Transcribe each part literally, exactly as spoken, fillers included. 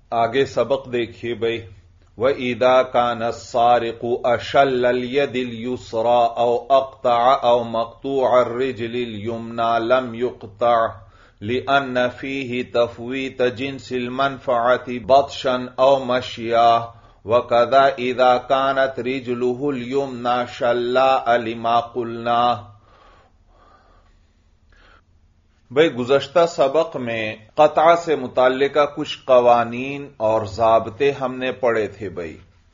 آگے سبق دیکھیے بھائی. وَإِذَا كَانَ السَّارِقُ أَشَلَّ الْيَدِ الْيُسْرَى أَوْ أَقْطَعَ أَوْ مَقْطُوعَ الرِّجْلِ الْيُمْنَى لَمْ يُقْطَعْ لِأَنَّ فِيهِ تَفْوِيتَ جِنْسِ الْمَنْفَعَةِ بَطْشًا أَوْ مَشْيًا وَكَذَا إِذَا كَانَتْ رِجْلُهُ الْيُمْنَى شَلَّاءَ لِمَا قُلْنَا. بھئی گزشتہ سبق میں قطع سے متعلقہ کچھ قوانین اور ضابطے ہم نے پڑھے تھے. بھئی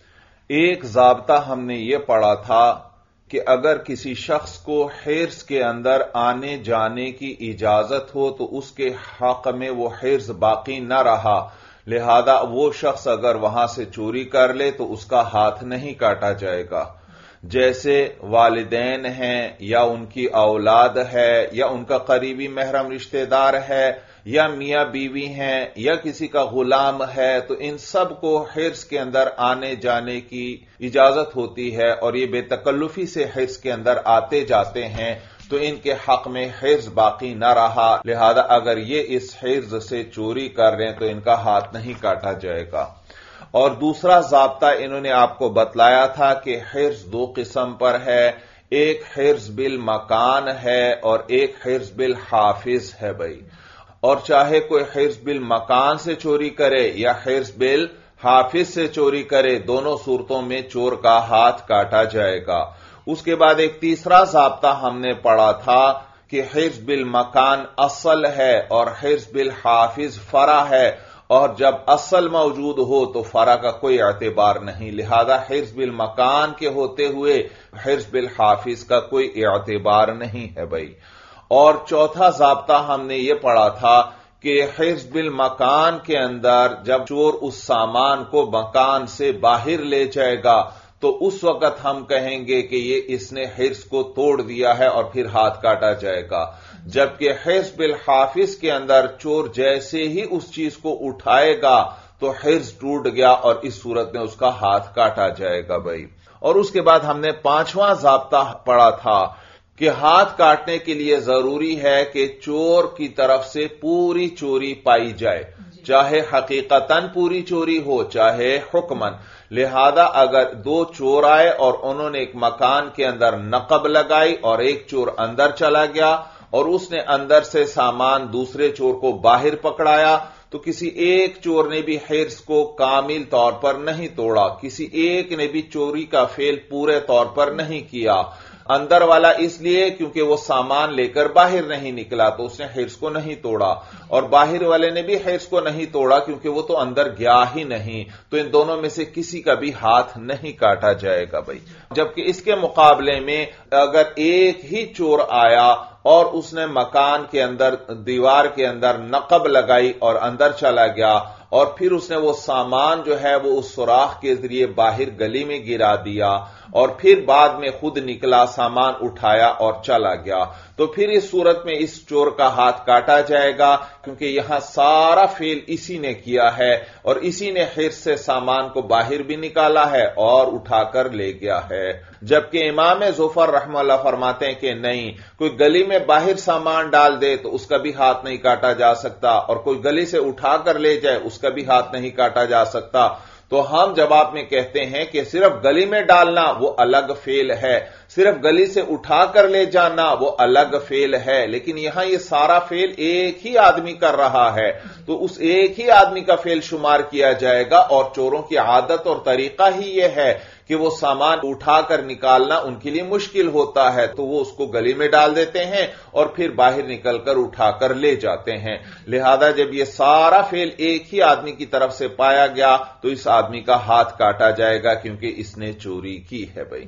ایک ضابطہ ہم نے یہ پڑھا تھا کہ اگر کسی شخص کو حرز کے اندر آنے جانے کی اجازت ہو تو اس کے حق میں وہ حرز باقی نہ رہا، لہذا وہ شخص اگر وہاں سے چوری کر لے تو اس کا ہاتھ نہیں کاٹا جائے گا. جیسے والدین ہیں یا ان کی اولاد ہے یا ان کا قریبی محرم رشتہ دار ہے یا میاں بیوی ہیں یا کسی کا غلام ہے، تو ان سب کو حرز کے اندر آنے جانے کی اجازت ہوتی ہے اور یہ بے تکلفی سے حرز کے اندر آتے جاتے ہیں، تو ان کے حق میں حرز باقی نہ رہا، لہذا اگر یہ اس حرز سے چوری کر رہے ہیں تو ان کا ہاتھ نہیں کاٹا جائے گا. اور دوسرا ضابطہ انہوں نے آپ کو بتلایا تھا کہ حرز دو قسم پر ہے، ایک حرز بالمکان ہے اور ایک حرز بالحافظ ہے. بھائی اور چاہے کوئی حرز بالمکان سے چوری کرے یا حرز بالحافظ سے چوری کرے، دونوں صورتوں میں چور کا ہاتھ کاٹا جائے گا. اس کے بعد ایک تیسرا ضابطہ ہم نے پڑھا تھا کہ حرز بالمکان اصل ہے اور حرز بالحافظ فرع ہے، اور جب اصل موجود ہو تو فرع کا کوئی اعتبار نہیں، لہذا حرز بالمکان کے ہوتے ہوئے حرز بالحافظ کا کوئی اعتبار نہیں ہے. بھائی اور چوتھا ضابطہ ہم نے یہ پڑھا تھا کہ حرز بالمکان کے اندر جب چور اس سامان کو مکان سے باہر لے جائے گا تو اس وقت ہم کہیں گے کہ یہ اس نے حرز کو توڑ دیا ہے اور پھر ہاتھ کاٹا جائے گا، جبکہ حرز بالحافظ کے اندر چور جیسے ہی اس چیز کو اٹھائے گا تو حرز ٹوٹ گیا اور اس صورت میں اس کا ہاتھ کاٹا جائے گا. بھائی اور اس کے بعد ہم نے پانچواں ضابطہ پڑھا تھا کہ ہاتھ کاٹنے کے لیے ضروری ہے کہ چور کی طرف سے پوری چوری پائی جائے، چاہے حقیقتاً پوری چوری ہو چاہے حکماً. لہذا اگر دو چور آئے اور انہوں نے ایک مکان کے اندر نقب لگائی اور ایک چور اندر چلا گیا اور اس نے اندر سے سامان دوسرے چور کو باہر پکڑایا، تو کسی ایک چور نے بھی حرز کو کامل طور پر نہیں توڑا، کسی ایک نے بھی چوری کا فعل پورے طور پر نہیں کیا. اندر والا اس لیے کیونکہ وہ سامان لے کر باہر نہیں نکلا تو اس نے حرز کو نہیں توڑا، اور باہر والے نے بھی حرز کو نہیں توڑا کیونکہ وہ تو اندر گیا ہی نہیں، تو ان دونوں میں سے کسی کا بھی ہاتھ نہیں کاٹا جائے گا. بھائی جبکہ اس کے مقابلے میں اگر ایک ہی چور آیا اور اس نے مکان کے اندر دیوار کے اندر نقب لگائی اور اندر چلا گیا اور پھر اس نے وہ سامان جو ہے وہ اس سوراخ کے ذریعے باہر گلی میں گرا دیا اور پھر بعد میں خود نکلا سامان اٹھایا اور چلا گیا، تو پھر اس صورت میں اس چور کا ہاتھ کاٹا جائے گا کیونکہ یہاں سارا فعل اسی نے کیا ہے اور اسی نے حرز سے سامان کو باہر بھی نکالا ہے اور اٹھا کر لے گیا ہے. جبکہ امام ظفر رحمہ اللہ فرماتے ہیں کہ نہیں، کوئی گلی میں باہر سامان ڈال دے تو اس کا بھی ہاتھ نہیں کاٹا جا سکتا، اور کوئی گلی سے اٹھا کر لے جائے اس کا بھی ہاتھ نہیں کاٹا جا سکتا. تو ہم جواب میں کہتے ہیں کہ صرف گلی میں ڈالنا وہ الگ فعل ہے، صرف گلی سے اٹھا کر لے جانا وہ الگ فعل ہے، لیکن یہاں یہ سارا فعل ایک ہی آدمی کر رہا ہے تو اس ایک ہی آدمی کا فعل شمار کیا جائے گا. اور چوروں کی عادت اور طریقہ ہی یہ ہے کہ وہ سامان اٹھا کر نکالنا ان کے لیے مشکل ہوتا ہے تو وہ اس کو گلی میں ڈال دیتے ہیں اور پھر باہر نکل کر اٹھا کر لے جاتے ہیں. لہذا جب یہ سارا فعل ایک ہی آدمی کی طرف سے پایا گیا تو اس آدمی کا ہاتھ کاٹا جائے گا کیونکہ اس نے چوری کی ہے. بھائی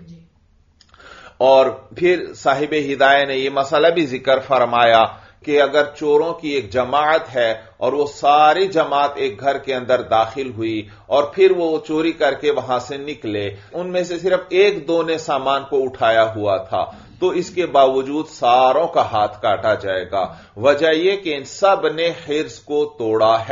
اور پھر صاحب ہدایہ نے یہ مسئلہ بھی ذکر فرمایا کہ اگر چوروں کی ایک جماعت ہے اور وہ ساری جماعت ایک گھر کے اندر داخل ہوئی اور پھر وہ چوری کر کے وہاں سے نکلے، ان میں سے صرف ایک دو نے سامان کو اٹھایا ہوا تھا تو اس کے باوجود ساروں کا ہاتھ کاٹا جائے گا. وجہ یہ کہ ان سب نے حرز کو توڑا ہے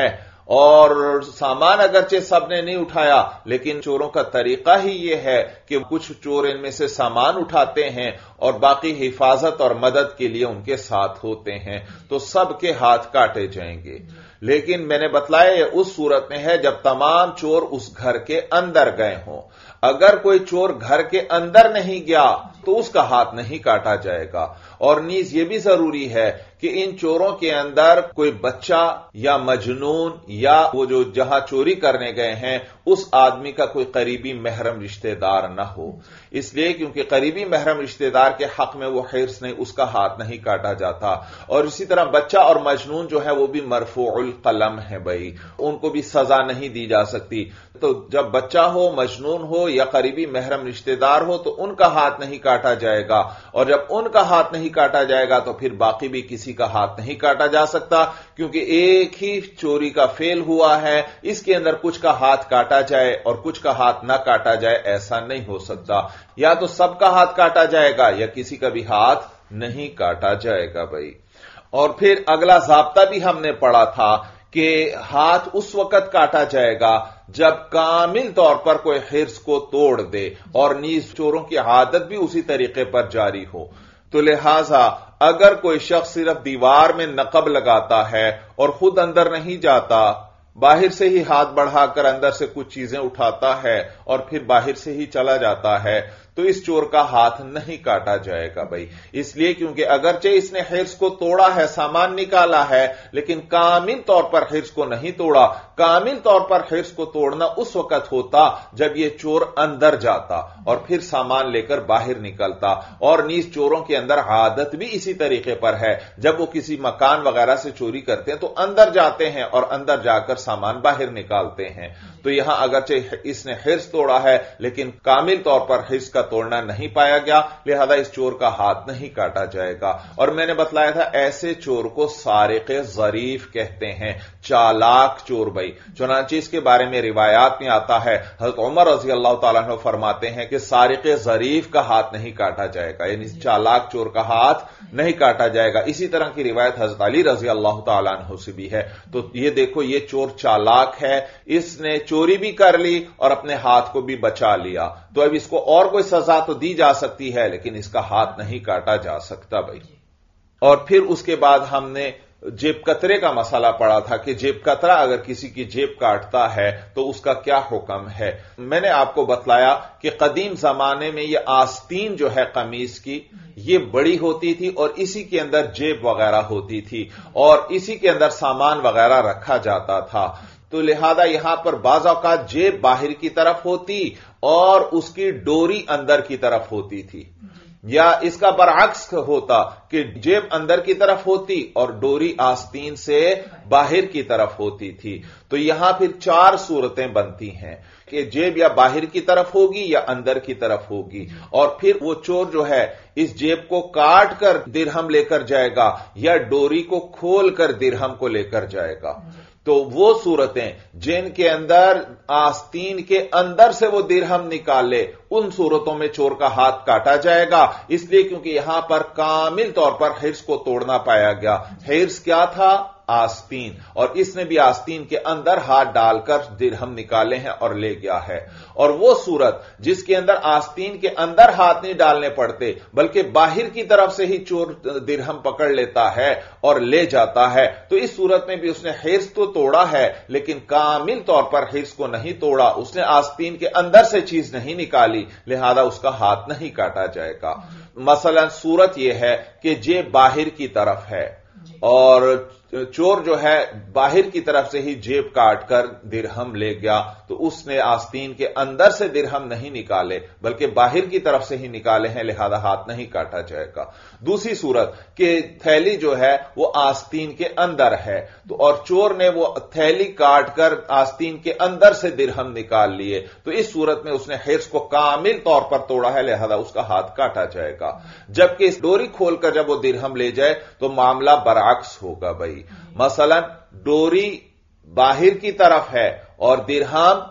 اور سامان اگرچہ سب نے نہیں اٹھایا لیکن چوروں کا طریقہ ہی یہ ہے کہ کچھ چور ان میں سے سامان اٹھاتے ہیں اور باقی حفاظت اور مدد کے لیے ان کے ساتھ ہوتے ہیں، تو سب کے ہاتھ کاٹے جائیں گے۔ لیکن میں نے بتلایا یہ اس صورت میں ہے جب تمام چور اس گھر کے اندر گئے ہوں۔ اگر کوئی چور گھر کے اندر نہیں گیا تو اس کا ہاتھ نہیں کاٹا جائے گا۔ اور نیز یہ بھی ضروری ہے کہ ان چوروں کے اندر کوئی بچہ یا مجنون یا وہ جو جہاں چوری کرنے گئے ہیں اس آدمی کا کوئی قریبی محرم رشتہ دار نہ ہو، اس لیے کیونکہ قریبی محرم رشتہ دار کے حق میں وہ حرص نہیں، اس کا ہاتھ نہیں کاٹا جاتا۔ اور اسی طرح بچہ اور مجنون جو ہے وہ بھی مرفوع القلم ہے بھائی، ان کو بھی سزا نہیں دی جا سکتی۔ تو جب بچہ ہو، مجنون ہو یا قریبی محرم رشتہ دار ہو تو ان کا ہاتھ نہیں کاٹا جائے گا، اور جب ان کا ہاتھ نہیں کاٹا جائے گا تو پھر باقی بھی کسی کا ہاتھ نہیں کاٹا جا سکتا، کیونکہ ایک ہی چوری کا فعل ہوا ہے، اس کے اندر کچھ کا ہاتھ کاٹا جائے اور کچھ کا ہاتھ نہ کاٹا جائے ایسا نہیں ہو سکتا۔ یا تو سب کا ہاتھ کاٹا جائے گا یا کسی کا بھی ہاتھ نہیں کاٹا جائے گا بھائی۔ اور پھر اگلا ضابطہ بھی ہم نے پڑھا تھا کہ ہاتھ اس وقت کاٹا جائے گا جب کامل طور پر کوئی حرص کو توڑ دے اور نیز چوروں کی عادت بھی اسی طریقے پر جاری ہو۔ تو لہذا اگر کوئی شخص صرف دیوار میں نقب لگاتا ہے اور خود اندر نہیں جاتا، باہر سے ہی ہاتھ بڑھا کر اندر سے کچھ چیزیں اٹھاتا ہے اور پھر باہر سے ہی چلا جاتا ہے، تو اس چور کا ہاتھ نہیں کاٹا جائے گا بھائی، اس لیے کیونکہ اگرچہ اس نے حرص کو توڑا ہے، سامان نکالا ہے، لیکن کامل طور پر حرص کو نہیں توڑا۔ کامل طور پر حرص کو توڑنا اس وقت ہوتا جب یہ چور اندر جاتا اور پھر سامان لے کر باہر نکلتا۔ اور نیز چوروں کے اندر عادت بھی اسی طریقے پر ہے، جب وہ کسی مکان وغیرہ سے چوری کرتے ہیں تو اندر جاتے ہیں اور اندر جا کر سامان باہر نکالتے ہیں۔ تو یہاں اگرچہ اس نے حرص توڑا ہے لیکن کامل طور پر حرص کا توڑنا نہیں پایا گیا، لہذا اس چور کا ہاتھ نہیں کاٹا جائے گا۔ اور میں نے بتلایا تھا ایسے چور کو سارق ظریف کہتے ہیں، چالاک چور بھائی۔ چنانچہ اس کے بارے میں روایات میں آتا ہے، حضرت عمر رضی اللہ تعالیٰ عنہ فرماتے ہیں کہ سارق ظریف کا ہاتھ نہیں کاٹا جائے گا، یعنی چالاک چور کا ہاتھ نہیں کاٹا جائے گا۔ اسی طرح کی روایت حضرت علی رضی اللہ تعالیٰ عنہ سے بھی ہے۔ تو یہ دیکھو یہ چور چالاک ہے، اس نے چوری بھی کر لی اور اپنے ہاتھ کو بھی بچا لیا، تو اب اس کو اور کوئی سزا تو دی جا سکتی ہے لیکن اس کا ہاتھ نہیں کاٹا جا سکتا بھائی۔ اور پھر اس کے بعد ہم نے جیب کترے کا مسئلہ پڑا تھا کہ جیب کترا اگر کسی کی جیب کاٹتا ہے تو اس کا کیا حکم ہے۔ میں نے آپ کو بتلایا کہ قدیم زمانے میں یہ آستین جو ہے قمیص کی یہ بڑی ہوتی تھی اور اسی کے اندر جیب وغیرہ ہوتی تھی اور اسی کے اندر سامان وغیرہ رکھا جاتا تھا، تو لہذا یہاں پر بعض اوقات جیب باہر کی طرف ہوتی اور اس کی ڈوری اندر کی طرف ہوتی تھی، یا اس کا برعکس ہوتا کہ جیب اندر کی طرف ہوتی اور ڈوری آستین سے باہر کی طرف ہوتی تھی۔ تو یہاں پھر چار صورتیں بنتی ہیں کہ جیب یا باہر کی طرف ہوگی یا اندر کی طرف ہوگی، اور پھر وہ چور جو ہے اس جیب کو کاٹ کر درہم لے کر جائے گا یا ڈوری کو کھول کر درہم کو لے کر جائے گا۔ تو وہ صورتیں جن کے اندر آستین کے اندر سے وہ درہم نکالے ان صورتوں میں چور کا ہاتھ کاٹا جائے گا، اس لیے کیونکہ یہاں پر کامل طور پر حرص کو توڑنا پایا گیا۔ حرص کیا تھا؟ آستین، اور اس نے بھی آستین کے اندر ہاتھ ڈال کر درہم نکالے ہیں اور لے گیا ہے۔ اور وہ صورت جس کے اندر آستین کے اندر ہاتھ نہیں ڈالنے پڑتے بلکہ باہر کی طرف سے ہی چور درہم پکڑ لیتا ہے اور لے جاتا ہے، تو اس صورت میں بھی اس نے حرص تو توڑا ہے لیکن کامل طور پر حرص کو نہیں توڑا، اس نے آستین کے اندر سے چیز نہیں نکالی، لہذا اس کا ہاتھ نہیں کاٹا جائے گا۔ مثلا صورت یہ ہے کہ جیب باہر کی طرف ہے اور چور جو ہے باہر کی طرف سے ہی جیب کاٹ کر درہم لے گیا، تو اس نے آستین کے اندر سے درہم نہیں نکالے بلکہ باہر کی طرف سے ہی نکالے ہیں، لہذا ہاتھ نہیں کاٹا جائے گا۔ دوسری صورت کہ تھیلی جو ہے وہ آستین کے اندر ہے تو اور چور نے وہ تھیلی کاٹ کر آستین کے اندر سے درہم نکال لیے، تو اس صورت میں اس نے حرص کو کامل طور پر توڑا ہے، لہذا اس کا ہاتھ کاٹا جائے گا۔ جبکہ اس ڈوری کھول کر جب وہ درہم لے جائے تو معاملہ برعکس ہوگا بھائی۔ مثلا ڈوری باہر کی طرف ہے اور درہم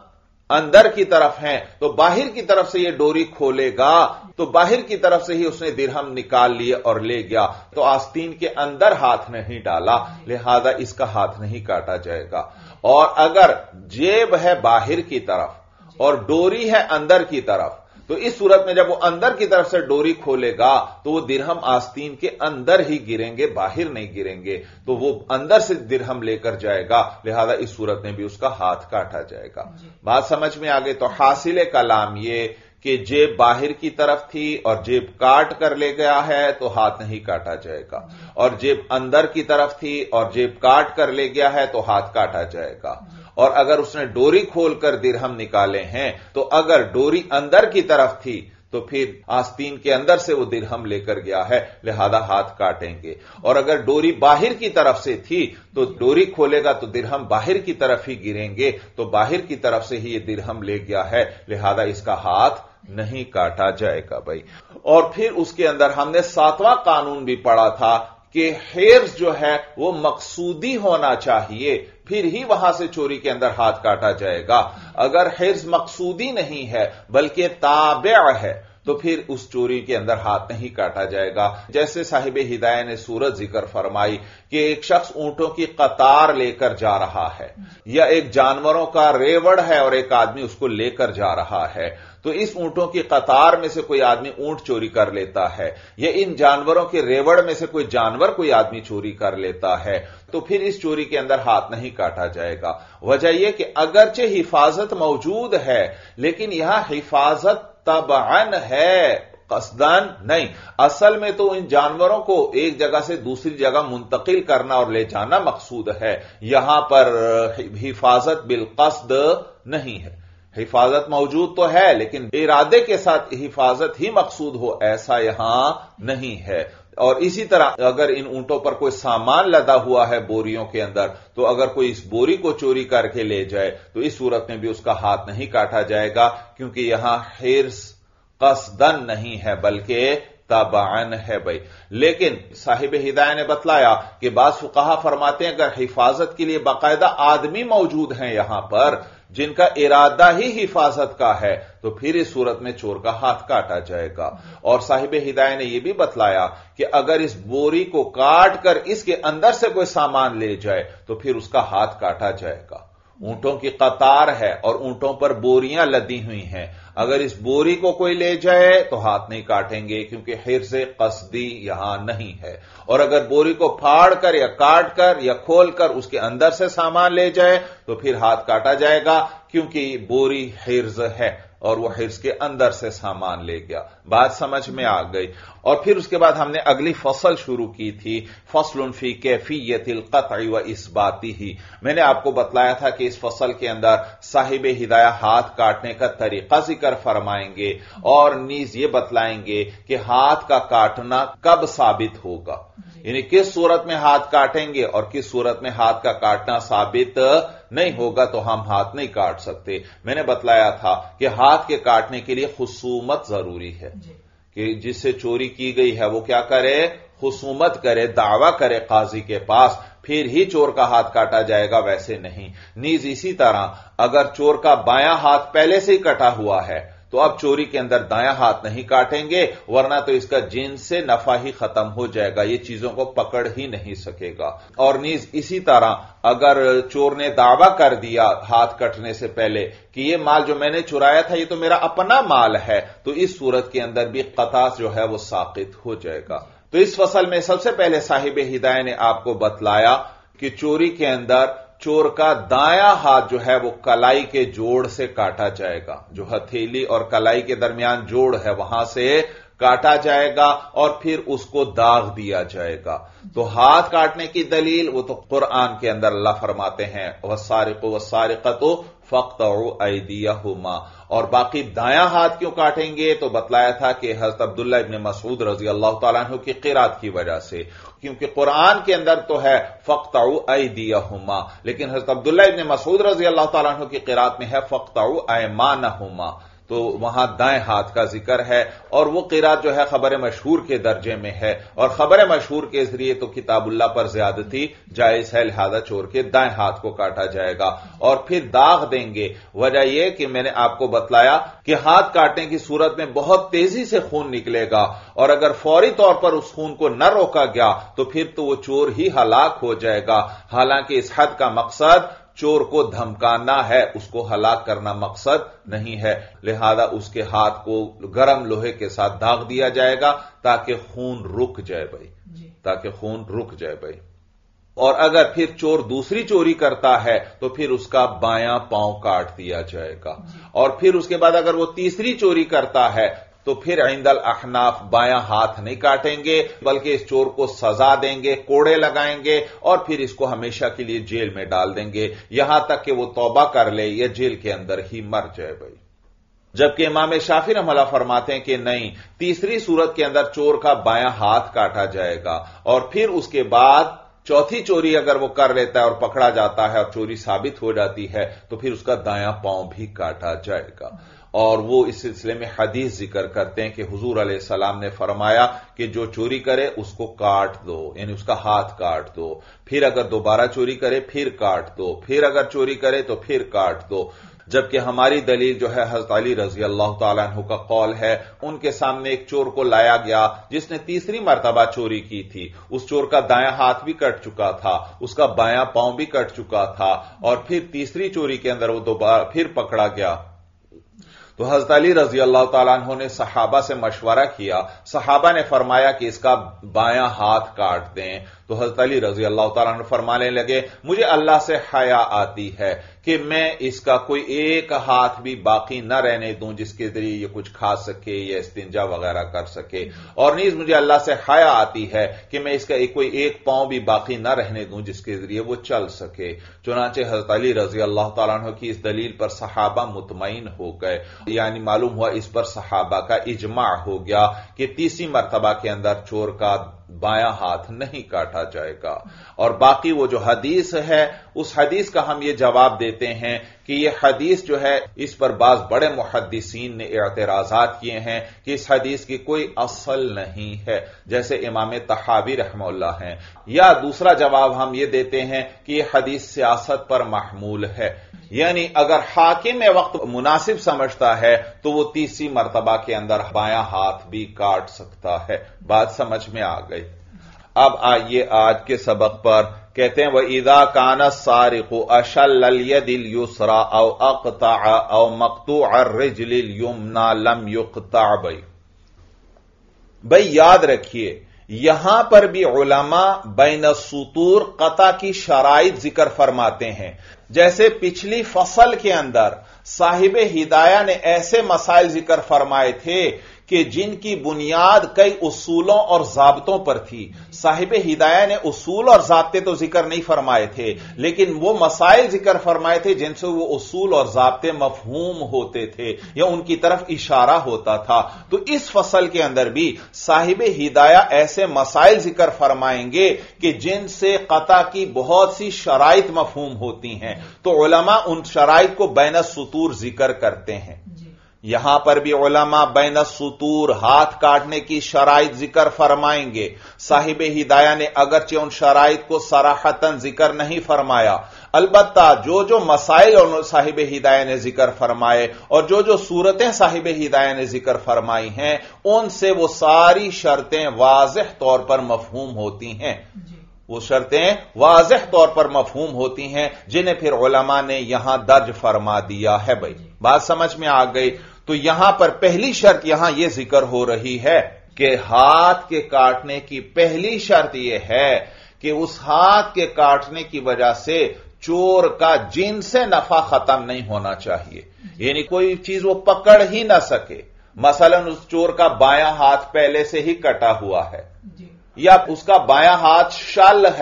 اندر کی طرف ہیں تو باہر کی طرف سے یہ ڈوری کھولے گا تو باہر کی طرف سے ہی اس نے درہم نکال لیے اور لے گیا، تو آستین کے اندر ہاتھ نہیں ڈالا، لہذا اس کا ہاتھ نہیں کاٹا جائے گا۔ اور اگر جیب ہے باہر کی طرف اور ڈوری ہے اندر کی طرف، تو اس صورت میں جب وہ اندر کی طرف سے ڈوری کھولے گا تو وہ درہم آستین کے اندر ہی گریں گے، باہر نہیں گریں گے، تو وہ اندر سے درہم لے کر جائے گا، لہذا اس صورت میں بھی اس کا ہاتھ کاٹا جائے گا۔ بات سمجھ میں آگے؟ تو حاصل کلام یہ کہ جیب باہر کی طرف تھی اور جیب کاٹ کر لے گیا ہے تو ہاتھ نہیں کاٹا جائے گا، اور جیب اندر کی طرف تھی اور جیب کاٹ کر لے گیا ہے تو ہاتھ کاٹا جائے گا۔ اور اگر اس نے ڈوری کھول کر درہم نکالے ہیں تو اگر ڈوری اندر کی طرف تھی تو پھر آستین کے اندر سے وہ درہم لے کر گیا ہے، لہذا ہاتھ کاٹیں گے، اور اگر ڈوری باہر کی طرف سے تھی تو ڈوری کھولے گا تو درہم باہر کی طرف ہی گریں گے، تو باہر کی طرف سے ہی یہ درہم لے گیا ہے، لہذا اس کا ہاتھ نہیں کاٹا جائے گا بھائی۔ اور پھر اس کے اندر ہم نے ساتواں قانون بھی پڑھا تھا کہ حرز جو ہے وہ مقصودی ہونا چاہیے، پھر ہی وہاں سے چوری کے اندر ہاتھ کاٹا جائے گا۔ اگر حرز مقصودی نہیں ہے بلکہ تابع ہے تو پھر اس چوری کے اندر ہاتھ نہیں کاٹا جائے گا۔ جیسے صاحب ہدایہ نے صورت ذکر فرمائی کہ ایک شخص اونٹوں کی قطار لے کر جا رہا ہے، یا ایک جانوروں کا ریوڑ ہے اور ایک آدمی اس کو لے کر جا رہا ہے، تو اس اونٹوں کی قطار میں سے کوئی آدمی اونٹ چوری کر لیتا ہے، یا ان جانوروں کے ریوڑ میں سے کوئی جانور کوئی آدمی چوری کر لیتا ہے، تو پھر اس چوری کے اندر ہاتھ نہیں کاٹا جائے گا۔ وجہ یہ کہ اگرچہ حفاظت موجود ہے لیکن یہاں حفاظت طبعاً ہے، قصداً نہیں۔ اصل میں تو ان جانوروں کو ایک جگہ سے دوسری جگہ منتقل کرنا اور لے جانا مقصود ہے، یہاں پر حفاظت بالقصد نہیں ہے۔ حفاظت موجود تو ہے لیکن ارادے کے ساتھ حفاظت ہی مقصود ہو ایسا یہاں نہیں ہے۔ اور اسی طرح اگر ان اونٹوں پر کوئی سامان لدا ہوا ہے بوریوں کے اندر، تو اگر کوئی اس بوری کو چوری کر کے لے جائے تو اس صورت میں بھی اس کا ہاتھ نہیں کاٹا جائے گا، کیونکہ یہاں حرص قصدن نہیں ہے بلکہ تابعاً ہے بھائی۔ لیکن صاحب ہدایہ نے بتلایا کہ بعض فقہا فرماتے ہیں اگر حفاظت کے لیے باقاعدہ آدمی موجود ہیں یہاں پر جن کا ارادہ ہی حفاظت کا ہے تو پھر اس صورت میں چور کا ہاتھ کاٹا جائے گا۔ اور صاحب ہدایہ نے یہ بھی بتلایا کہ اگر اس بوری کو کاٹ کر اس کے اندر سے کوئی سامان لے جائے تو پھر اس کا ہاتھ کاٹا جائے گا۔ اونٹوں کی قطار ہے اور اونٹوں پر بوریاں لدی ہوئی ہیں، اگر اس بوری کو کوئی لے جائے تو ہاتھ نہیں کاٹیں گے کیونکہ حرز قصدی یہاں نہیں ہے، اور اگر بوری کو پھاڑ کر یا کاٹ کر یا کھول کر اس کے اندر سے سامان لے جائے تو پھر ہاتھ کاٹا جائے گا کیونکہ بوری حرز ہے اور وہ حرز کے اندر سے سامان لے گیا۔ بات سمجھ میں آ گئی۔ اور پھر اس کے بعد ہم نے اگلی فصل شروع کی تھی، فصل فی کیفیت القطع و اثباتہ۔ میں نے آپ کو بتلایا تھا کہ اس فصل کے اندر صاحب ہدایہ ہاتھ کاٹنے کا طریقہ ذکر فرمائیں گے اور نیز یہ بتلائیں گے کہ ہاتھ کا کاٹنا کب ثابت ہوگا، یعنی کس صورت میں ہاتھ کاٹیں گے اور کس صورت میں ہاتھ کا کاٹنا ثابت نہیں ہوگا تو ہم ہاتھ نہیں کاٹ سکتے۔ میں نے بتلایا تھا کہ ہاتھ کے کاٹنے کے لیے خصومت ضروری ہے کہ جس سے چوری کی گئی ہے وہ کیا کرے، خصومت کرے، دعویٰ کرے قاضی کے پاس، پھر ہی چور کا ہاتھ کاٹا جائے گا، ویسے نہیں۔ نیز اسی طرح اگر چور کا بایاں ہاتھ پہلے سے ہی کٹا ہوا ہے تو اب چوری کے اندر دایاں ہاتھ نہیں کاٹیں گے، ورنہ تو اس کا جنس سے نفع ہی ختم ہو جائے گا، یہ چیزوں کو پکڑ ہی نہیں سکے گا۔ اور نیز اسی طرح اگر چور نے دعویٰ کر دیا ہاتھ کٹنے سے پہلے کہ یہ مال جو میں نے چرایا تھا یہ تو میرا اپنا مال ہے، تو اس صورت کے اندر بھی قطع جو ہے وہ ساقط ہو جائے گا۔ تو اس فصل میں سب سے پہلے صاحب ہدایہ نے آپ کو بتلایا کہ چوری کے اندر چور کا دایاں ہاتھ جو ہے وہ کلائی کے جوڑ سے کاٹا جائے گا، جو ہتھیلی اور کلائی کے درمیان جوڑ ہے وہاں سے کاٹا جائے گا اور پھر اس کو داغ دیا جائے گا۔ تو ہاتھ کاٹنے کی دلیل وہ تو قرآن کے اندر اللہ فرماتے ہیں وَالسَّارِقُ وَالسَّارِقَةُ فَاقْطَعُوا أَيْدِيَهُمَا، اور باقی دایاں ہاتھ کیوں کاٹیں گے تو بتلایا تھا کہ حضرت عبداللہ ابن مسعود رضی اللہ تعالیٰ عنہ کی قرات کی وجہ سے، کیونکہ قرآن کے اندر تو ہے فَاقْطَعُوا أَيْدِيَهُمَا، لیکن حضرت عبداللہ ابن مسعود رضی اللہ تعالیٰ عنہ کی قرات میں ہے فَاقْطَعُوا أَيْمَانَهُمَا، تو وہاں دائیں ہاتھ کا ذکر ہے، اور وہ قرات جو ہے خبر مشہور کے درجے میں ہے، اور خبر مشہور کے ذریعے تو کتاب اللہ پر زیادتی جائز ہے، لہذا چور کے دائیں ہاتھ کو کاٹا جائے گا۔ اور پھر داغ دیں گے، وجہ یہ کہ میں نے آپ کو بتلایا کہ ہاتھ کاٹنے کی صورت میں بہت تیزی سے خون نکلے گا، اور اگر فوری طور پر اس خون کو نہ روکا گیا تو پھر تو وہ چور ہی ہلاک ہو جائے گا، حالانکہ اس حد کا مقصد چور کو دھمکانا ہے، اس کو ہلاک کرنا مقصد نہیں ہے، لہذا اس کے ہاتھ کو گرم لوہے کے ساتھ داغ دیا جائے گا تاکہ خون رک جائے بھائی، تاکہ خون رک جائے بھائی۔ اور اگر پھر چور دوسری چوری کرتا ہے تو پھر اس کا بایاں پاؤں کاٹ دیا جائے گا، اور پھر اس کے بعد اگر وہ تیسری چوری کرتا ہے تو پھر عند الاحناف بایاں ہاتھ نہیں کاٹیں گے، بلکہ اس چور کو سزا دیں گے، کوڑے لگائیں گے، اور پھر اس کو ہمیشہ کے لیے جیل میں ڈال دیں گے، یہاں تک کہ وہ توبہ کر لے یا جیل کے اندر ہی مر جائے بھائی۔ جبکہ امام شافعی رحمہ اللہ فرماتے ہیں کہ نہیں، تیسری صورت کے اندر چور کا بایاں ہاتھ کاٹا جائے گا، اور پھر اس کے بعد چوتھی چوری اگر وہ کر لیتا ہے اور پکڑا جاتا ہے اور چوری ثابت ہو جاتی ہے تو پھر اس کا دایاں پاؤں بھی کاٹا جائے گا۔ اور وہ اس سلسلے میں حدیث ذکر کرتے ہیں کہ حضور علیہ السلام نے فرمایا کہ جو چوری کرے اس کو کاٹ دو، یعنی اس کا ہاتھ کاٹ دو، پھر اگر دوبارہ چوری کرے پھر کاٹ دو، پھر اگر چوری کرے تو پھر کاٹ دو۔ جبکہ ہماری دلیل جو ہے حضرت علی رضی اللہ تعالیٰ عنہ کا قول ہے، ان کے سامنے ایک چور کو لایا گیا جس نے تیسری مرتبہ چوری کی تھی، اس چور کا دایاں ہاتھ بھی کٹ چکا تھا، اس کا بایاں پاؤں بھی کٹ چکا تھا، اور پھر تیسری چوری کے اندر وہ دوبارہ پھر پکڑا گیا۔ تو حضرت علی رضی اللہ تعالیٰ عنہ نے صحابہ سے مشورہ کیا، صحابہ نے فرمایا کہ اس کا بایاں ہاتھ کاٹ دیں، تو حضرت علی رضی اللہ تعالیٰ عنہ فرمانے لگے مجھے اللہ سے حیا آتی ہے کہ میں اس کا کوئی ایک ہاتھ بھی باقی نہ رہنے دوں جس کے ذریعے یہ کچھ کھا سکے یا استنجا وغیرہ کر سکے، اور نیز مجھے اللہ سے حیا آتی ہے کہ میں اس کا ایک کوئی ایک پاؤں بھی باقی نہ رہنے دوں جس کے ذریعے وہ چل سکے۔ چنانچہ حضرت علی رضی اللہ تعالیٰ عنہ کی اس دلیل پر صحابہ مطمئن ہو گئے، یعنی معلوم ہوا اس پر صحابہ کا اجماع ہو گیا کہ تیسری مرتبہ کے اندر چور کا بایاں ہاتھ نہیں کاٹا جائے گا۔ اور باقی وہ جو حدیث ہے اس حدیث کا ہم یہ جواب دیتے ہیں کہ یہ حدیث جو ہے اس پر بعض بڑے محدثین نے اعتراضات کیے ہیں کہ اس حدیث کی کوئی اصل نہیں ہے، جیسے امام طحاوی رحمہ اللہ ہیں، یا دوسرا جواب ہم یہ دیتے ہیں کہ یہ حدیث سیاست پر محمول ہے، یعنی اگر حاکم وقت مناسب سمجھتا ہے تو وہ تیسری مرتبہ کے اندر بایاں ہاتھ بھی کاٹ سکتا ہے۔ بات سمجھ میں آ گئی؟ اب آئیے آج کے سبق پر، کہتے ہیں وَإِذَا كَانَ السَّارِقُ أَشَلَّ الْيَدِ الْيُسْرَى أَوْ أَقْطَعَ أَوْ مَقْطُوعَ الرِّجْلِ الْيُمْنَى لَمْ يُقْطَعْ بھائی بھائی یاد رکھیے یہاں پر بھی علماء بین السطور قطع کی شرائط ذکر فرماتے ہیں۔ جیسے پچھلی فصل کے اندر صاحب ہدایہ نے ایسے مسائل ذکر فرمائے تھے کہ جن کی بنیاد کئی اصولوں اور ضابطوں پر تھی۔ صاحب ہدایہ نے اصول اور ضابطے تو ذکر نہیں فرمائے تھے، لیکن وہ مسائل ذکر فرمائے تھے جن سے وہ اصول اور ضابطے مفہوم ہوتے تھے یا ان کی طرف اشارہ ہوتا تھا۔ تو اس فصل کے اندر بھی صاحب ہدایہ ایسے مسائل ذکر فرمائیں گے کہ جن سے قطع کی بہت سی شرائط مفہوم ہوتی ہیں، تو علماء ان شرائط کو بین السطور ذکر کرتے ہیں۔ یہاں پر بھی علماء بین السطور ہاتھ کاٹنے کی شرائط ذکر فرمائیں گے۔ صاحب ہدایہ نے اگرچہ ان شرائط کو صراحتاً ذکر نہیں فرمایا، البتہ جو جو مسائل صاحب ہدایہ نے ذکر فرمائے اور جو جو صورتیں صاحب ہدایہ نے ذکر فرمائی ہیں ان سے وہ ساری شرطیں واضح طور پر مفہوم ہوتی ہیں، وہ شرطیں واضح طور پر مفہوم ہوتی ہیں جنہیں پھر علماء نے یہاں درج فرما دیا ہے۔ بھائی بات سمجھ میں آ گئی؟ تو یہاں پر پہلی شرط یہاں یہ ذکر ہو رہی ہے کہ ہاتھ کے کاٹنے کی پہلی شرط یہ ہے کہ اس ہاتھ کے کاٹنے کی وجہ سے چور کا جن سے نفع ختم نہیں ہونا چاہیے، یعنی کوئی چیز وہ پکڑ ہی نہ سکے۔ مثلا اس چور کا بایاں ہاتھ پہلے سے ہی کٹا ہوا ہے، یا اس کا بایاں ہاتھ شل ہے،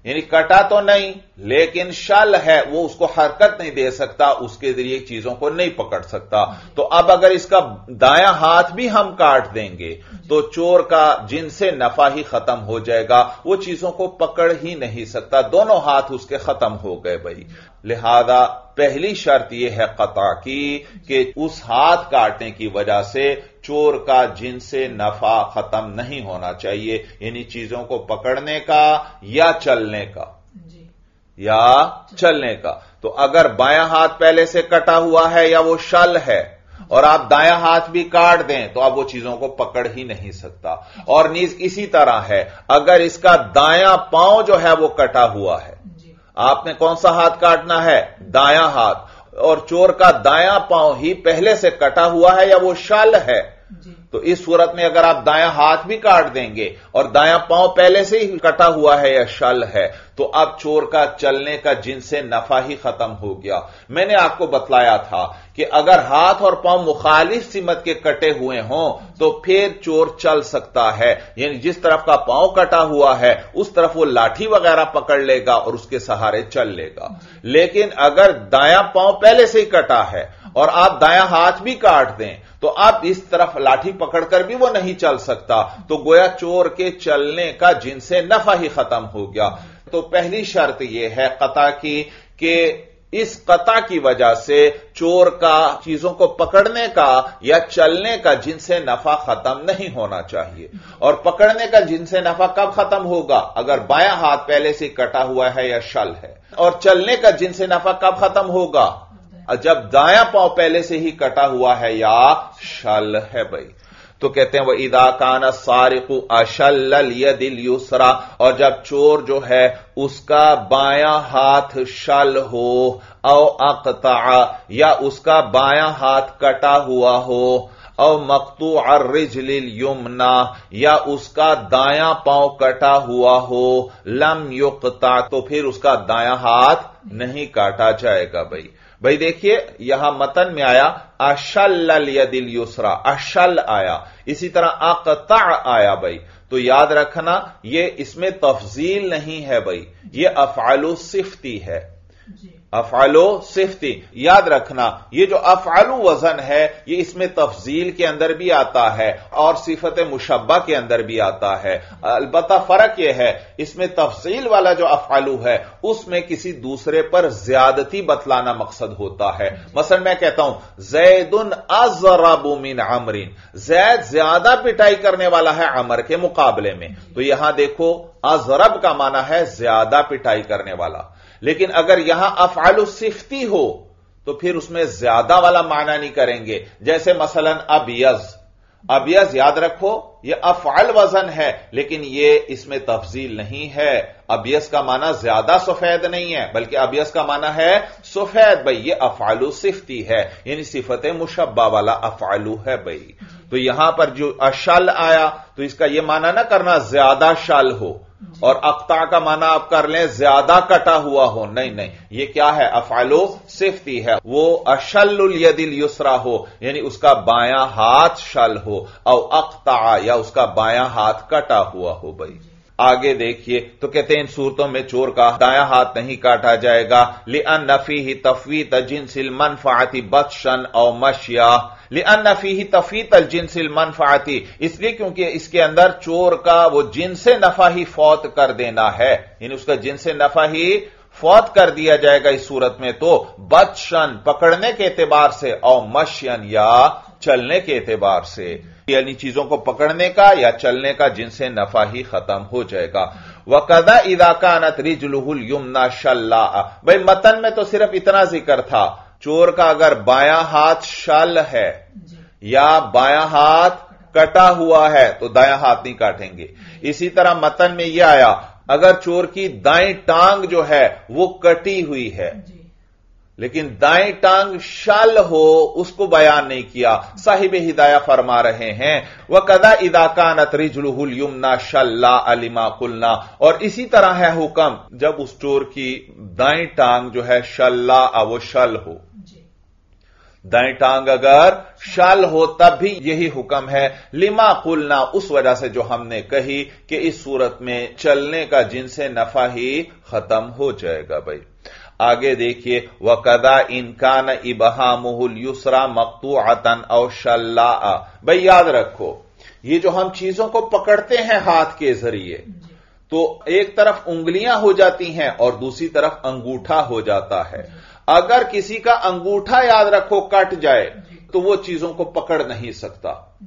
यानी कटा तो नहीं लेकिन शल है, वो उसको हरकत नहीं दे सकता, उसके जरिए चीजों को नहीं पकड़ सकता। तो अब अगर इसका दायां हाथ भी हम काट देंगे तो चोर का जिनसे नफा ही खत्म हो जाएगा, वो चीजों को पकड़ ही नहीं सकता, दोनों हाथ उसके खत्म हो गए भाई। लिहाजा पहली शर्त यह है कता की कि उस हाथ काटने की वजह से चोर का जिनसे नफा खत्म नहीं होना चाहिए, यानी चीजों को पकड़ने का या चलने का या चलने का। तो अगर बायां हाथ पहले से कटा हुआ है या वो शल है और आप दायां हाथ भी काट दें तो आप वो चीजों को पकड़ ही नहीं सकता। और नीज इसी तरह है, अगर इसका दायां पांव जो है वो कटा हुआ है, आपने कौन सा हाथ काटना है? दायां हाथ, और चोर का दायां पांव ही पहले से कटा हुआ है या वो शल है, तो इस सूरत में अगर आप दायां हाथ भी काट देंगे और दायां पांव पहले से ही कटा हुआ है या शल है, तो अब चोर का चलने का जिनसे नफा ही खत्म हो गया। मैंने आपको बतलाया था कि अगर हाथ और पांव मुखालिफ सिमत के कटे हुए हों तो फिर चोर चल सकता है, यानी जिस तरफ का पांव कटा हुआ है उस तरफ वो लाठी वगैरह पकड़ लेगा और उसके सहारे चल लेगा। लेकिन अगर दायां पांव पहले से ही कटा है और आप दायां हाथ भी काट दें तो आप इस तरफ लाठी पकड़कर भी वो नहीं चल सकता, तो गोया चोर के चलने का जिनसे नफा ही खत्म हो गया। तो पहली शर्त यह है कता की कि इस कता की वजह से चोर का चीजों को पकड़ने का या चलने का जिनसे नफा खत्म नहीं होना चाहिए। और पकड़ने का जिनसे नफा कब खत्म होगा? अगर बायां हाथ पहले से कटा हुआ है या शल है। और चलने का जिनसे नफा कब खत्म होगा? जब दायां पांव पहले से ही कटा हुआ है या शल है भाई। तो कहते हैं वह इदा काना सारिकु अशल्लल यदिल युसरा, और जब चोर जो है उसका बायां हाथ शल हो, औ अक़ता, या उसका बायां हाथ कटा हुआ हो, औ मक़तू अर्रिजलिल युमना, या उसका दायां पांव कटा हुआ हो, लम युक़ता, तो फिर उसका दायां हाथ नहीं काटा जाएगा भाई। भाई देखिए यहां मतन में आया अशल्लल यदिल युसरा, अशल आया, इसी तरह अक़ता आया भाई। तो याद रखना ये इसमें तफजील नहीं है भाई, ये अफ़अलु सिफ्ती है, अफ़अलु सिफ्ती। याद रखना ये जो अफ़अलु वजन है ये इसमें तफजील के अंदर भी आता है और सिफत मुशब्बा के अंदर भी आता है। अलबत्ता फर्क यह है इसमें तफसील वाला जो अफ़अलु है उसमें किसी दूसरे पर ज्यादती बतलाना मकसद होता है। मसलन मैं कहता हूं ज़ैदुन अज़रबु मिन अमरिन, ज़ैद ज्यादा पिटाई करने वाला है अमर के मुकाबले में। तो यहां देखो अज़रब का माना है ज्यादा पिटाई करने वाला, लेकिन अगर यहां अफ़अलु सिफ्ती हो तो फिर उसमें ज्यादा वाला माना नहीं करेंगे। जैसे मसलन अबयज, अबयज याद रखो यह अफ़अल वजन है लेकिन यह इसमें तफजील नहीं है। अबयज का माना ज्यादा सफेद नहीं है बल्कि अबयज का माना है सफेद भाई, यह अफ़अलु सिफ्ती है, यानी सिफत मुशब्बा वाला अफ़अलु है भाई। तो यहां पर जो अशल आया तो इसका यह माना ना करना ज्यादा शल हो, और अक़ता का माना आप कर लें ज्यादा कटा हुआ हो, नहीं नहीं, ये क्या है? अफ़अलु सिफ्ती है। वो अशल्लुल यदिल युसरा हो यानी उसका बायां हाथ शल हो, और अक़ता या उसका बायां हाथ कटा हुआ हो भाई। आगे देखिए तो कहते हैं इन सूरतों में चोर का दायां हाथ नहीं काटा जाएगा। लिअन्न फीही तफ़वीत जिन्सिल मनफ़अती बत्शन और मशिया, लिअन्न फीही तफ़वीत जिन्सिल मनफ़अती, इसलिए क्योंकि इसके अंदर चोर का वो जिनसे नफा ही फौत कर देना है, यानी उसका जिनसे नफा ही फौत कर दिया जाएगा इस सूरत में। तो बत्शन पकड़ने के एतबार से और मशियन या चलने के एतबार से, यानी चीजों को पकड़ने का या चलने का जिनसे नफा ही खत्म हो जाएगा। वकदा इदा कानत रिजलुहुल युमना शल्ला, भाई मतन में तो सिर्फ इतना जिक्र था चोर का अगर बायां हाथ शल है या बायां हाथ कटा हुआ है तो दायां हाथ नहीं काटेंगे। इसी तरह मतन में यह आया अगर चोर की दाएं टांग जो है वो कटी हुई है लेकिन दाएं टांग शल हो, उसको बयान नहीं किया। साहिब हिदाया फरमा रहे हैं वकदा इदा कानत रिजलुहुल युमना शल्ला अलिमा कुलना, और इसी तरह है हुक्म जब उस चोर की दाएं टांग जो है शल्ला वो शल हो। दाएं टांग अगर शल हो तब भी यही हुक्म है। लिमा कुलना, उस वजह से जो हमने कही कि इस सूरत में चलने का जिनसे नफा ही खत्म हो जाएगा। भाई आगे देखिए, वकदा इनकान इबहामुहुल युसरा मक्तूअतन औ शल्ला। भाई याद रखो, ये जो हम चीजों को पकड़ते हैं हाथ के जरिए, तो एक तरफ उंगलियां हो जाती हैं और दूसरी तरफ अंगूठा हो जाता है। अगर किसी का अंगूठा याद रखो कट जाए तो वो चीजों को पकड़ नहीं सकता।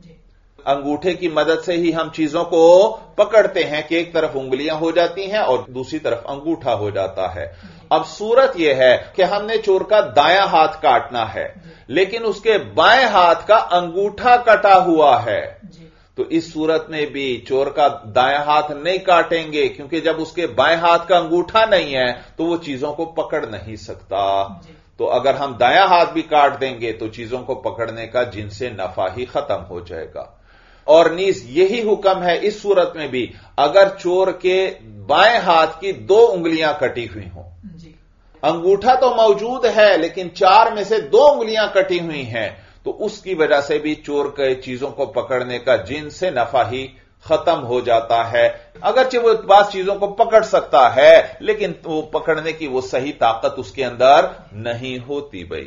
अंगूठे की मदद से ही हम चीजों को पकड़ते हैं कि एक तरफ उंगलियां हो जाती हैं और दूसरी तरफ अंगूठा हो जाता है। अब सूरत यह है कि हमने चोर का दायां हाथ काटना है, लेकिन उसके बाएं हाथ का अंगूठा कटा हुआ है, तो इस सूरत में भी चोर का दायां हाथ नहीं काटेंगे, क्योंकि जब उसके बाएं हाथ का अंगूठा नहीं है तो वो चीजों को पकड़ नहीं सकता। तो अगर हम दायां हाथ भी काट देंगे तो चीजों को पकड़ने का जिनसे नफा ही खत्म हो जाएगा। और नीज यही हुक्म है इस सूरत में भी, अगर चोर के बाएं हाथ की दो उंगलियां कटी हुई हों, अंगूठा तो मौजूद है लेकिन चार में से दो उंगलियां कटी हुई हैं, तो उसकी वजह से भी चोर के चीजों को पकड़ने का जिनसे नफा ही खत्म हो जाता है। अगरचे वो बात चीजों को पकड़ सकता है, लेकिन वो पकड़ने की वो सही ताकत उसके अंदर नहीं होती। भाई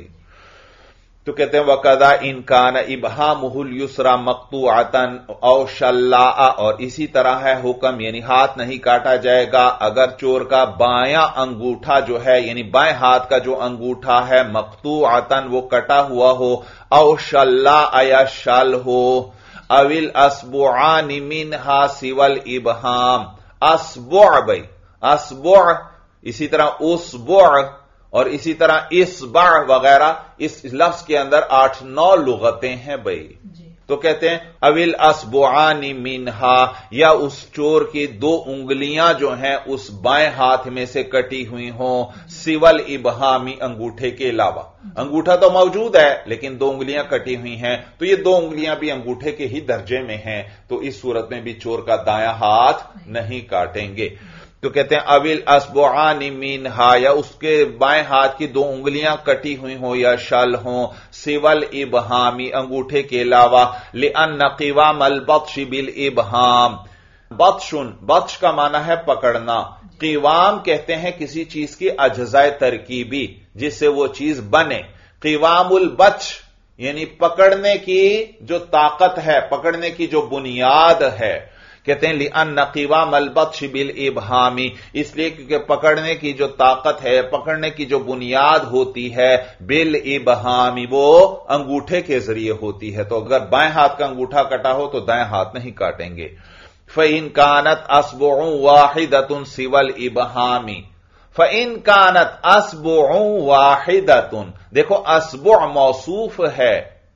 तो कहते हैं वकदा इनकान इबहामुहुल युसरा मक्तूअतन औ शल्ला, और इसी तरह है हुक्म, यानी हाथ नहीं काटा जाएगा अगर चोर का बायां अंगूठा जो है, यानी बाएं हाथ का जो अंगूठा है मक्तूअतन वो कटा हुआ हो, औ शल्ला या शल हो, अविल अस्बुआनि मिनहा सिवल इबहाम। अस्बुअ, भाई अस्बुअ, इसी तरह उस्बुअ और इसी तरह इसबा वगैरह, इस लफ्ज के अंदर आठ नौ लुगतें हैं। भाई तो कहते हैं अविल अस्बुआनि मिनहा, या उस चोर की दो उंगलियां जो हैं उस बाएं हाथ में से कटी हुई हों, सिवल इबहामी, अंगूठे के अलावा। अंगूठा तो मौजूद है लेकिन दो उंगलियां कटी हुई हैं, तो ये दो उंगलियां भी अंगूठे के ही दर्जे में हैं, तो इस सूरत में भी चोर का दायां हाथ नहीं काटेंगे। तो कहते हैं अविल अस्बुआनि मिनहा, या उसके बाएं हाथ की दो उंगलियां कटी हुई हो या शल हो, सिवल इबहामी, अंगूठे के अलावा, लिअन्न क़िवाम अल बत्श बिल इबहाम। बत्शुन, बत्श का माना है पकड़ना, क़िवाम कहते हैं किसी चीज की अज्जाए तरकीबी जिससे वो चीज बने। क़िवामुल बत्श यानी पकड़ने की जो ताकत है, पकड़ने की जो बुनियाद है। कहते हैं लिअन्न क़िवाम अल बत्श बिल इबहामी, इसलिए क्योंकि पकड़ने की जो ताकत है, पकड़ने की जो बुनियाद होती है, बिल इबहामी, वो अंगूठे के जरिए होती है। तो अगर बाएं हाथ का अंगूठा कटा हो तो दाएं हाथ नहीं काटेंगे। फ़इन कानत अस्बुअ वाहिदतुन सिवल इबहामी, फ़इन कानत अस्बुअ वाहिदतुन, देखो अस्बुअ मौसूफ है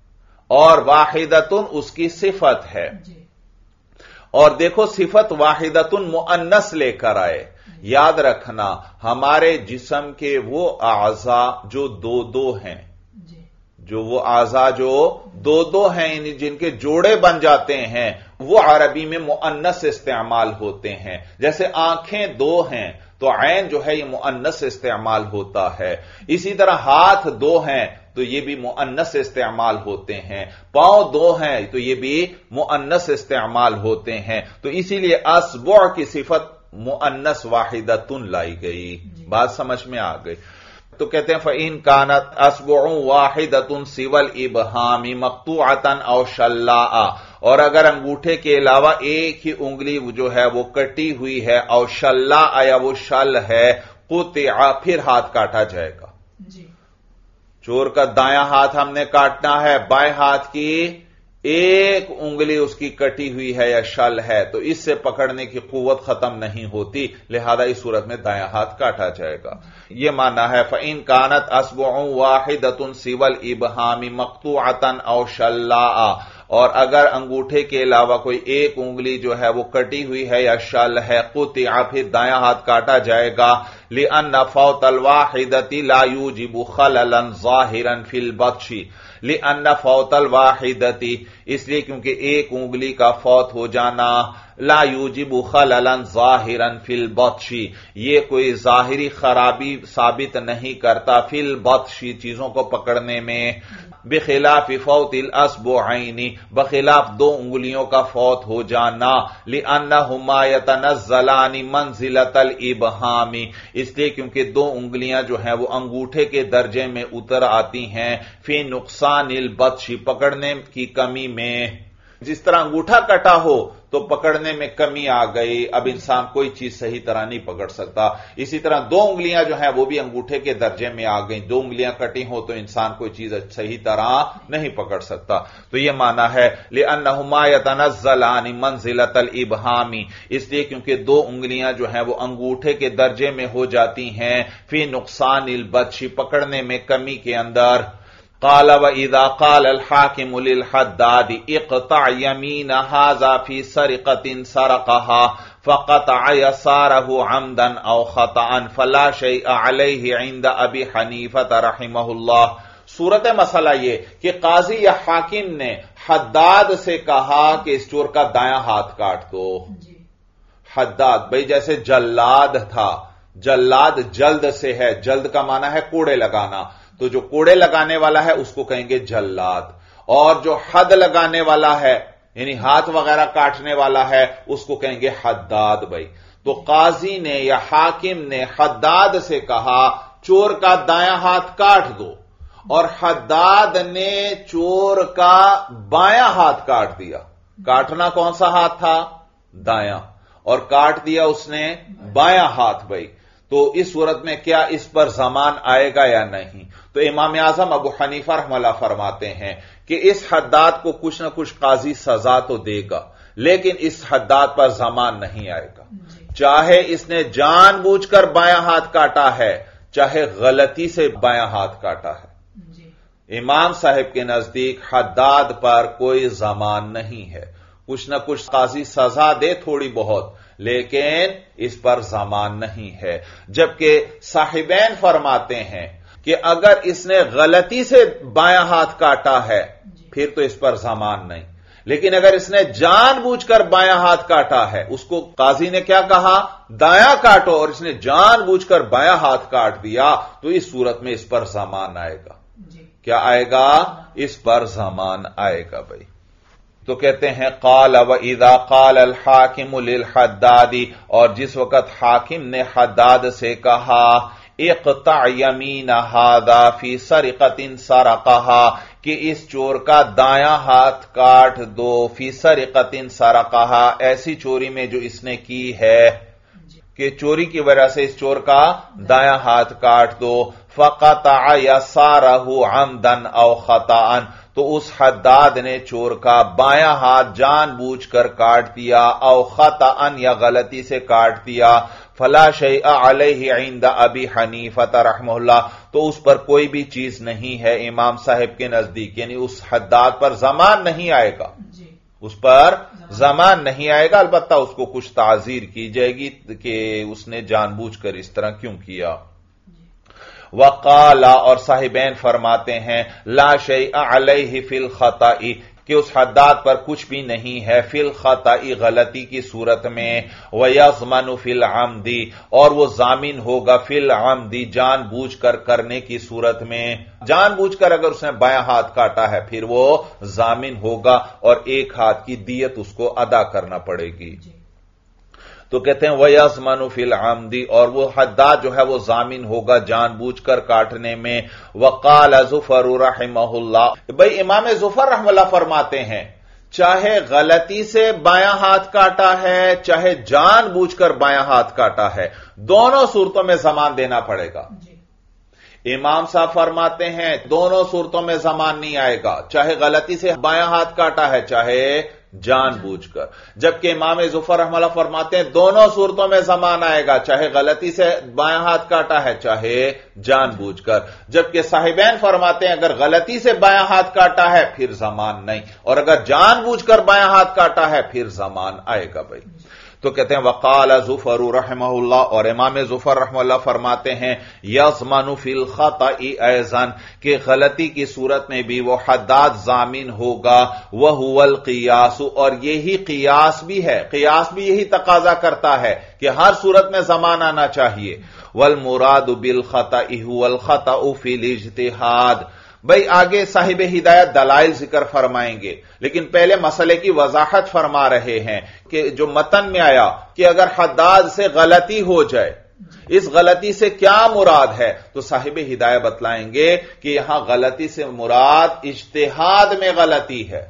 और वाहिदतुन उसकी सिफत है, और देखो सिफत वाहिदतुन मुअन्नस लेकर आए। याद रखना हमारे जिस्म के वो आज़ा जो दो दो हैं, जो वो आज़ा जो दो दो हैं, जिनके जोड़े बन जाते हैं, वो अरबी में मुअन्नस इस्तेमाल होते हैं। जैसे आंखें दो हैं तो ऐन जो है ये मुअन्नस इस्तेमाल होता है। इसी तरह हाथ दो हैं तो ये भी मुअन्नस इस्तेमाल होते हैं। पांव दो हैं तो ये भी मुअन्नस इस्तेमाल होते हैं। तो इसीलिए अस्बुअ की सिफत मुअन्नस वाहिदतुन लाई गई। बात समझ में आ गई। तो कहते हैं फ़इन कानत अस्बुअ वाहिदतुन सिवल इबहामी मक्तूअतन औ शल्ला, और अगर अंगूठे के अलावा एक ही उंगली जो है वो कटी हुई है, औ शल्ला या वो शल है, कुतिआ, फिर हाथ काटा जाएगा। चोर का दायां हाथ हमने काटना है, बाएं हाथ की एक उंगली उसकी कटी हुई है या शल है, तो इससे पकड़ने की कुव्वत खत्म नहीं होती, लिहाजा इस सूरत में दायां हाथ काटा जाएगा। यह मानना है फ़इन कानत अस्बुअ वाहिदतुन सिवल इबहामी मक्तूअतन औ शल्ला, اور اگر انگوٹھے کے علاوہ کوئی ایک انگلی جو ہے وہ کٹی ہوئی ہے یا شل ہے قطع پھر دایاں ہاتھ کاٹا جائے گا لأن فوت الواحدۃ لا یوجب خللا ظاہرا فی البطش لأن فوت الواحدۃ اس لیے کیونکہ ایک انگلی کا فوت ہو جانا لا یوجب خللا ظاہرا فی البطش یہ کوئی ظاہری خرابی ثابت نہیں کرتا فی البطش چیزوں کو پکڑنے میں بخلاف فوت الاصبعین بخلاف دو انگلیوں کا فوت ہو جانا لأنہما یتنزلان منزلۃ الابہام اس لیے کیونکہ دو انگلیاں جو ہیں وہ انگوٹھے کے درجے میں اتر آتی ہیں فی نقصان البطش پکڑنے کی کمی میں جس طرح انگوٹھا کٹا ہو تو پکڑنے میں کمی آ گئی اب انسان کوئی چیز صحیح طرح نہیں پکڑ سکتا اسی طرح دو انگلیاں جو ہیں وہ بھی انگوٹھے کے درجے میں آ گئیں دو انگلیاں کٹی ہو تو انسان کوئی چیز صحیح طرح نہیں پکڑ سکتا تو یہ معنی ہے لأنہما یتنزلان منزلۃ الابہام اس لیے کیونکہ دو انگلیاں جو ہیں وہ انگوٹھے کے درجے میں ہو جاتی ہیں فی نقصان البطش پکڑنے میں کمی کے اندر قال وَإِذَا قَالَ الْحَاكِمُ لِلْحَدَّادِ اقْطَعْ يَمِينَ هَذَا فِي سَرِقَةٍ سَرَقَهَا فَقَطَعَ يَسَارَهُ عَمْدًا أَوْ خَطَأً فَلَا شَيْءَ عَلَيْهِ عِنْدَ أَبِي حَنِيفَةَ رَحِمَهُ اللَّهُ صورت مسئلہ یہ کہ قاضی یا حاکم نے حداد سے کہا کہ اس چور کا دایاں ہاتھ کاٹ دو حداد بھئی جیسے جلاد تھا جلاد جلد سے ہے جلد کا معنی ہے کوڑے لگانا تو جو کوڑے لگانے والا ہے اس کو کہیں گے جلاد اور جو حد لگانے والا ہے یعنی ہاتھ وغیرہ کاٹنے والا ہے اس کو کہیں گے حداد بھائی تو قاضی نے یا حاکم نے حداد سے کہا چور کا دایاں ہاتھ کاٹ دو اور حداد نے چور کا بایاں ہاتھ کاٹ دیا کاٹنا کون سا ہاتھ تھا دایاں اور کاٹ دیا اس نے بایاں ہاتھ بھائی تو اس صورت میں کیا اس پر زمان آئے گا یا نہیں تو امام اعظم ابو حنیفہ رحمہ اللہ فرماتے ہیں کہ اس حداد کو کچھ نہ کچھ قاضی سزا تو دے گا لیکن اس حداد پر زمان نہیں آئے گا چاہے اس نے جان بوجھ کر بایاں ہاتھ کاٹا ہے چاہے غلطی سے بایاں ہاتھ کاٹا ہے امام صاحب کے نزدیک حداد پر کوئی زمان نہیں ہے کچھ نہ کچھ قاضی سزا دے تھوڑی بہت لیکن اس پر زمان نہیں ہے جبکہ صاحبین فرماتے ہیں کہ اگر اس نے غلطی سے بایاں ہاتھ کاٹا ہے پھر تو اس پر زمان نہیں لیکن اگر اس نے جان بوجھ کر بایاں ہاتھ کاٹا ہے اس کو قاضی نے کیا کہا دایاں کاٹو اور اس نے جان بوجھ کر بایاں ہاتھ کاٹ دیا تو اس صورت میں اس پر زمان آئے گا کیا آئے گا اس پر زمان آئے گا بھائی تو کہتے ہیں قال وَإِذَا قَالَ الْحَاكِمُ لِلْحَدَّادِ اور جس وقت حاکم نے حداد سے کہا اقطع يَمِينَ هَذَا فِي سَرِقَةٍ سَرَقَهَا کہ اس چور کا دایاں ہاتھ کاٹ دو فی سرقۃ سرقها ایسی چوری میں جو اس نے کی ہے کہ چوری کی وجہ سے اس چور کا دایاں ہاتھ کاٹ دو فقطع يساره عمدا او خطأ تو اس حداد نے چور کا بایاں ہاتھ جان بوجھ کر کاٹ دیا او خطأ یا غلطی سے کاٹ دیا فلا شیء علیہ عند ابی حنیفہ رحمہ اللہ تو اس پر کوئی بھی چیز نہیں ہے امام صاحب کے نزدیک یعنی اس حداد پر زمان نہیں آئے گا اس پر زمان نہیں آئے گا البتہ اس کو کچھ تعزیر کی جائے گی کہ اس نے جان بوجھ کر اس طرح کیوں کیا وقالا اور صاحبین فرماتے ہیں لا شیء علیہ فی الخطأ کہ اس حداد پر کچھ بھی نہیں ہے فی الخطأ غلطی کی صورت میں ویضمن فی العمد اور وہ ضامن ہوگا فی العمد جان بوجھ کر کرنے کی صورت میں جان بوجھ کر اگر اس نے بایاں ہاتھ کاٹا ہے پھر وہ ضامن ہوگا اور ایک ہاتھ کی دیت اس کو ادا کرنا پڑے گی تو کہتے ہیں وَيَضْمَنُ فِي الْعَمْدِ اور وہ حداد جو ہے وہ ضامن ہوگا جان بوجھ کر کاٹنے میں وقال ظفر رحمہ اللہ بھئی امام ظفر رحمہ اللہ فرماتے ہیں چاہے غلطی سے بایاں ہاتھ کاٹا ہے چاہے جان بوجھ کر بایاں ہاتھ کاٹا ہے دونوں صورتوں میں زمان دینا پڑے گا امام صاحب فرماتے ہیں دونوں صورتوں میں زمان نہیں آئے گا چاہے غلطی سے بایاں ہاتھ کاٹا ہے چاہے جان بوجھ کر، جبکہ امام ظفر رحمہ اللہ فرماتے ہیں دونوں صورتوں میں زمان آئے گا، چاہے غلطی سے بائیں ہاتھ کاٹا ہے چاہے جان بوجھ کر، جبکہ صاحبین فرماتے ہیں اگر غلطی سے بائیں ہاتھ کاٹا ہے پھر زمان نہیں، اور اگر جان بوجھ کر بائیں ہاتھ کاٹا ہے پھر زمان آئے گا بھائی۔ تو کہتے ہیں وقال ظفر رحمہ اللہ، اور امام ظفر رحمہ اللہ فرماتے ہیں یضمن فی الخطأ ایضا، کہ غلطی کی صورت میں بھی وہ حداد ضامن ہوگا، وہو القیاس، اور یہی قیاس بھی ہے، قیاس بھی یہی تقاضا کرتا ہے کہ ہر صورت میں زمان آنا چاہیے۔ والمراد بالخطأ هو الخطأ فی الاجتہاد۔ بھئی آگے صاحب ہدایت دلائل ذکر فرمائیں گے، لیکن پہلے مسئلے کی وضاحت فرما رہے ہیں کہ جو متن میں آیا کہ اگر حداد سے غلطی ہو جائے، اس غلطی سے کیا مراد ہے، تو صاحب ہدایت بتلائیں گے کہ یہاں غلطی سے مراد اجتہاد میں غلطی ہے۔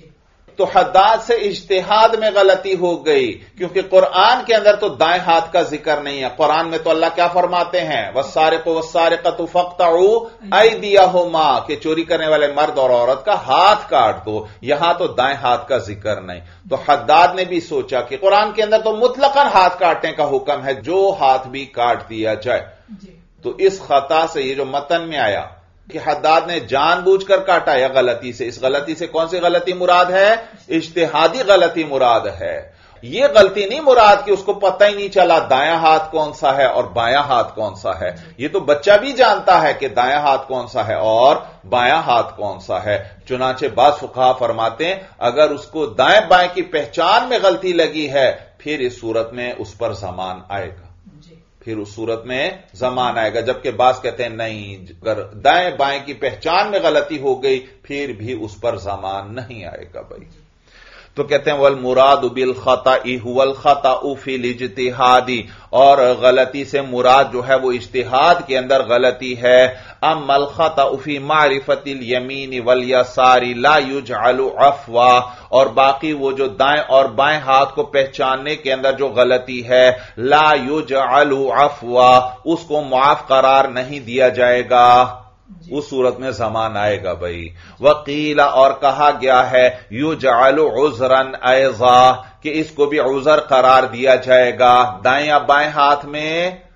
تو حداد سے اجتہاد میں غلطی ہو گئی، کیونکہ قرآن کے اندر تو دائیں ہاتھ کا ذکر نہیں ہے۔ قرآن میں تو اللہ کیا فرماتے ہیں، والسارق والسارقۃ فاقطعوا ایدیہما، کہ چوری کرنے والے مرد اور عورت کا ہاتھ کاٹ دو، یہاں تو دائیں ہاتھ کا ذکر نہیں۔ تو حداد نے بھی سوچا کہ قرآن کے اندر تو مطلقاً ہاتھ کاٹنے کا حکم ہے، جو ہاتھ بھی کاٹ دیا جائے۔ تو اس خطا سے یہ جو متن میں آیا کہ حداد نے جان بوجھ کر کاٹا یا غلطی سے، اس غلطی سے کون سی غلطی مراد ہے، اجتہادی غلطی مراد ہے۔ یہ غلطی نہیں مراد کہ اس کو پتہ ہی نہیں چلا دایاں ہاتھ کون سا ہے اور بایاں ہاتھ کون سا ہے، یہ تو بچہ بھی جانتا ہے کہ دایاں ہاتھ کون سا ہے اور بایاں ہاتھ کون سا ہے۔ چنانچہ بعض فقہا فرماتے ہیں اگر اس کو دائیں بائیں کی پہچان میں غلطی لگی ہے پھر اس صورت میں اس پر زمان آئے گا، پھر اس صورت میں زمان آئے گا، جبکہ بعض کہتے ہیں نہیں، اگر دائیں بائیں کی پہچان میں غلطی ہو گئی پھر بھی اس پر زمان نہیں آئے گا بھائی۔ تو کہتے ہیں والمراد بالخطأ هو الخطأ فی الاجتہاد، اور غلطی سے مراد جو ہے وہ اجتہاد کے اندر غلطی ہے۔ اما الخطأ فی معرفت الیمین والیسار لا یجعل عفوا، اور باقی وہ جو دائیں اور بائیں ہاتھ کو پہچاننے کے اندر جو غلطی ہے، لا یجعل عفوا، اس کو معاف قرار نہیں دیا جائے گا، اس صورت میں زمان آئے گا بھائی۔ وقیل، اور کہا گیا ہے یجعل عذرا ایضا، کہ اس کو بھی عذر قرار دیا جائے گا، دائیں یا بائیں ہاتھ میں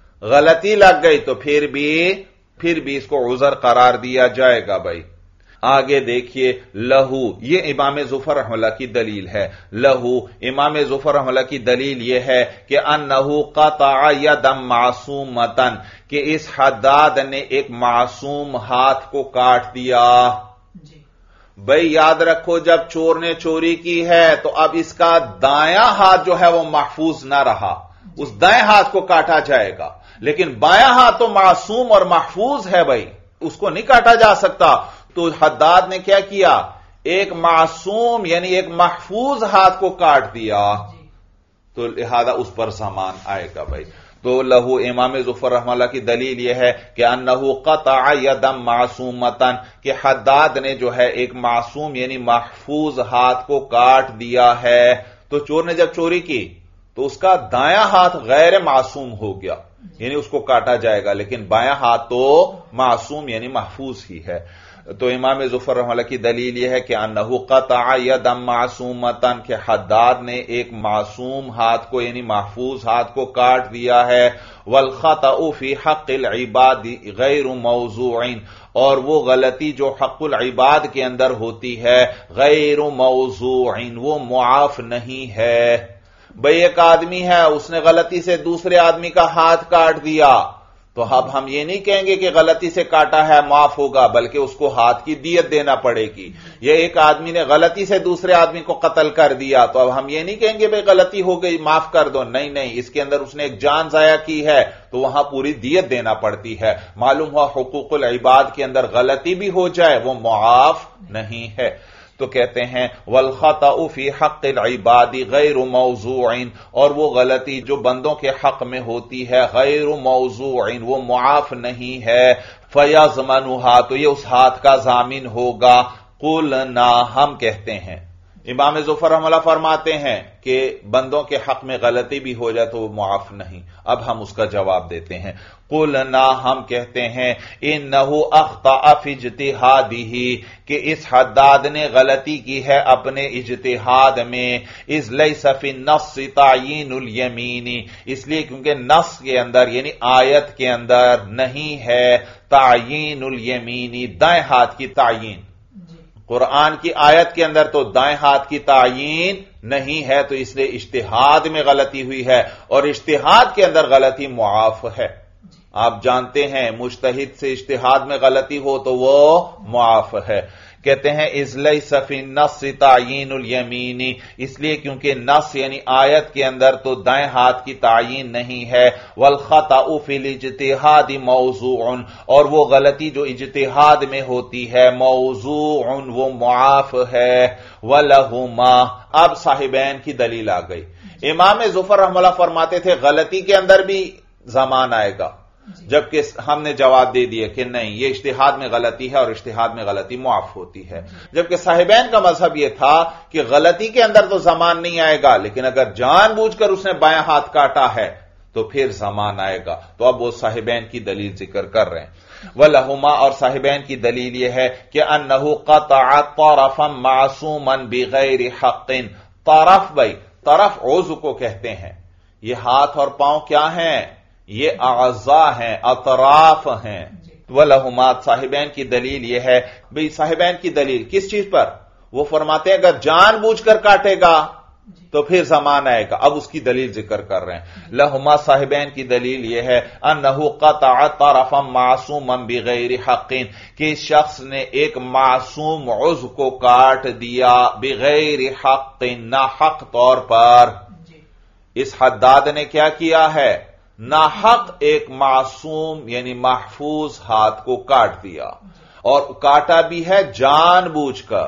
غلطی لگ گئی تو پھر بھی پھر بھی اس کو عذر قرار دیا جائے گا بھائی۔ آگے دیکھیے لہو، یہ امام ظفر رحمہ اللہ کی دلیل ہے۔ لہو، امام ظفر رحمہ اللہ کی دلیل یہ ہے کہ انہو قطع یدا معصومتا، کہ اس حداد نے ایک معصوم ہاتھ کو کاٹ دیا۔ بھئی یاد رکھو جب چور نے چوری کی ہے تو اب اس کا دایاں ہاتھ جو ہے وہ محفوظ نہ رہا، اس دائیں ہاتھ کو کاٹا جائے گا، لیکن بایاں ہاتھ تو معصوم اور محفوظ ہے بھئی، اس کو نہیں کاٹا جا سکتا۔ تو حداد نے کیا کیا، ایک معصوم یعنی ایک محفوظ ہاتھ کو کاٹ دیا، تو لہذا اس پر زمان آئے گا بھائی۔ تو لہو، امام ظفر رحمہ اللہ کی دلیل یہ ہے کہ انہو قطع یدا معصومتا، کہ حداد نے جو ہے ایک معصوم یعنی محفوظ ہاتھ کو کاٹ دیا ہے۔ تو چور نے جب چوری کی تو اس کا دایاں ہاتھ غیر معصوم ہو گیا، یعنی اس کو کاٹا جائے گا، لیکن بایاں ہاتھ تو معصوم یعنی محفوظ ہی ہے۔ تو امام ظفر رحمہ اللہ کی دلیل یہ ہے کہ انہو قطع یدا معصومتا، کہ حداد نے ایک معصوم ہاتھ کو یعنی محفوظ ہاتھ کو کاٹ دیا ہے۔ والخطأ فی حق العباد غیر موضوع، اور وہ غلطی جو حق العباد کے اندر ہوتی ہے غیر موضوع، وہ معاف نہیں ہے۔ بھئی ایک آدمی ہے، اس نے غلطی سے دوسرے آدمی کا ہاتھ کاٹ دیا، تو اب ہم یہ نہیں کہیں گے کہ غلطی سے کاٹا ہے معاف ہوگا، بلکہ اس کو ہاتھ کی دیت دینا پڑے گی۔ یہ ایک آدمی نے غلطی سے دوسرے آدمی کو قتل کر دیا، تو اب ہم یہ نہیں کہیں گے بھئی غلطی ہو گئی معاف کر دو، نہیں نہیں، اس کے اندر اس نے ایک جان ضائع کی ہے تو وہاں پوری دیت دینا پڑتی ہے۔ معلوم ہوا حقوق العباد کے اندر غلطی بھی ہو جائے وہ معاف نہیں ہے۔ تو کہتے ہیں والخطأ فی حق العباد غیر موضوع، اور وہ غلطی جو بندوں کے حق میں ہوتی ہے غیر موضوع، وہ معاف نہیں ہے۔ فیضمنھا، تو یہ اس ہاتھ کا ضامن ہوگا۔ قلنا، ہم کہتے ہیں امام ظفر رحمہ اللہ فرماتے ہیں کہ بندوں کے حق میں غلطی بھی ہو جائے تو وہ معاف نہیں. اب ہم اس کا جواب دیتے ہیں. قلنا ہم کہتے ہیں انہو اخطأ فی اجتہادہ کہ اس حداد نے غلطی کی ہے اپنے اجتہاد میں. اذ لیس فی النص تعیین الیمین اس لیے کیونکہ نص کے اندر یعنی آیت کے اندر نہیں ہے تعیین الیمین دائیں ہاتھ کی تعیین. قرآن کی آیت کے اندر تو دائیں ہاتھ کی تعیین نہیں ہے تو اس لیے اجتہاد میں غلطی ہوئی ہے اور اجتہاد کے اندر غلطی معاف ہے. آپ جانتے ہیں مجتہد سے اجتہاد میں غلطی ہو تو وہ معاف ہے. کہتے ہیں اذ لیس فی النص تعیین الیمین اس لیے کیونکہ نص یعنی آیت کے اندر تو دائیں ہاتھ کی تعیین نہیں ہے. والخطأ فی الاجتہاد موضوع اور وہ غلطی جو اجتہاد میں ہوتی ہے موضوع وہ معاف ہے. ولہما اب صاحبین کی دلیل آ گئی. امام ظفر رحمہ اللہ فرماتے تھے غلطی کے اندر بھی زمان آئے گا جبکہ ہم نے جواب دے دیا کہ نہیں یہ اجتہاد میں غلطی ہے اور اجتہاد میں غلطی معاف ہوتی ہے. جبکہ صاحبین کا مذہب یہ تھا کہ غلطی کے اندر تو زمان نہیں آئے گا لیکن اگر جان بوجھ کر اس نے بایاں ہاتھ کاٹا ہے تو پھر زمان آئے گا. تو اب وہ صاحبین کی دلیل ذکر کر رہے ہیں. وَلَهُمَا اور صاحبین کی دلیل یہ ہے کہ انہو قطع طرفا معصوما بغیر حق. طرف بھائی طرف عضو کو کہتے ہیں. یہ ہاتھ اور پاؤں کیا ہیں؟ یہ اعضاء ہیں اطراف ہیں. وَلَهُمَا صاحبین کی دلیل یہ ہے. بھئی صاحبین کی دلیل کس چیز پر؟ وہ فرماتے ہیں اگر جان بوجھ کر کاٹے گا تو پھر زمان آئے گا. اب اس کی دلیل ذکر کر رہے ہیں. لہما صاحبین کی دلیل یہ ہے انہو قطع طرفا معصوما بغیر حق کہ شخص نے ایک معصوم عضو کو کاٹ دیا بغیر حق ناحق طور پر. اس حداد نے کیا کیا ہے؟ ناحق ایک معصوم یعنی محفوظ ہاتھ کو کاٹ دیا اور کاٹا بھی ہے جان بوجھ کر.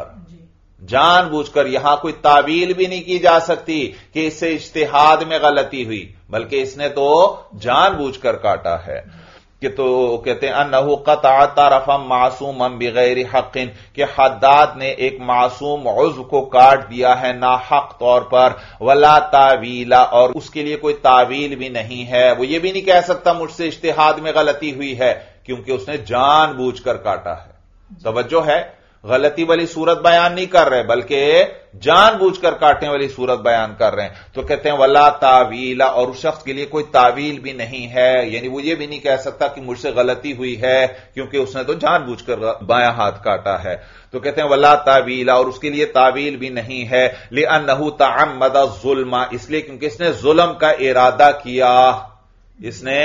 جان بوجھ کر یہاں کوئی تعویل بھی نہیں کی جا سکتی کہ اس سے اجتہاد میں غلطی ہوئی بلکہ اس نے تو جان بوجھ کر کاٹا ہے. کہ تو کہتے ہیں انہو قطع طرفا معصوما بغیر حق کہ حداد نے ایک معصوم عضو کو کاٹ دیا ہے ناحق طور پر. ولا تعویل اور اس کے لیے کوئی تعویل بھی نہیں ہے. وہ یہ بھی نہیں کہہ سکتا مجھ سے اجتہاد میں غلطی ہوئی ہے کیونکہ اس نے جان بوجھ کر کاٹا ہے. توجہ ہے غلطی والی صورت بیان نہیں کر رہے بلکہ جان بوجھ کر کاٹنے والی صورت بیان کر رہے ہیں. تو کہتے ہیں ولا تعویل اور اس شخص کے لیے کوئی تعویل بھی نہیں ہے یعنی وہ یہ بھی نہیں کہہ سکتا کہ مجھ سے غلطی ہوئی ہے کیونکہ اس نے تو جان بوجھ کر بایاں ہاتھ کاٹا ہے. تو کہتے ہیں ولا تعویل اور اس کے لیے تعویل بھی نہیں ہے. لأنہ تعمد الظلم اس لیے کیونکہ اس نے ظلم کا ارادہ کیا. اس نے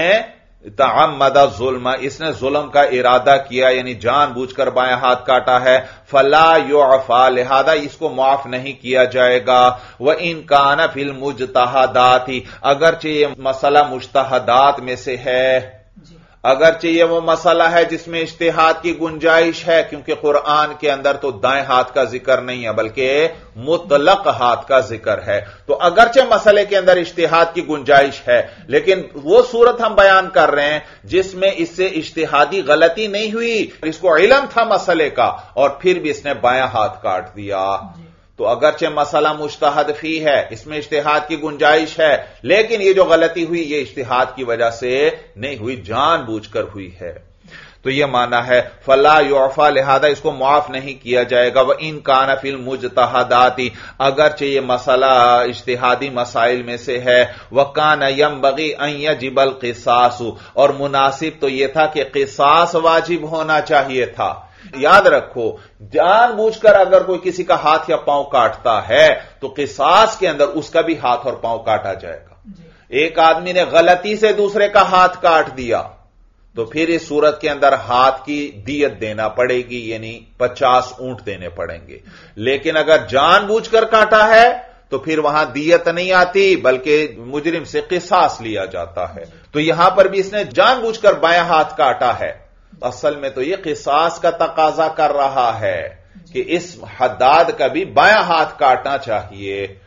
تعمد الظلم اس نے ظلم کا ارادہ کیا یعنی جان بوجھ کر بایاں ہاتھ کاٹا ہے. فلا یعفا لہذا اس کو معاف نہیں کیا جائے گا. وَإِن كَانَ فِي الْمُجْتَہَدَاتِ اگرچہ یہ مسئلہ مجتہدات میں سے ہے اگرچہ یہ وہ مسئلہ ہے جس میں اجتہاد کی گنجائش ہے کیونکہ قرآن کے اندر تو دائیں ہاتھ کا ذکر نہیں ہے بلکہ مطلق ہاتھ کا ذکر ہے. تو اگرچہ مسئلے کے اندر اجتہاد کی گنجائش ہے لیکن وہ صورت ہم بیان کر رہے ہیں جس میں اس سے اجتہادی غلطی نہیں ہوئی اس کو علم تھا مسئلے کا اور پھر بھی اس نے بایاں ہاتھ کاٹ دیا. تو اگرچہ مسئلہ مجتہد فی ہے اس میں اجتہاد کی گنجائش ہے لیکن یہ جو غلطی ہوئی یہ اجتہاد کی وجہ سے نہیں ہوئی جان بوجھ کر ہوئی ہے. تو یہ معنی ہے فلا یعفا لہذا اس کو معاف نہیں کیا جائے گا. وَإِن كَانَ فِي الْمُجْتَہَدَاتِ اگرچہ یہ مسئلہ اجتہادی مسائل میں سے ہے. وَكَانَ يَنبَغِي أَن يَجِبَ الْقِصَاصُ اور مناسب تو یہ تھا کہ قصاص واجب ہونا چاہیے تھا. یاد رکھو جان بوجھ کر اگر کوئی کسی کا ہاتھ یا پاؤں کاٹتا ہے تو قصاص کے اندر اس کا بھی ہاتھ اور پاؤں کاٹا جائے گا. ایک آدمی نے غلطی سے دوسرے کا ہاتھ کاٹ دیا تو پھر اس صورت کے اندر ہاتھ کی دیت دینا پڑے گی یعنی پچاس اونٹ دینے پڑیں گے. لیکن اگر جان بوجھ کر کاٹا ہے تو پھر وہاں دیت نہیں آتی بلکہ مجرم سے قصاص لیا جاتا ہے. تو یہاں پر بھی اس نے جان بوجھ کر بایاں ہاتھ کاٹا ہے. اصل میں تو یہ قصاص کا تقاضا کر رہا ہے کہ اس حداد کا بھی بایاں ہاتھ کاٹنا چاہیے.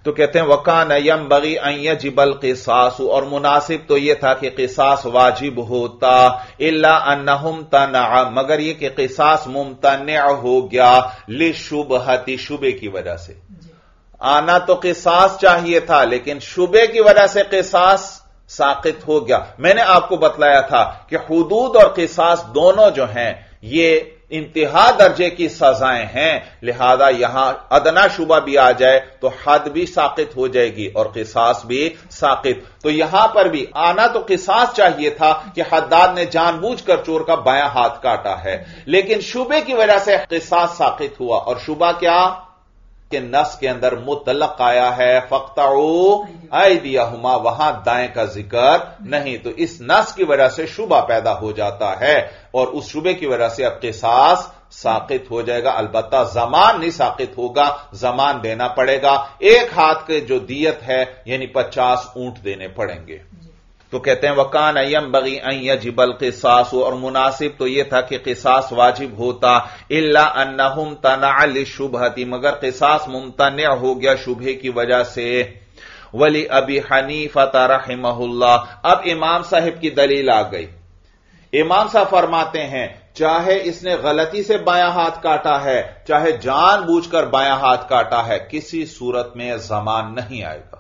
تو کہتے ہیں وکان ینبغی ان یجب القصاص، اور مناسب تو یہ تھا کہ قصاص واجب ہوتا، الا انہم تنع، مگر یہ کہ قصاص ممتنع ہو گیا للشبہۃ، شبے کی وجہ سے۔ آنا تو قصاص چاہیے تھا لیکن شبے کی وجہ سے قصاص ساقط ہو گیا۔ میں نے آپ کو بتلایا تھا کہ حدود اور قصاص دونوں جو ہیں یہ انتہا درجے کی سزائیں ہیں، لہذا یہاں ادنا شبہ بھی آ جائے تو حد بھی ساقط ہو جائے گی اور قصاص بھی ساقط۔ تو یہاں پر بھی آنا تو قصاص چاہیے تھا کہ حداد نے جان بوجھ کر چور کا بایاں ہاتھ کاٹا ہے، لیکن شبے کی وجہ سے قصاص ساقط ہوا، اور شبہ کیا کہ نص کے اندر مطلق آیا ہے فَاقْطَعُوا أَيْدِيَهُمَا، وہاں دائیں کا ذکر نہیں، تو اس نص کی وجہ سے شبہ پیدا ہو جاتا ہے اور اس شبے کی وجہ سے اب قصاص ساقط ہو جائے گا، البتہ زمان نہیں ساقط ہوگا، زمان دینا پڑے گا، ایک ہاتھ کے جو دیت ہے یعنی پچاس اونٹ دینے پڑیں گے۔ تو کہتے ہیں وَكَانَ يَنبَغِي أَن يَجِبَ الْقِصَاصُ، اور مناسب تو یہ تھا کہ قصاص واجب ہوتا، إِلَّا أَنَّهُمْ تَنَعَ لِلشُّبْهَةِ، مگر قصاص ممتنع ہو گیا شبہے کی وجہ سے۔ وَلِأَبِي حَنِيفَةَ رَحِمَهُ اللَّهُ، اب امام صاحب کی دلیل آ گئی۔ امام صاحب فرماتے ہیں چاہے اس نے غلطی سے بایاں ہاتھ کاٹا ہے، چاہے جان بوجھ کر بایاں ہاتھ کاٹا ہے، کسی صورت میں زمان نہیں آئے گا۔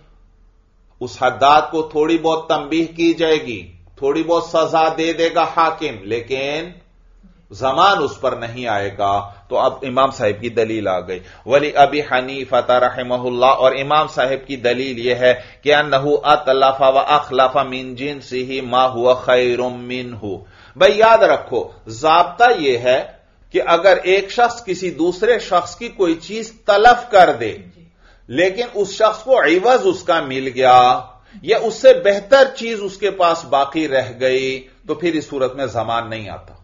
اس حداد کو تھوڑی بہت تنبیہ کی جائے گی، تھوڑی بہت سزا دے دے گا حاکم، لیکن زمان اس پر نہیں آئے گا۔ تو اب امام صاحب کی دلیل آ گئی۔ ولی ابی حنیفہ رحمہ اللہ، اور امام صاحب کی دلیل یہ ہے کہ انہ اتلف واخلف من جنسہ ما هو خیر منہ۔ بھئی یاد رکھو ضابطہ یہ ہے کہ اگر ایک شخص کسی دوسرے شخص کی کوئی چیز تلف کر دے لیکن اس شخص کو عوض اس کا مل گیا یا اس سے بہتر چیز اس کے پاس باقی رہ گئی تو پھر اس صورت میں زمان نہیں آتا۔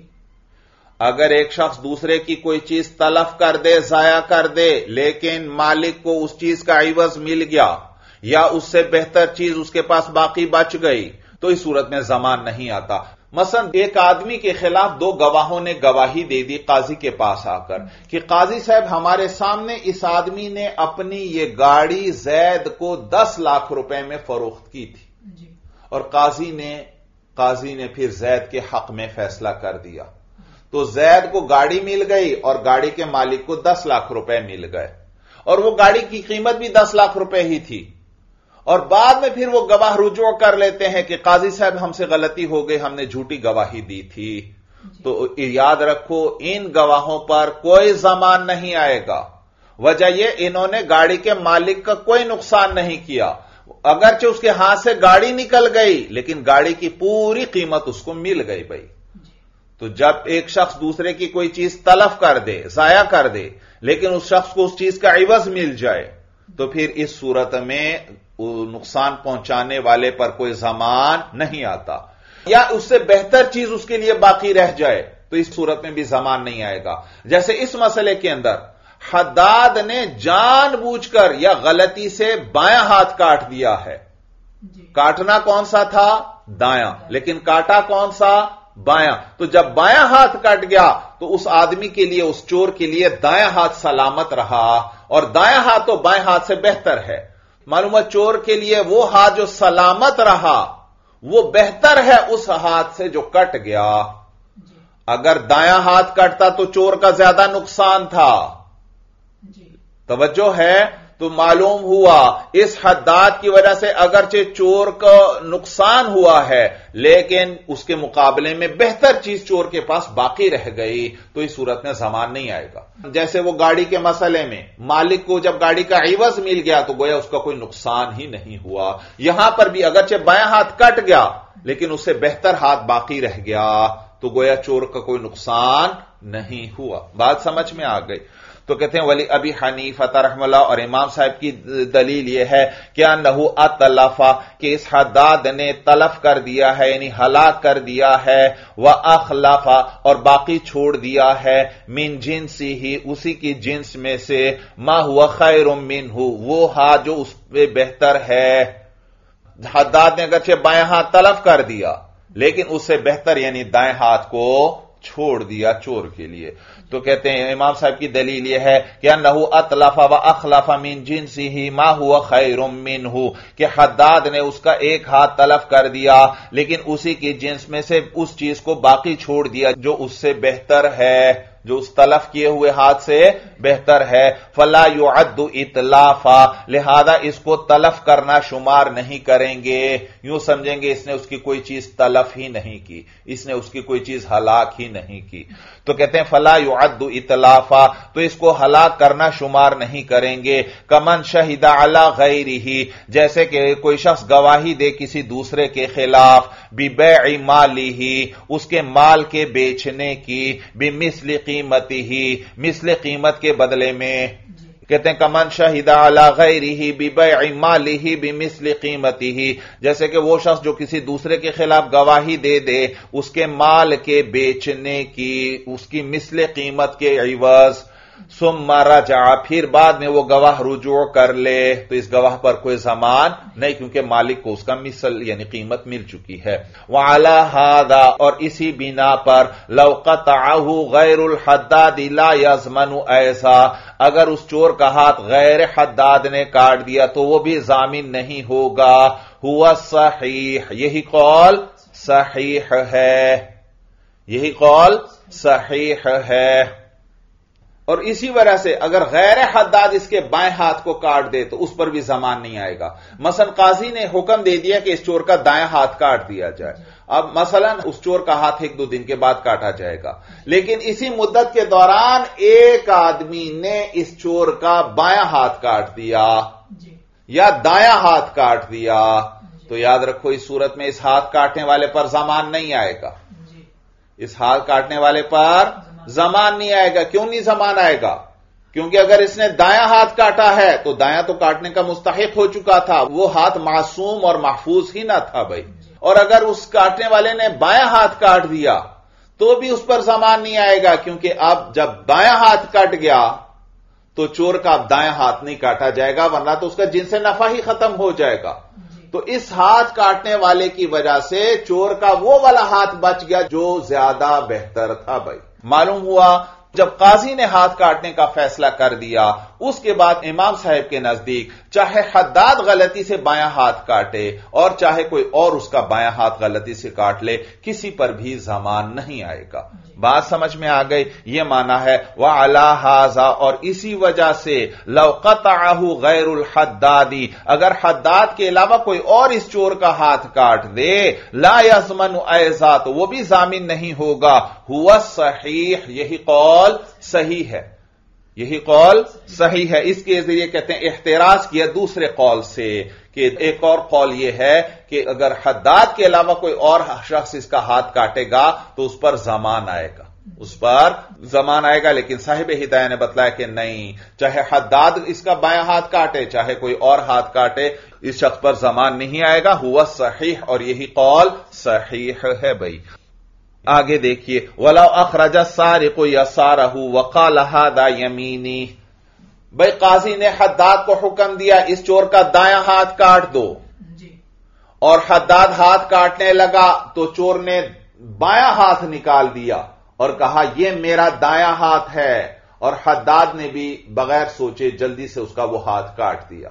اگر ایک شخص دوسرے کی کوئی چیز تلف کر دے، ضائع کر دے، لیکن مالک کو اس چیز کا عوض مل گیا یا اس سے بہتر چیز اس کے پاس باقی بچ گئی تو اس صورت میں زمان نہیں آتا۔ مثلا ایک آدمی کے خلاف دو گواہوں نے گواہی دے دی قاضی کے پاس آ کر کہ قاضی صاحب ہمارے سامنے اس آدمی نے اپنی یہ گاڑی زید کو دس لاکھ روپے میں فروخت کی تھی، اور قاضی نے قاضی نے پھر زید کے حق میں فیصلہ کر دیا، تو زید کو گاڑی مل گئی اور گاڑی کے مالک کو دس لاکھ روپے مل گئے، اور وہ گاڑی کی قیمت بھی دس لاکھ روپے ہی تھی، اور بعد میں پھر وہ گواہ رجوع کر لیتے ہیں کہ قاضی صاحب ہم سے غلطی ہو گئی، ہم نے جھوٹی گواہی دی تھی۔ تو یاد رکھو ان گواہوں پر کوئی زمان نہیں آئے گا، وجہ یہ انہوں نے گاڑی کے مالک کا کوئی نقصان نہیں کیا، اگرچہ اس کے ہاتھ سے گاڑی نکل گئی لیکن گاڑی کی پوری قیمت اس کو مل گئی۔ بھائی تو جب ایک شخص دوسرے کی کوئی چیز تلف کر دے، ضائع کر دے، لیکن اس شخص کو اس چیز کا عوض مل جائے تو پھر اس صورت میں نقصان پہنچانے والے پر کوئی زمان نہیں آتا، یا اس سے بہتر چیز اس کے لیے باقی رہ جائے تو اس صورت میں بھی زمان نہیں آئے گا۔ جیسے اس مسئلے کے اندر حداد نے جان بوجھ کر یا غلطی سے بایاں ہاتھ کاٹ دیا ہے، کاٹنا کون سا تھا؟ دایاں، لیکن کاٹا کون سا؟ بایاں۔ تو جب بایاں ہاتھ کٹ گیا تو اس آدمی کے لیے، اس چور کے لیے دایاں ہاتھ سلامت رہا، اور دایاں ہاتھ تو بائیں ہاتھ سے بہتر ہے۔ معلومات چور کے لیے وہ ہاتھ جو سلامت رہا وہ بہتر ہے اس ہاتھ سے جو کٹ گیا۔ اگر دایاں ہاتھ کٹتا تو چور کا زیادہ نقصان تھا۔ توجہ ہے؟ تو معلوم ہوا اس حداد کی وجہ سے اگرچہ چور کا نقصان ہوا ہے لیکن اس کے مقابلے میں بہتر چیز چور کے پاس باقی رہ گئی تو اس صورت میں زمان نہیں آئے گا۔ جیسے وہ گاڑی کے مسئلے میں مالک کو جب گاڑی کا عوض مل گیا تو گویا اس کا کوئی نقصان ہی نہیں ہوا، یہاں پر بھی اگرچہ بایاں ہاتھ کٹ گیا لیکن اس سے بہتر ہاتھ باقی رہ گیا تو گویا چور کا کوئی نقصان نہیں ہوا۔ بات سمجھ میں آ گئی؟ تو کہتے ہیں ولی ابی حنیفہ رحمہ اللہ، اور امام صاحب کی دلیل یہ ہے کہ انہ اتلف، کہ اس حداد نے تلف کر دیا ہے یعنی ہلاک کر دیا ہے، واخلف، اور باقی چھوڑ دیا ہے، من جنسی ہی، اسی کی جنس میں سے، ما ہوا خیر منہ، وہ ہاتھ جو اس پہ بہتر ہے۔ حداد نے اگرچہ بائیں ہاتھ تلف کر دیا لیکن اس سے بہتر یعنی دائیں ہاتھ کو چھوڑ دیا چور کے لیے. تو کہتے ہیں امام صاحب کی دلیل یہ ہے کہ انہو اتلف و اخلف من جنسہ ما ہوا خیر منہ، کہ حداد نے اس کا ایک ہاتھ تلف کر دیا لیکن اسی کی جنس میں سے اس چیز کو باقی چھوڑ دیا جو اس سے بہتر ہے، جو اس تلف کیے ہوئے ہاتھ سے بہتر ہے. فلا يعد اتلافا، لہذا اس کو تلف کرنا شمار نہیں کریں گے. یوں سمجھیں گے اس نے اس کی کوئی چیز تلف ہی نہیں کی، اس نے اس کی کوئی چیز ہلاک ہی نہیں کی. تو کہتے ہیں فلا يعد اتلافا، تو اس کو ہلاک کرنا شمار نہیں کریں گے. کمن شہد علی غیرہ، جیسے کہ کوئی شخص گواہی دے کسی دوسرے کے خلاف، ببیع مالہ، اس کے مال کے بیچنے کی، بمثل قیمتہ، مثل قیمت کے بدلے میں. کہتے ہیں کمن شہد علی غیرہ ببیع مالہ بمثل قیمتہ، جیسے کہ وہ شخص جو کسی دوسرے کے خلاف گواہی دے دے اس کے مال کے بیچنے کی، اس کی مثل قیمت کے عوض. ثم رجع، پھر بعد میں وہ گواہ رجوع کر لے، تو اس گواہ پر کوئی ضمان نہیں کیونکہ مالک کو اس کا مثل یعنی قیمت مل چکی ہے. وعلی ھذا، اور اسی بنا پر لو قطعہ غیر الحداد لا یضمن ایسا، اگر اس چور کا ہاتھ غیر حداد نے کاٹ دیا تو وہ بھی ضامن نہیں ہوگا. ہوا صحیح، یہی قول صحیح ہے، یہی قول صحیح ہے. اور اسی وجہ سے اگر غیر حداد اس کے بائیں ہاتھ کو کاٹ دے تو اس پر بھی ضمان نہیں آئے گا. مثلا قاضی نے حکم دے دیا کہ اس چور کا دائیں ہاتھ کاٹ دیا جائے. اب مثلا اس چور کا ہاتھ ایک دو دن کے بعد کاٹا جائے گا، لیکن اسی مدت کے دوران ایک آدمی نے اس چور کا بائیں ہاتھ کاٹ دیا یا دایاں ہاتھ کاٹ دیا، تو یاد رکھو اس صورت میں اس ہاتھ کاٹنے والے پر ضمان نہیں آئے گا. اس ہاتھ کاٹنے والے پر زمان نہیں آئے گا. کیوں نہیں زمان آئے گا؟ کیونکہ اگر اس نے دایاں ہاتھ کاٹا ہے تو دایاں تو کاٹنے کا مستحق ہو چکا تھا، وہ ہاتھ معصوم اور محفوظ ہی نہ تھا بھائی. اور اگر اس کاٹنے والے نے بایاں ہاتھ کاٹ دیا تو بھی اس پر زمان نہیں آئے گا، کیونکہ اب جب دایاں ہاتھ کٹ گیا تو چور کا اب دایاں ہاتھ نہیں کاٹا جائے گا، ورنہ تو اس کا جنس نفع ہی ختم ہو جائے گا. تو اس ہاتھ کاٹنے والے کی وجہ سے چور کا وہ والا ہاتھ بچ گیا جو زیادہ بہتر تھا بھائی. معلوم ہوا جب قاضی نے ہاتھ کاٹنے کا فیصلہ کر دیا اس کے بعد امام صاحب کے نزدیک چاہے حداد غلطی سے بایاں ہاتھ کاٹے اور چاہے کوئی اور اس کا بایاں ہاتھ غلطی سے کاٹ لے، کسی پر بھی ضمان نہیں آئے گا. بات سمجھ میں آ گئی؟ یہ معنی ہے وعلی ھذا، اور اسی وجہ سے لو قطعہ غیر الحدادی، اگر حداد کے علاوہ کوئی اور اس چور کا ہاتھ کاٹ دے، لا یضمن ایذا، تو وہ بھی ضامن نہیں ہوگا. ہوا صحیح، یہی قول صحیح ہے، یہی قول صحیح ہے. اس کے ذریعے کہتے ہیں احتراز کیا دوسرے قول سے، کہ ایک اور قول یہ ہے کہ اگر حداد کے علاوہ کوئی اور شخص اس کا ہاتھ کاٹے گا تو اس پر ضمان آئے گا، اس پر ضمان آئے گا. لیکن صاحب ہدایہ نے بتلایا کہ نہیں، چاہے حداد اس کا بایاں ہاتھ کاٹے چاہے کوئی اور ہاتھ کاٹے، اس شخص پر ضمان نہیں آئے گا. ہوا صحیح، اور یہی قول صحیح ہے بھائی. آگے دیکھیے وَلَوْ أَخْرَجَ السَّارِقُ يَسَارَهُ وَقَالَ هَذَا يَمِينِي، بھائی قاضی نے حداد کو حکم دیا اس چور کا دایاں ہاتھ کاٹ دو، اور حداد ہاتھ کاٹنے لگا تو چور نے بایاں ہاتھ نکال دیا اور کہا یہ میرا دایاں ہاتھ ہے، اور حداد نے بھی بغیر سوچے جلدی سے اس کا وہ ہاتھ کاٹ دیا.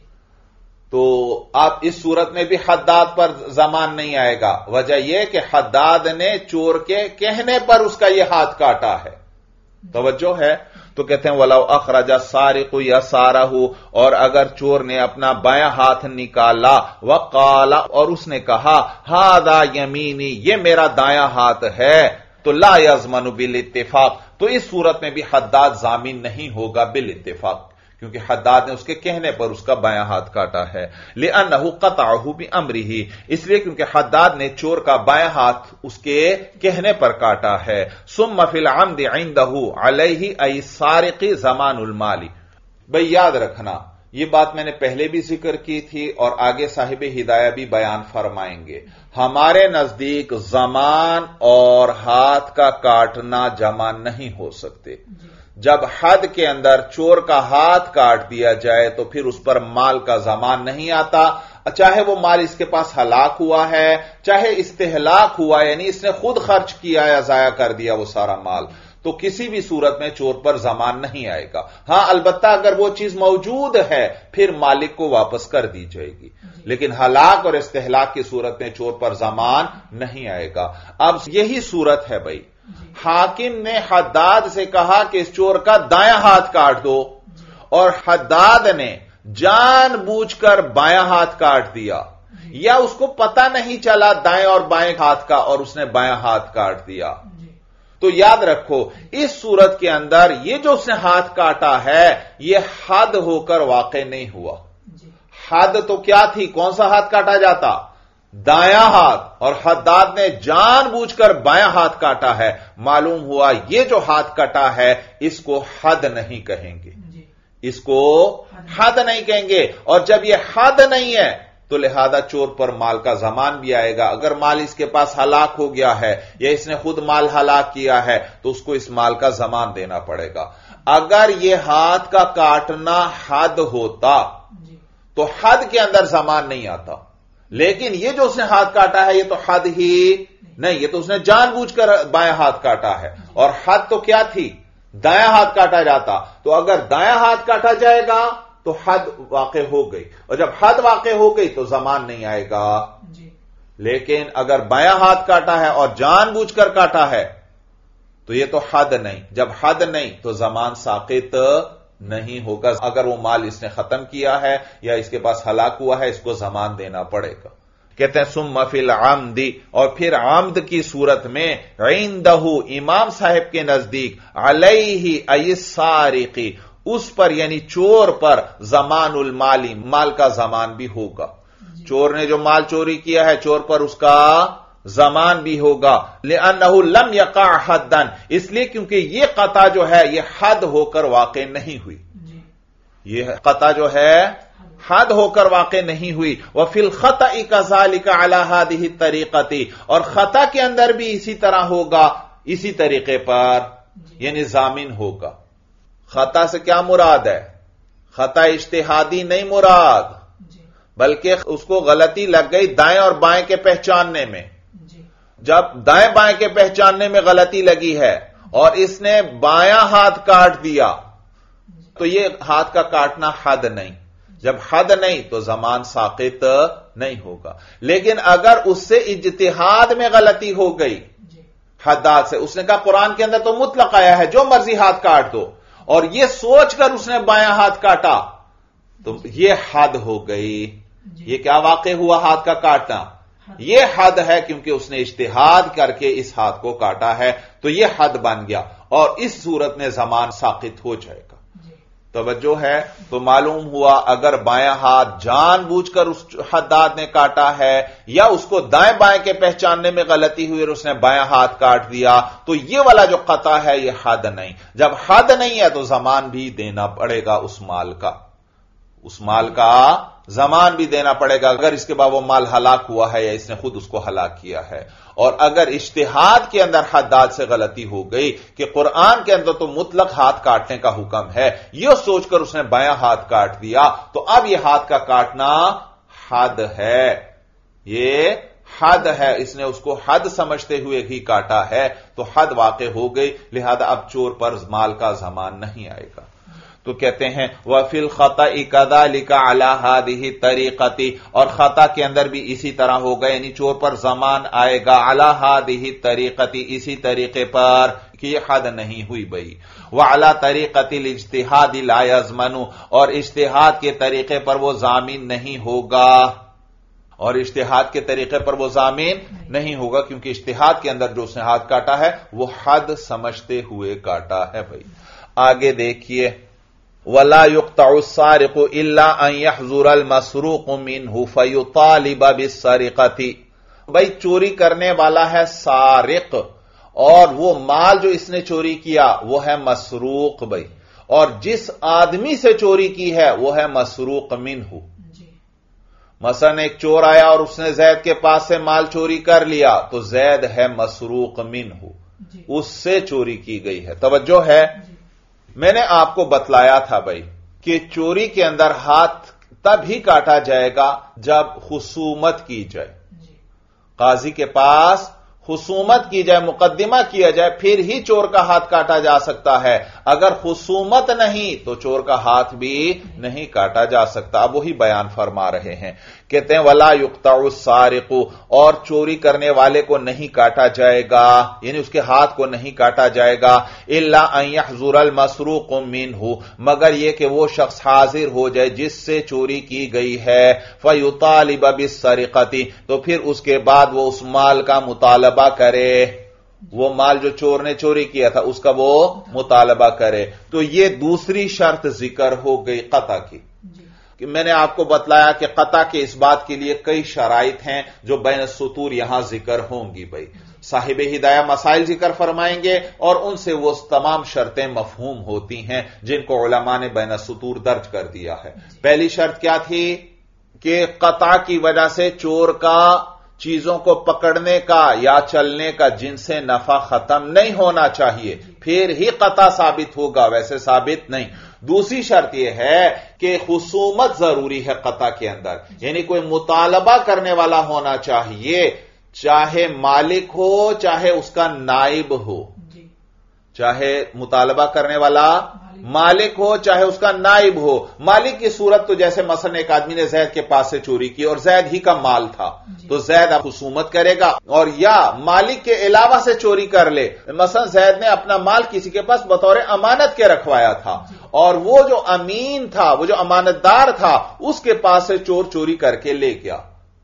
تو آپ اس صورت میں بھی حداد پر ضمان نہیں آئے گا. وجہ یہ کہ حداد نے چور کے کہنے پر اس کا یہ ہاتھ کاٹا ہے. توجہ ہے؟ تو کہتے ہیں وَلَوْ أَخْرَجَ السَّارِقُ يَسَارَهُ، اور اگر چور نے اپنا بایاں ہاتھ نکالا، وَقَالَ، اور اس نے کہا هَذَا يَمِينِي، یہ میرا دایاں ہاتھ ہے، تو لا يضمن بالاتفاق، تو اس صورت میں بھی حداد ضامن نہیں ہوگا بالاتفاق، کیونکہ حداد نے اس کے کہنے پر اس کا بایاں ہاتھ کاٹا ہے. لِأَنَّهُ قَطَعَهُ بِأَمْرِهِ، اس لیے کیونکہ حداد نے چور کا بایاں ہاتھ اس کے کہنے پر کاٹا ہے. ثُمَّ فِي الْعَمْدِ عِنْدَهُ عَلَيْهِ أَيْ السَّارِقِ زَمَانُ الْمَالِ. بھئی یاد رکھنا یہ بات میں نے پہلے بھی ذکر کی تھی اور آگے صاحب ہدایہ بھی بیان فرمائیں گے. ہمارے نزدیک زمان اور ہاتھ کا کاٹنا جمع نہیں ہو سکتے. جب حد کے اندر چور کا ہاتھ کاٹ دیا جائے تو پھر اس پر مال کا ضمان نہیں آتا. چاہے وہ مال اس کے پاس ہلاک ہوا ہے، چاہے استہلاک ہوا یعنی اس نے خود خرچ کیا یا ضائع کر دیا وہ سارا مال، تو کسی بھی صورت میں چور پر ضمان نہیں آئے گا۔ ہاں البتہ اگر وہ چیز موجود ہے پھر مالک کو واپس کر دی جائے گی، لیکن ہلاک اور استہلاک کی صورت میں چور پر ضمان نہیں آئے گا۔ اب یہی صورت ہے بھائی، حاکم نے حداد سے کہا کہ اس چور کا دایاں ہاتھ کاٹ دو، اور حداد نے جان بوجھ کر بایاں ہاتھ کاٹ دیا، یا اس کو پتہ نہیں چلا دائیں اور بائیں ہاتھ کا اور اس نے بایاں ہاتھ کاٹ دیا، تو یاد رکھو اس صورت کے اندر یہ جو اس نے ہاتھ کاٹا ہے یہ حد ہو کر واقع نہیں ہوا۔ حد تو کیا تھی؟ کون سا ہاتھ کاٹا جاتا؟ دایاں ہاتھ، اور حداد نے جان بوجھ کر بایاں ہاتھ کاٹا ہے۔ معلوم ہوا یہ جو ہاتھ کٹا ہے اس کو حد نہیں کہیں گے، اس کو حد نہیں کہیں گے، اور جب یہ حد نہیں ہے تو لہذا چور پر مال کا ضمان بھی آئے گا۔ اگر مال اس کے پاس ہلاک ہو گیا ہے یا اس نے خود مال ہلاک کیا ہے تو اس کو اس مال کا ضمان دینا پڑے گا۔ اگر یہ ہاتھ کا کاٹنا حد ہوتا تو حد کے اندر ضمان نہیں آتا، لیکن یہ جو اس نے ہاتھ کاٹا ہے یہ تو حد ہی نہیں، یہ تو اس نے جان بوجھ کر بایاں ہاتھ کاٹا ہے، اور حد تو کیا تھی؟ دایاں ہاتھ کاٹا جاتا، تو اگر دایاں ہاتھ کاٹا جائے گا تو حد واقع ہو گئی، اور جب حد واقع ہو گئی تو ضمان نہیں آئے گا۔ لیکن اگر بایاں ہاتھ کاٹا ہے اور جان بوجھ کر کاٹا ہے تو یہ تو حد نہیں، جب حد نہیں تو ضمان ساقط نہیں ہوگا۔ اگر وہ مال اس نے ختم کیا ہے یا اس کے پاس ہلاک ہوا ہے اس کو ضمان دینا پڑے گا۔ کہتے ہیں ثم فی العمد، اور پھر عمد کی صورت میں عندہ امام صاحب کے نزدیک علیہ ای السارق، اس پر یعنی چور پر ضمان المالی، مال کا ضمان بھی ہوگا۔ چور نے جو مال چوری کیا ہے چور پر اس کا ضمان بھی ہوگا، لأنہ لم یقع حدا، اس لیے کیونکہ یہ قطع جو ہے یہ حد ہو کر واقع نہیں ہوئی، یہ قطع جو ہے حد ہو کر واقع نہیں ہوئی۔ وفی الخطأ کذالک علی ہذہ الطریقۃ، اور خطا کے اندر بھی اسی طرح ہوگا، اسی طریقے پر یعنی ضامن ہوگا۔ خطا سے کیا مراد ہے؟ خطا اجتہادی نہیں مراد، بلکہ اس کو غلطی لگ گئی دائیں اور بائیں کے پہچاننے میں۔ جب دائیں بائیں کے پہچاننے میں غلطی لگی ہے اور اس نے بایاں ہاتھ کاٹ دیا تو یہ ہاتھ کا کاٹنا حد نہیں، جب حد نہیں تو ضمان ساقط نہیں ہوگا۔ لیکن اگر اس سے اجتہاد میں غلطی ہو گئی حداد سے، اس نے کہا قرآن کے اندر تو مطلق آیا ہے جو مرضی ہاتھ کاٹ دو، اور یہ سوچ کر اس نے بایاں ہاتھ کاٹا تو یہ حد ہو گئی۔ یہ کیا واقع ہوا؟ ہاتھ کا کاٹنا، یہ حد ہے کیونکہ اس نے اجتہاد کر کے اس ہاتھ کو کاٹا ہے تو یہ حد بن گیا، اور اس صورت میں ضمان ساقط ہو جائے گا۔ توجہ ہے؟ تو معلوم ہوا اگر بایاں ہاتھ جان بوجھ کر اس حداد نے کاٹا ہے یا اس کو دائیں بائیں کے پہچاننے میں غلطی ہوئی اور اس نے بایاں ہاتھ کاٹ دیا تو یہ والا جو قطع ہے یہ حد نہیں۔ جب حد نہیں ہے تو ضمان بھی دینا پڑے گا، اس مال کا اس مال کا ضمان بھی دینا پڑے گا اگر اس کے بعد وہ مال ہلاک ہوا ہے یا اس نے خود اس کو ہلاک کیا ہے۔ اور اگر اجتہاد کے اندر حداد سے غلطی ہو گئی کہ قرآن کے اندر تو مطلق ہاتھ کاٹنے کا حکم ہے، یہ سوچ کر اس نے بایاں ہاتھ کاٹ دیا تو اب یہ ہاتھ کا کاٹنا حد ہے، یہ حد ہے، اس نے اس کو حد سمجھتے ہوئے ہی کاٹا ہے تو حد واقع ہو گئی، لہذا اب چور پر مال کا ضمان نہیں آئے گا۔ تو کہتے ہیں وَفِي الْخَطَإِ كَذَلِكَ عَلَى هَذِهِ الطَّرِيقَةِ، اور خطا کے اندر بھی اسی طرح ہوگا، یعنی چور پر ضمان آئے گا عَلَى هَذِهِ الطَّرِيقَةِ، اسی طریقے پر کہ یہ حد نہیں ہوئی بھئی۔ وَعَلَى طَرِيقَةِ الْاجْتِهَادِ لَا يَضْمَنُ، اور اجتہاد کے طریقے پر وہ ضامن نہیں ہوگا، اور اجتہاد کے طریقے پر وہ ضامن نہیں ہوگا کیونکہ اجتہاد کے اندر جو اس نے ہاتھ کاٹا ہے وہ حد سمجھتے ہوئے کاٹا ہے بھئی۔ آگے دیکھیے وَلَا يُقْطَعُ السَّارِقُ إِلَّا أَن يَحْذُرَ الْمَسْرُوقُ مِنْهُ فَيُطَالِبَ بِالسَّرِقَةِ، بھئی چوری کرنے والا ہے سارق، اور وہ مال جو اس نے چوری کیا وہ ہے مسروق بھئی، اور جس آدمی سے چوری کی ہے وہ ہے مسروق منہ۔ مثلا ایک چور آیا اور اس نے زید کے پاس سے مال چوری کر لیا تو زید ہے مسروق منہ، اس سے چوری کی گئی ہے۔ توجہ ہے؟ میں نے آپ کو بتلایا تھا بھائی کہ چوری کے اندر ہاتھ تب ہی کاٹا جائے گا جب خصومت کی جائے، قاضی کے پاس خصومت کی جائے، مقدمہ کیا جائے، پھر ہی چور کا ہاتھ کاٹا جا سکتا ہے۔ اگر خصومت نہیں تو چور کا ہاتھ بھی نہیں کاٹا جا سکتا۔ اب وہی بیان فرما رہے ہیں، کہتے ہیں وَلَا يُقْطَعُ السَّارِقُ، اور چوری کرنے والے کو نہیں کاٹا جائے گا، یعنی اس کے ہاتھ کو نہیں کاٹا جائے گا، إِلَّا أَن يَحْضُرَ الْمَسْرُوقُ مِنْهُ، مگر یہ کہ وہ شخص حاضر ہو جائے جس سے چوری کی گئی ہے، فَيُطَالِبَ بِالسَّرِقَةِ، تو پھر اس کے بعد وہ اس مال کا مطالبہ کرے، وہ مال جو چور نے چوری کیا تھا اس کا وہ مطالبہ کرے۔ تو یہ دوسری شرط ذکر ہو گئی قطع کی، کہ میں نے آپ کو بتلایا کہ قطع کے اس بات کے لیے کئی شرائط ہیں جو بین السطور یہاں ذکر ہوں گی۔ بھائی صاحب ہدایہ مسائل ذکر فرمائیں گے اور ان سے وہ تمام شرطیں مفہوم ہوتی ہیں جن کو علماء نے بین السطور درج کر دیا ہے۔ پہلی شرط کیا تھی کہ قطع کی وجہ سے چور کا چیزوں کو پکڑنے کا یا چلنے کا جن سے نفع ختم نہیں ہونا چاہیے، پھر ہی قطع ثابت ہوگا، ویسے ثابت نہیں۔ دوسری شرط یہ ہے کہ خصومت ضروری ہے قطع کے اندر، یعنی کوئی مطالبہ کرنے والا ہونا چاہیے، چاہے مالک ہو چاہے اس کا نائب ہو، چاہے مطالبہ کرنے والا مالک ہو چاہے اس کا نائب ہو۔ مالک کی صورت تو جیسے مثلا ایک آدمی نے زید کے پاس سے چوری کی اور زید ہی کا مال تھا تو زید اب خصومت کرے گا، اور یا مالک کے علاوہ سے چوری کر لے، مثلا زید نے اپنا مال کسی کے پاس بطور امانت کے رکھوایا تھا اور وہ جو امین تھا، وہ جو امانت دار تھا، اس کے پاس سے چور چوری کر کے لے گیا،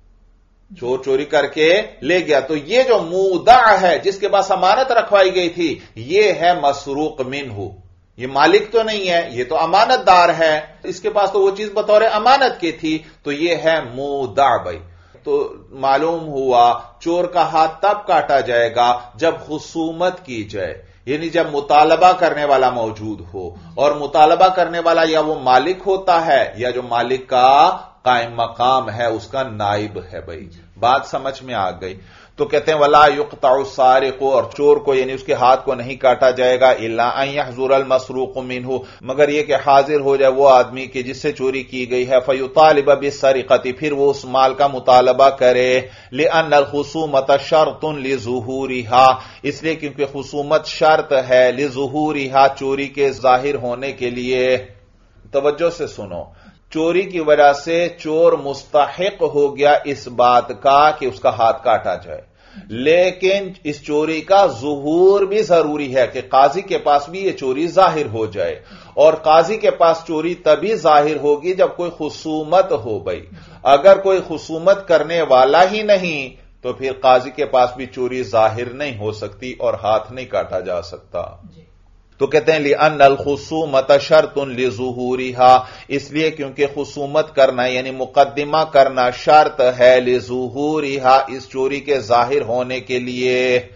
چور چوری کر کے لے گیا، تو یہ جو مودع ہے جس کے پاس امانت رکھوائی گئی تھی یہ ہے مسروق منہ، یہ مالک تو نہیں ہے، یہ تو امانت دار ہے، اس کے پاس تو وہ چیز بطور امانت کی تھی، تو یہ ہے مودع۔ بھائی تو معلوم ہوا چور کا ہاتھ تب کاٹا جائے گا جب خصومت کی جائے، یعنی جب مطالبہ کرنے والا موجود ہو، اور مطالبہ کرنے والا یا وہ مالک ہوتا ہے یا جو مالک کا قائم مقام ہے اس کا نائب ہے۔ بھائی بات سمجھ میں آ گئی؟ تو کہتے ہیں وَلَا يُقْطَعُ السَّارِقُ، اور چور کو یعنی اس کے ہاتھ کو نہیں کاٹا جائے گا، إِلَّا أَن يَحْضُرَ الْمَسْرُوقُ مِنْهُ، مگر یہ کہ حاضر ہو جائے وہ آدمی کہ جس سے چوری کی گئی ہے، فَيُطَالِبَ بِالسَّرِقَةِ، پھر وہ اس مال کا مطالبہ کرے، لِأَنَّ الْخُصُومَةَ شَرْطٌ لِظُهُورِهَا، اس لیے کیونکہ خصومت شرط ہے لِظُهُورِهَا، چوری کے ظاہر ہونے کے لیے۔ توجہ سے سنو، چوری کی وجہ سے چور مستحق ہو گیا اس بات کا کہ اس کا ہاتھ کاٹا جائے، لیکن اس چوری کا ظہور بھی ضروری ہے کہ قاضی کے پاس بھی یہ چوری ظاہر ہو جائے، اور قاضی کے پاس چوری تبھی ظاہر ہوگی جب کوئی خصومت ہو۔ بھائی اگر کوئی خصومت کرنے والا ہی نہیں تو پھر قاضی کے پاس بھی چوری ظاہر نہیں ہو سکتی اور ہاتھ نہیں کاٹا جا سکتا۔ تو کہتے ہیں لِأَنَّ الْخُصُومَةَ شَرْطٌ لِظُهُورِهَا، اس لیے کیونکہ خصومت کرنا یعنی مقدمہ کرنا شرط ہے لِظُهُورِهَا، اس چوری کے ظاہر ہونے کے لیے۔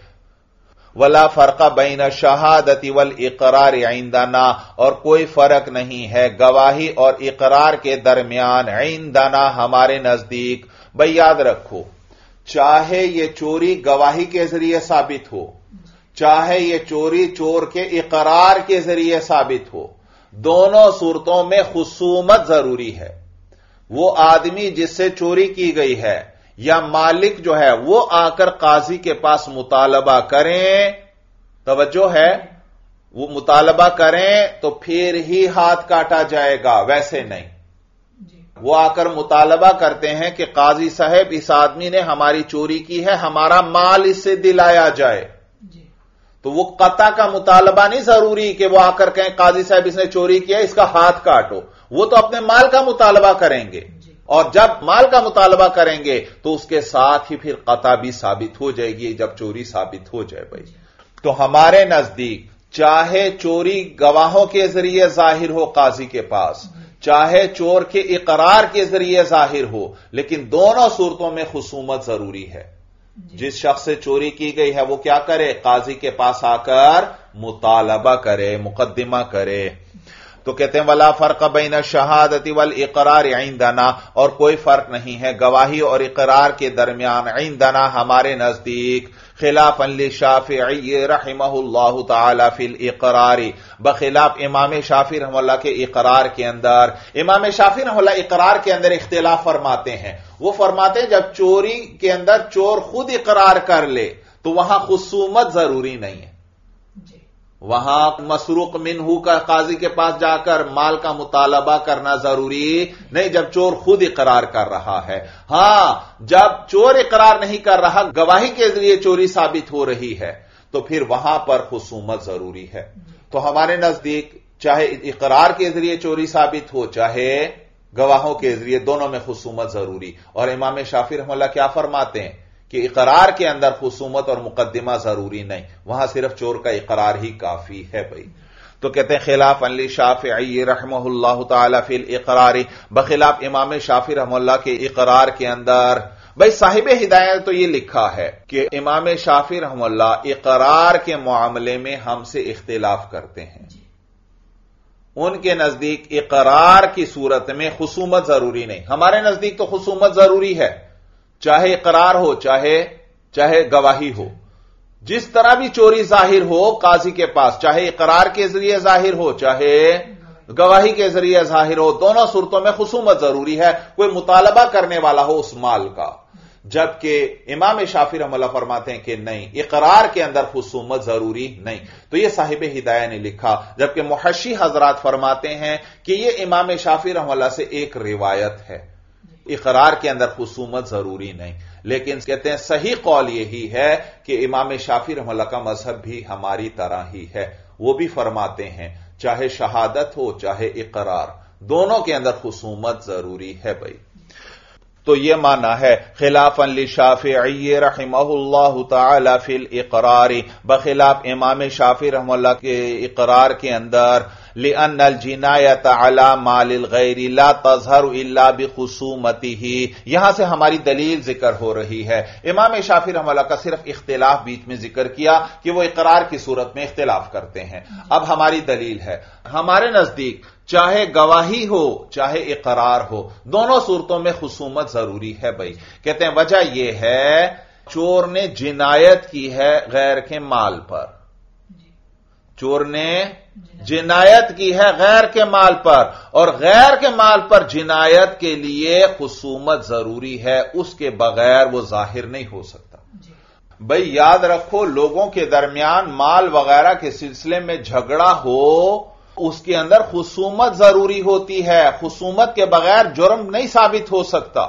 وَلَا فَرْقَ بَيْنَ الشَّهَادَةِ وَالْإِقْرَارِ عِندَنَا، اور کوئی فرق نہیں ہے گواہی اور اقرار کے درمیان، عندنا ہمارے نزدیک۔ بھئی یاد رکھو، چاہے یہ چوری گواہی کے ذریعے ثابت ہو چاہے یہ چوری چور کے اقرار کے ذریعے ثابت ہو، دونوں صورتوں میں خصومت ضروری ہے۔ وہ آدمی جس سے چوری کی گئی ہے یا مالک جو ہے وہ آ کر قاضی کے پاس مطالبہ کریں، توجہ ہے، وہ مطالبہ کریں تو پھر ہی ہاتھ کاٹا جائے گا، ویسے نہیں۔ وہ آ کر مطالبہ کرتے ہیں کہ قاضی صاحب اس آدمی نے ہماری چوری کی ہے، ہمارا مال اس سے دلایا جائے، تو وہ قطع کا مطالبہ نہیں ضروری کہ وہ آ کر کہیں قاضی صاحب اس نے چوری کیا اس کا ہاتھ کاٹو، وہ تو اپنے مال کا مطالبہ کریں گے، اور جب مال کا مطالبہ کریں گے تو اس کے ساتھ ہی پھر قطع بھی ثابت ہو جائے گی جب چوری ثابت ہو جائے۔ بھائی تو ہمارے نزدیک چاہے چوری گواہوں کے ذریعے ظاہر ہو قاضی کے پاس، چاہے چور کے اقرار کے ذریعے ظاہر ہو، لیکن دونوں صورتوں میں خصومت ضروری ہے۔ جس شخص سے چوری کی گئی ہے وہ کیا کرے؟ قاضی کے پاس آ کر مطالبہ کرے، مقدمہ کرے۔ تو کہتے ہیں وَلَا فَرْقَ بَيْنَ الشَّهَادَةِ وَالْإِقْرَارِ عِندَنَا، اور کوئی فرق نہیں ہے گواہی اور اقرار کے درمیان، عندنا ہمارے نزدیک، خلافا للشافعی رحمہ اللہ تعالی فی الاقرار، بخلاف امام شافعی رحمہ اللہ کے اقرار کے اندر۔ امام شافعی رحمہ اللہ اقرار کے اندر اختلاف فرماتے ہیں، وہ فرماتے ہیں جب چوری کے اندر چور خود اقرار کر لے تو وہاں خصومت ضروری نہیں ہے، وہاں مسروق منہ کا قاضی کے پاس جا کر مال کا مطالبہ کرنا ضروری نہیں جب چور خود اقرار کر رہا ہے۔ ہاں جب چور اقرار نہیں کر رہا، گواہی کے ذریعے چوری ثابت ہو رہی ہے تو پھر وہاں پر خصومت ضروری ہے۔ تو ہمارے نزدیک چاہے اقرار کے ذریعے چوری ثابت ہو چاہے گواہوں کے ذریعے، دونوں میں خصومت ضروری۔ اور امام شافعی رحمہ اللہ کیا فرماتے ہیں کہ اقرار کے اندر خصومت اور مقدمہ ضروری نہیں، وہاں صرف چور کا اقرار ہی کافی ہے بھائی۔ تو کہتے ہیں خلاف للشافعی رحمہ اللہ تعالی فی الاقرار، بخلاف امام شافعی رحمہ اللہ کے اقرار کے اندر۔ بھائی صاحب ہدایت تو یہ لکھا ہے کہ امام شافعی رحمہ اللہ اقرار کے معاملے میں ہم سے اختلاف کرتے ہیں، ان کے نزدیک اقرار کی صورت میں خصومت ضروری نہیں، ہمارے نزدیک تو خصومت ضروری ہے، چاہے اقرار ہو چاہے چاہے گواہی ہو۔ جس طرح بھی چوری ظاہر ہو قاضی کے پاس، چاہے اقرار کے ذریعے ظاہر ہو چاہے گواہی کے ذریعے ظاہر ہو، دونوں صورتوں میں خصومت ضروری ہے، کوئی مطالبہ کرنے والا ہو اس مال کا۔ جبکہ امام شافعی رحمہ اللہ فرماتے ہیں کہ نہیں، اقرار کے اندر خصومت ضروری نہیں۔ تو یہ صاحب ہدایہ نے لکھا، جبکہ محشی حضرات فرماتے ہیں کہ یہ امام شافعی رحمہ اللہ سے ایک روایت ہے، اقرار کے اندر خصومت ضروری نہیں۔ لیکن کہتے ہیں صحیح قول یہی ہے کہ امام شافعی رحمہ اللہ کا مذہب بھی ہماری طرح ہی ہے، وہ بھی فرماتے ہیں چاہے شہادت ہو چاہے اقرار، دونوں کے اندر خصومت ضروری ہے بھائی۔ تو یہ معنی ہے خلافا للشافعی رحمہ اللہ تعالی فی الاقرار، بخلاف امام شافعی رحمہ اللہ کے اقرار کے اندر، لأن الجنایۃ علی مال الغیر لا تظہر الا بخصومتہ، یہاں سے ہماری دلیل ذکر ہو رہی ہے۔ امام شافعی رحمہ اللہ کا صرف اختلاف بیچ میں ذکر کیا کہ وہ اقرار کی صورت میں اختلاف کرتے ہیں۔ اب ہماری دلیل ہے، ہمارے نزدیک چاہے گواہی ہو چاہے اقرار ہو، دونوں صورتوں میں خصومت ضروری ہے بھائی۔ کہتے ہیں وجہ یہ ہے چور نے جنایت کی ہے غیر کے مال پر، چور نے جنایت کی ہے غیر کے مال پر، اور غیر کے مال پر جنایت کے لیے خصومت ضروری ہے، اس کے بغیر وہ ظاہر نہیں ہو سکتا۔ بھائی یاد رکھو، لوگوں کے درمیان مال وغیرہ کے سلسلے میں جھگڑا ہو، اس کے اندر خصومت ضروری ہوتی ہے، خصومت کے بغیر جرم نہیں ثابت ہو سکتا۔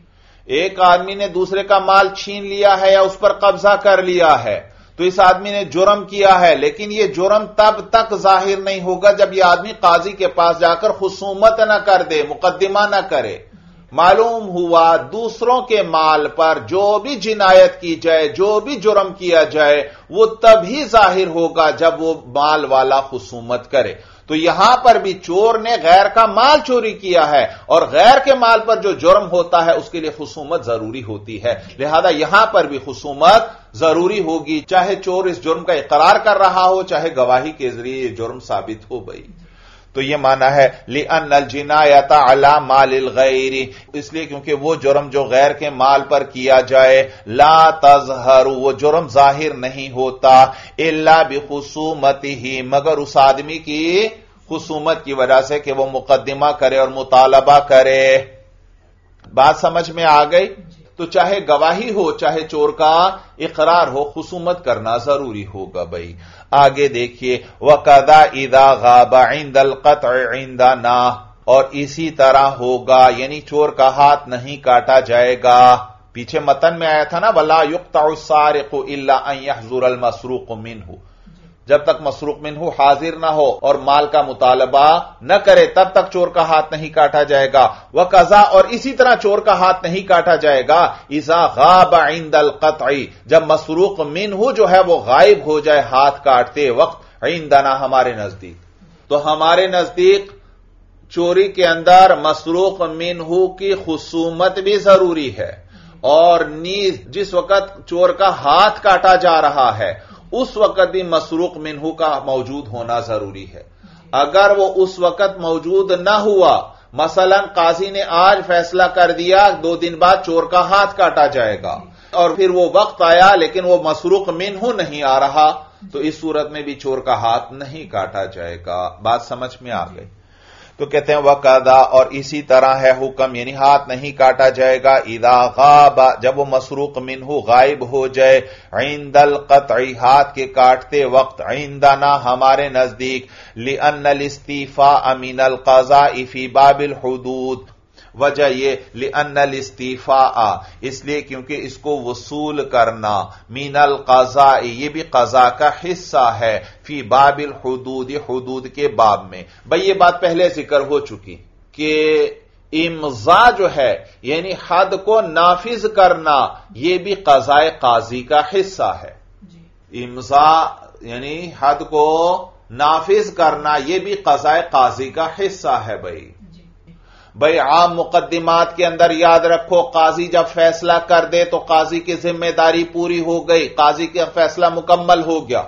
ایک آدمی نے دوسرے کا مال چھین لیا ہے یا اس پر قبضہ کر لیا ہے تو اس آدمی نے جرم کیا ہے، لیکن یہ جرم تب تک ظاہر نہیں ہوگا جب یہ آدمی قاضی کے پاس جا کر خصومت نہ کر دے، مقدمہ نہ کرے۔ معلوم ہوا دوسروں کے مال پر جو بھی جنایت کی جائے، جو بھی جرم کیا جائے، وہ تبھی ظاہر ہوگا جب وہ مال والا خصومت کرے۔ تو یہاں پر بھی چور نے غیر کا مال چوری کیا ہے، اور غیر کے مال پر جو جرم ہوتا ہے اس کے لیے خصومت ضروری ہوتی ہے، لہذا یہاں پر بھی خصومت ضروری ہوگی، چاہے چور اس جرم کا اقرار کر رہا ہو چاہے گواہی کے ذریعے یہ جرم ثابت ہو گئی۔ تو یہ معنی ہے لِأَنَّ الْجِنَایَةَ عَلَى مَالِ الْغَيْرِ، اس لیے کیونکہ وہ جرم جو غیر کے مال پر کیا جائے، لا تظہر، وہ جرم ظاہر نہیں ہوتا، الا بخصومتہ، مگر اس آدمی کی خصومت کی وجہ سے کہ وہ مقدمہ کرے اور مطالبہ کرے۔ بات سمجھ میں آ گئی؟ تو چاہے گواہی ہو چاہے چور کا اقرار ہو، خصومت کرنا ضروری ہوگا بھائی۔ آگے دیکھیے وَقَذَا إِذَا غَابَ عِنْدَ الْقَطْعِ عِنْدَنَا، اور اسی طرح ہوگا، یعنی چور کا ہاتھ نہیں کاٹا جائے گا۔ پیچھے متن میں آیا تھا نا وَلَا يُقْطَعُ السَّارِقُ إِلَّا أَن يَحْضُرَ الْمَسْرُوقُ مِنْهُ، جب تک مسروق منہ حاضر نہ ہو اور مال کا مطالبہ نہ کرے تب تک چور کا ہاتھ نہیں کاٹا جائے گا۔ وَقَذَا، اور اسی طرح چور کا ہاتھ نہیں کاٹا جائے گا اِذَا غَابَ عِنْدَ الْقَطْعِ، جب مسروق منہ جو ہے وہ غائب ہو جائے ہاتھ کاٹتے وقت، عندنا، ہمارے نزدیک۔ تو ہمارے نزدیک چوری کے اندر مسروق منہ کی خصومت بھی ضروری ہے، اور نیز جس وقت چور کا ہاتھ کاٹا جا رہا ہے اس وقت بھی مسروق منہ کا موجود ہونا ضروری ہے۔ اگر وہ اس وقت موجود نہ ہوا، مثلا قاضی نے آج فیصلہ کر دیا دو دن بعد چور کا ہاتھ کاٹا جائے گا، اور پھر وہ وقت آیا لیکن وہ مسروق منہ نہیں آ رہا تو اس صورت میں بھی چور کا ہاتھ نہیں کاٹا جائے گا. بات سمجھ میں آ گئی؟ تو کہتے ہیں وقدا، اور اسی طرح ہے حکم، یعنی ہاتھ نہیں کاٹا جائے گا اذا غاب، جب وہ مسروق منہ غائب ہو جائے، عند القطع، ہاتھ کے کاٹتے وقت، عندنا ہمارے نزدیک، لأن الاستیفاء من القضاء فی باب الحدود، وجہ یہ لأن الاستیفاء، اس لیے کیونکہ اس کو وصول کرنا، من القضاء، یہ بھی قضاء کا حصہ ہے، فی باب الحدود، حدود کے باب میں. بھئی یہ بات پہلے ذکر ہو چکی کہ امضاء جو ہے یعنی حد کو نافذ کرنا، یہ بھی قضاء قاضی کا حصہ ہے. امضاء یعنی حد کو نافذ کرنا، یہ بھی قضاء قاضی کا حصہ ہے. بھئی بھئی عام مقدمات کے اندر یاد رکھو، قاضی جب فیصلہ کر دے تو قاضی کی ذمہ داری پوری ہو گئی، قاضی کا فیصلہ مکمل ہو گیا.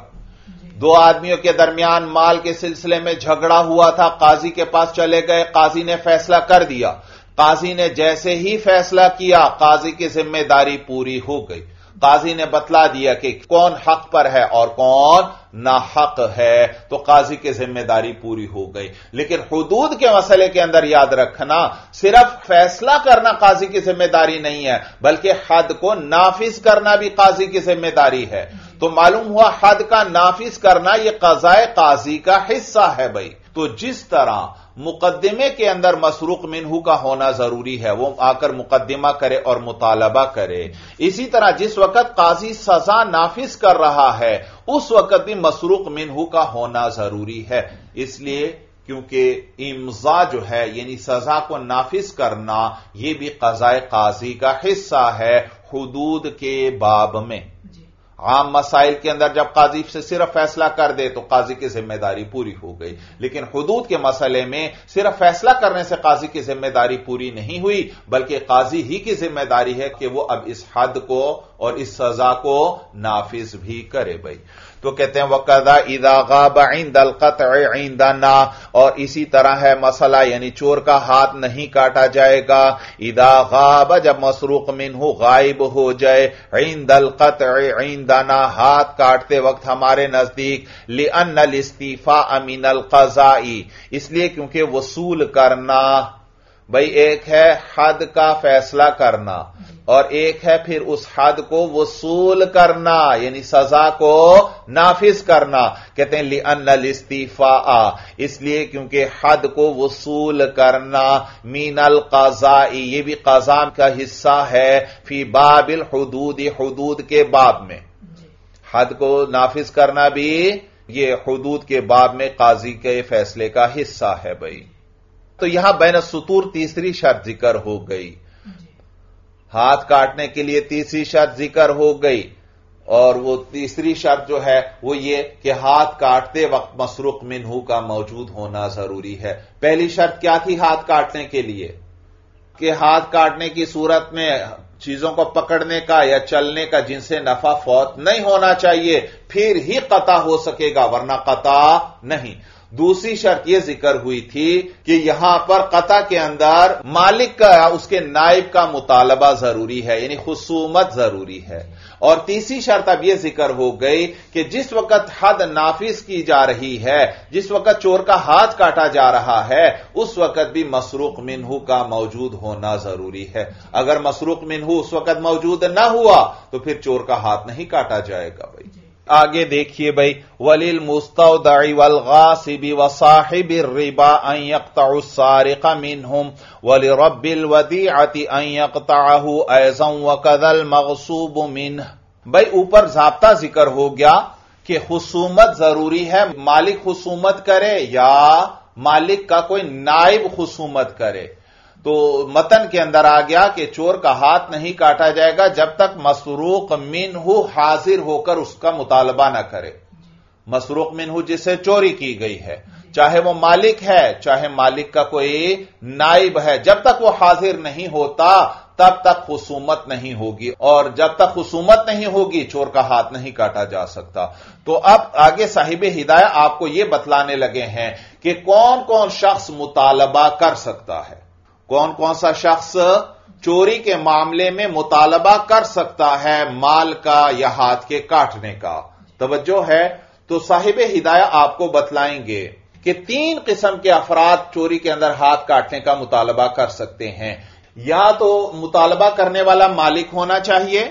دو آدمیوں کے درمیان مال کے سلسلے میں جھگڑا ہوا تھا، قاضی کے پاس چلے گئے، قاضی نے فیصلہ کر دیا. قاضی نے جیسے ہی فیصلہ کیا، قاضی کی ذمہ داری پوری ہو گئی. قاضی نے بتلا دیا کہ کون حق پر ہے اور کون ناحق ہے، تو قاضی کی ذمہ داری پوری ہو گئی. لیکن حدود کے مسئلے کے اندر یاد رکھنا، صرف فیصلہ کرنا قاضی کی ذمہ داری نہیں ہے، بلکہ حد کو نافذ کرنا بھی قاضی کی ذمہ داری ہے. تو معلوم ہوا حد کا نافذ کرنا یہ قضاء قاضی کا حصہ ہے. بھائی تو جس طرح مقدمے کے اندر مسروق منہ کا ہونا ضروری ہے، وہ آ کر مقدمہ کرے اور مطالبہ کرے، اسی طرح جس وقت قاضی سزا نافذ کر رہا ہے اس وقت بھی مسروق منہ کا ہونا ضروری ہے. اس لیے کیونکہ امضاء جو ہے یعنی سزا کو نافذ کرنا، یہ بھی قضاء قاضی کا حصہ ہے حدود کے باب میں. عام مسائل کے اندر جب قاضی سے صرف فیصلہ کر دے تو قاضی کی ذمہ داری پوری ہو گئی، لیکن حدود کے مسئلے میں صرف فیصلہ کرنے سے قاضی کی ذمہ داری پوری نہیں ہوئی، بلکہ قاضی ہی کی ذمہ داری ہے کہ وہ اب اس حد کو اور اس سزا کو نافذ بھی کرے. بھائی تو کہتے ہیں وقضا اذا غاب عند القطع عندنا، اور اسی طرح ہے مسئلہ یعنی چور کا ہاتھ نہیں کاٹا جائے گا اذا غاب، جب مسروق منہ غائب ہو جائے، عند القطع عندنا، ہاتھ کاٹتے وقت ہمارے نزدیک، لأن الاستیفاء من القضاء، اس لیے کیونکہ وصول کرنا، بھئی ایک ہے حد کا فیصلہ کرنا اور ایک ہے پھر اس حد کو وصول کرنا یعنی سزا کو نافذ کرنا. کہتے ہیں لأن الاستیفاء، اس لیے کیونکہ حد کو وصول کرنا، من القضاء، یہ بھی قضاء کا حصہ ہے، فی باب الحدود، حدود کے باب میں. حد کو نافذ کرنا بھی یہ حدود کے باب میں قاضی کے فیصلے کا حصہ ہے. بھائی تو یہاں بین السطور تیسری شرط ذکر ہو گئی، ہاتھ کاٹنے کے لیے تیسری شرط ذکر ہو گئی، اور وہ تیسری شرط جو ہے وہ یہ کہ ہاتھ کاٹتے وقت مسروق منہ کا موجود ہونا ضروری ہے. پہلی شرط کیا تھی ہاتھ کاٹنے کے لیے؟ کہ ہاتھ کاٹنے کی صورت میں چیزوں کو پکڑنے کا یا چلنے کا جن سے نفع فوت نہیں ہونا چاہیے، پھر ہی قطع ہو سکے گا، ورنہ قطع نہیں. دوسری شرط یہ ذکر ہوئی تھی کہ یہاں پر قطع کے اندر مالک کا اس کے نائب کا مطالبہ ضروری ہے، یعنی خصومت ضروری ہے. اور تیسری شرط اب یہ ذکر ہو گئی کہ جس وقت حد نافذ کی جا رہی ہے، جس وقت چور کا ہاتھ کاٹا جا رہا ہے، اس وقت بھی مسروق منہ کا موجود ہونا ضروری ہے. اگر مسروق منہ اس وقت موجود نہ ہوا تو پھر چور کا ہاتھ نہیں کاٹا جائے گا. بھائی آگے دیکھیے بھائی، وَلِلْمُسْتَوْدَعِ وَالْغَاصِبِ وَصَاحِبِ الرِّبَا أَن يَقْطَعُ السَّارِقَ مِنْهُمْ وَلِرَبِّ الْوَدِيعَةِ أَن يَقْطَعَهُ أَيْضًا وَكَذَا الْمَغْصُوبُ مِنْهُ. بھائی اوپر ضابطہ ذکر ہو گیا کہ خصومت ضروری ہے، مالک خصومت کرے یا مالک کا کوئی نائب خصومت کرے. تو متن کے اندر آ گیا کہ چور کا ہاتھ نہیں کاٹا جائے گا جب تک مسروق منہ حاضر ہو کر اس کا مطالبہ نہ کرے. مسروق منہ جس سے چوری کی گئی ہے، چاہے وہ مالک ہے چاہے مالک کا کوئی نائب ہے، جب تک وہ حاضر نہیں ہوتا تب تک خصومت نہیں ہوگی، اور جب تک خصومت نہیں ہوگی چور کا ہاتھ نہیں کاٹا جا سکتا. تو اب آگے صاحب ہدایہ آپ کو یہ بتلانے لگے ہیں کہ کون کون شخص مطالبہ کر سکتا ہے، کون کون سا شخص چوری کے معاملے میں مطالبہ کر سکتا ہے مال کا یا ہاتھ کے کاٹنے کا. توجہ ہے. تو صاحب ہدایہ آپ کو بتلائیں گے کہ تین قسم کے افراد چوری کے اندر ہاتھ کاٹنے کا مطالبہ کر سکتے ہیں. یا تو مطالبہ کرنے والا مالک ہونا چاہیے,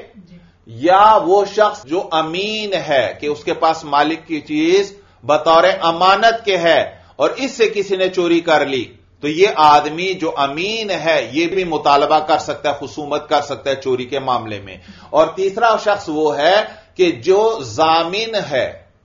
یا وہ شخص جو امین ہے کہ اس کے پاس مالک کی چیز بطور امانت کے ہے اور اس سے کسی نے چوری کر لی, تو یہ آدمی جو امین ہے یہ بھی مطالبہ کر سکتا ہے, خصومت کر سکتا ہے چوری کے معاملے میں. اور تیسرا شخص وہ ہے کہ جو ضامن ہے,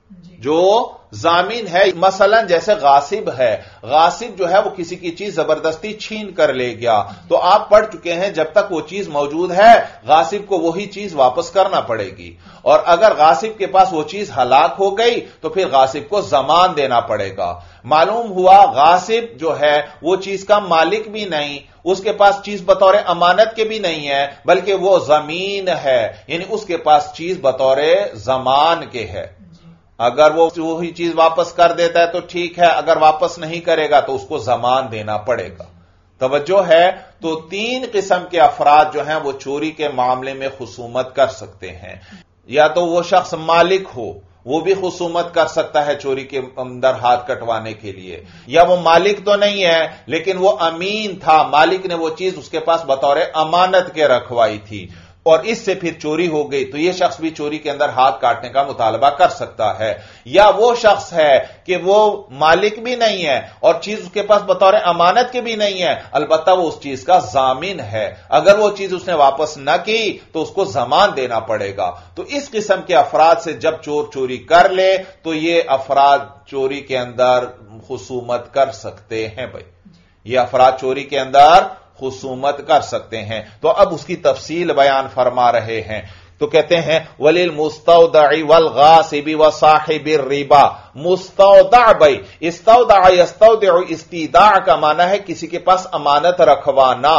جو ضامن ہے, مثلا جیسے غاصب ہے. غاصب جو ہے وہ کسی کی چیز زبردستی چھین کر لے گیا, تو آپ پڑھ چکے ہیں جب تک وہ چیز موجود ہے غاصب کو وہی چیز واپس کرنا پڑے گی, اور اگر غاصب کے پاس وہ چیز ہلاک ہو گئی تو پھر غاصب کو ضمان دینا پڑے گا. معلوم ہوا غاصب جو ہے وہ چیز کا مالک بھی نہیں, اس کے پاس چیز بطور امانت کے بھی نہیں ہے, بلکہ وہ زمین ہے, یعنی اس کے پاس چیز بطور ضمان کے ہے. اگر وہ وہی چیز واپس کر دیتا ہے تو ٹھیک ہے, اگر واپس نہیں کرے گا تو اس کو ضمان دینا پڑے گا. توجہ ہے. تو تین قسم کے افراد جو ہیں وہ چوری کے معاملے میں خصومت کر سکتے ہیں. یا تو وہ شخص مالک ہو, وہ بھی خصومت کر سکتا ہے چوری کے اندر ہاتھ کٹوانے کے لیے, یا وہ مالک تو نہیں ہے لیکن وہ امین تھا, مالک نے وہ چیز اس کے پاس بطور امانت کے رکھوائی تھی اور اس سے پھر چوری ہو گئی, تو یہ شخص بھی چوری کے اندر ہاتھ کاٹنے کا مطالبہ کر سکتا ہے. یا وہ شخص ہے کہ وہ مالک بھی نہیں ہے اور چیز اس کے پاس بطور امانت کے بھی نہیں ہے, البتہ وہ اس چیز کا ضامن ہے, اگر وہ چیز اس نے واپس نہ کی تو اس کو ضمان دینا پڑے گا. تو اس قسم کے افراد سے جب چور چوری کر لے تو یہ افراد چوری کے اندر خصومت کر سکتے ہیں. بھائی یہ افراد چوری کے اندر خصومت کر سکتے ہیں. تو اب اس کی تفصیل بیان فرما رہے ہیں. تو کہتے ہیں وَلِلْمُسْتَوْدَعِ وَالْغَاصِبِ وَصَاحِبِ الرِّبَا. مستودع بھائی, استودع یستودع, استیداع کا معنی ہے کسی کے پاس امانت رکھوانا.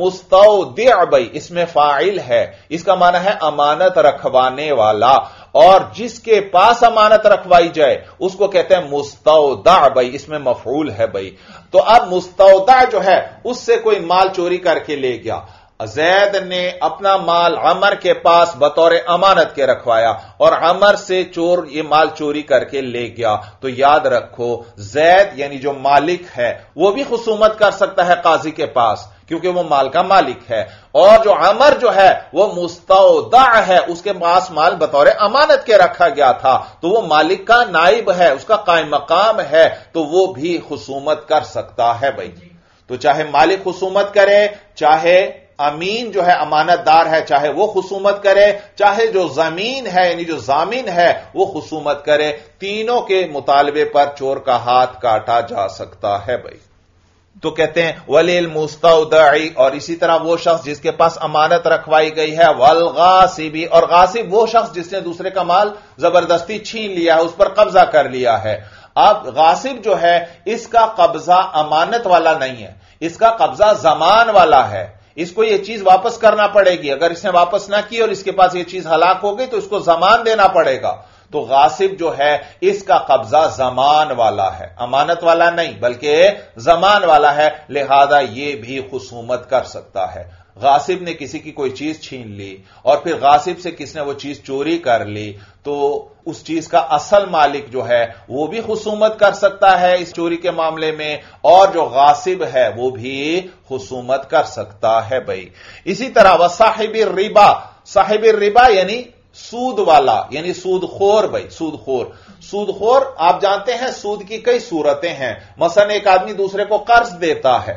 مستودع بھائی اس میں فاعل ہے, اس کا معنی ہے امانت رکھوانے والا, اور جس کے پاس امانت رکھوائی جائے اس کو کہتے ہیں مستودع بھائی, اس میں مفعول ہے بھائی. تو اب مستودع جو ہے اس سے کوئی مال چوری کر کے لے گیا. زید نے اپنا مال عمر کے پاس بطور امانت کے رکھوایا اور عمر سے چور یہ مال چوری کر کے لے گیا, تو یاد رکھو زید یعنی جو مالک ہے وہ بھی خصومت کر سکتا ہے قاضی کے پاس کیونکہ وہ مال کا مالک ہے, اور جو عمر جو ہے وہ مستودع ہے, اس کے پاس مال بطور امانت کے رکھا گیا تھا, تو وہ مالک کا نائب ہے, اس کا قائم مقام ہے, تو وہ بھی خصومت کر سکتا ہے. بھائی تو چاہے مالک خصومت کرے, چاہے امین جو ہے امانت دار ہے چاہے وہ خصومت کرے, چاہے جو زمین ہے یعنی جو ضامن ہے وہ خصومت کرے, تینوں کے مطالبے پر چور کا ہاتھ کاٹا جا سکتا ہے. بھائی تو کہتے ہیں وَلِلْمُسْتَوْدَعِ, اور اسی طرح وہ شخص جس کے پاس امانت رکھوائی گئی ہے, وَالْغَاصِبِ, اور غاصب وہ شخص جس نے دوسرے کا مال زبردستی چھین لیا ہے, اس پر قبضہ کر لیا ہے. اب غاصب جو ہے اس کا قبضہ امانت والا نہیں ہے, اس کا قبضہ زمان والا ہے, اس کو یہ چیز واپس کرنا پڑے گی. اگر اس نے واپس نہ کی اور اس کے پاس یہ چیز ہلاک ہو گئی تو اس کو زمان دینا پڑے گا. تو غاصب جو ہے اس کا قبضہ زمان والا ہے, امانت والا نہیں بلکہ زمان والا ہے, لہذا یہ بھی خصومت کر سکتا ہے. غاصب نے کسی کی کوئی چیز چھین لی اور پھر غاصب سے کس نے وہ چیز چوری کر لی, تو اس چیز کا اصل مالک جو ہے وہ بھی خصومت کر سکتا ہے اس چوری کے معاملے میں, اور جو غاصب ہے وہ بھی خصومت کر سکتا ہے. بھائی اسی طرح وصاحب الربا, صاحب الربا یعنی سود والا, یعنی سود خور. بھائی سود خور, سود خور آپ جانتے ہیں سود کی کئی صورتیں ہیں. مثلا ایک آدمی دوسرے کو قرض دیتا ہے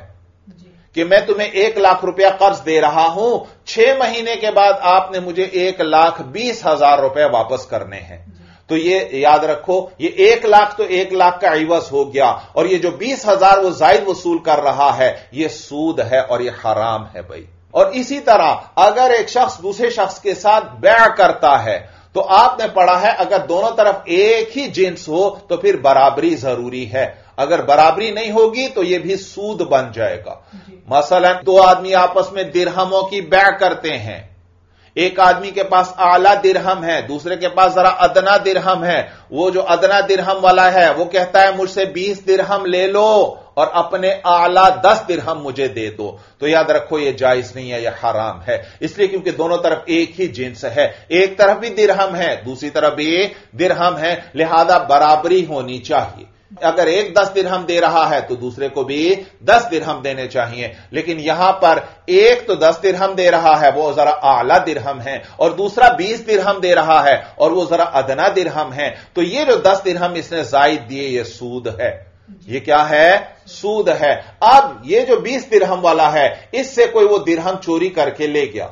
کہ میں تمہیں ایک لاکھ روپیہ قرض دے رہا ہوں, چھ مہینے کے بعد آپ نے مجھے ایک لاکھ بیس ہزار روپے واپس کرنے ہیں. تو یہ یاد رکھو یہ ایک لاکھ تو ایک لاکھ کا عوض ہو گیا, اور یہ جو بیس ہزار وہ زائد وصول کر رہا ہے یہ سود ہے اور یہ حرام ہے. بھائی اور اسی طرح اگر ایک شخص دوسرے شخص کے ساتھ بیع کرتا ہے تو آپ نے پڑھا ہے اگر دونوں طرف ایک ہی جنس ہو تو پھر برابری ضروری ہے, اگر برابری نہیں ہوگی تو یہ بھی سود بن جائے گا. مثلا دو آدمی آپس میں درہموں کی بیع کرتے ہیں, ایک آدمی کے پاس اعلی درہم ہے, دوسرے کے پاس ذرا ادنا درہم ہے. وہ جو ادنا درہم والا ہے وہ کہتا ہے مجھ سے بیس درہم لے لو, اور اپنے اعلی دس درہم مجھے دے دو، تو یاد رکھو یہ جائز نہیں ہے، یہ حرام ہے، اس لیے کیونکہ دونوں طرف ایک ہی جنس ہے، ایک طرف بھی درہم ہے دوسری طرف بھی درہم ہے، لہذا برابری ہونی چاہیے۔ اگر ایک دس درہم دے رہا ہے تو دوسرے کو بھی دس درہم دینے چاہیے، لیکن یہاں پر ایک تو دس درہم دے رہا ہے وہ ذرا اعلی درہم ہے، اور دوسرا بیس درہم دے رہا ہے اور وہ ذرا ادنا درہم ہے، تو یہ جو دس درہم اس نے زائد دیے یہ سود ہے، یہ کیا ہے؟ سود ہے۔ اب یہ جو بیس درہم والا ہے اس سے کوئی وہ درہم چوری کر کے لے گیا،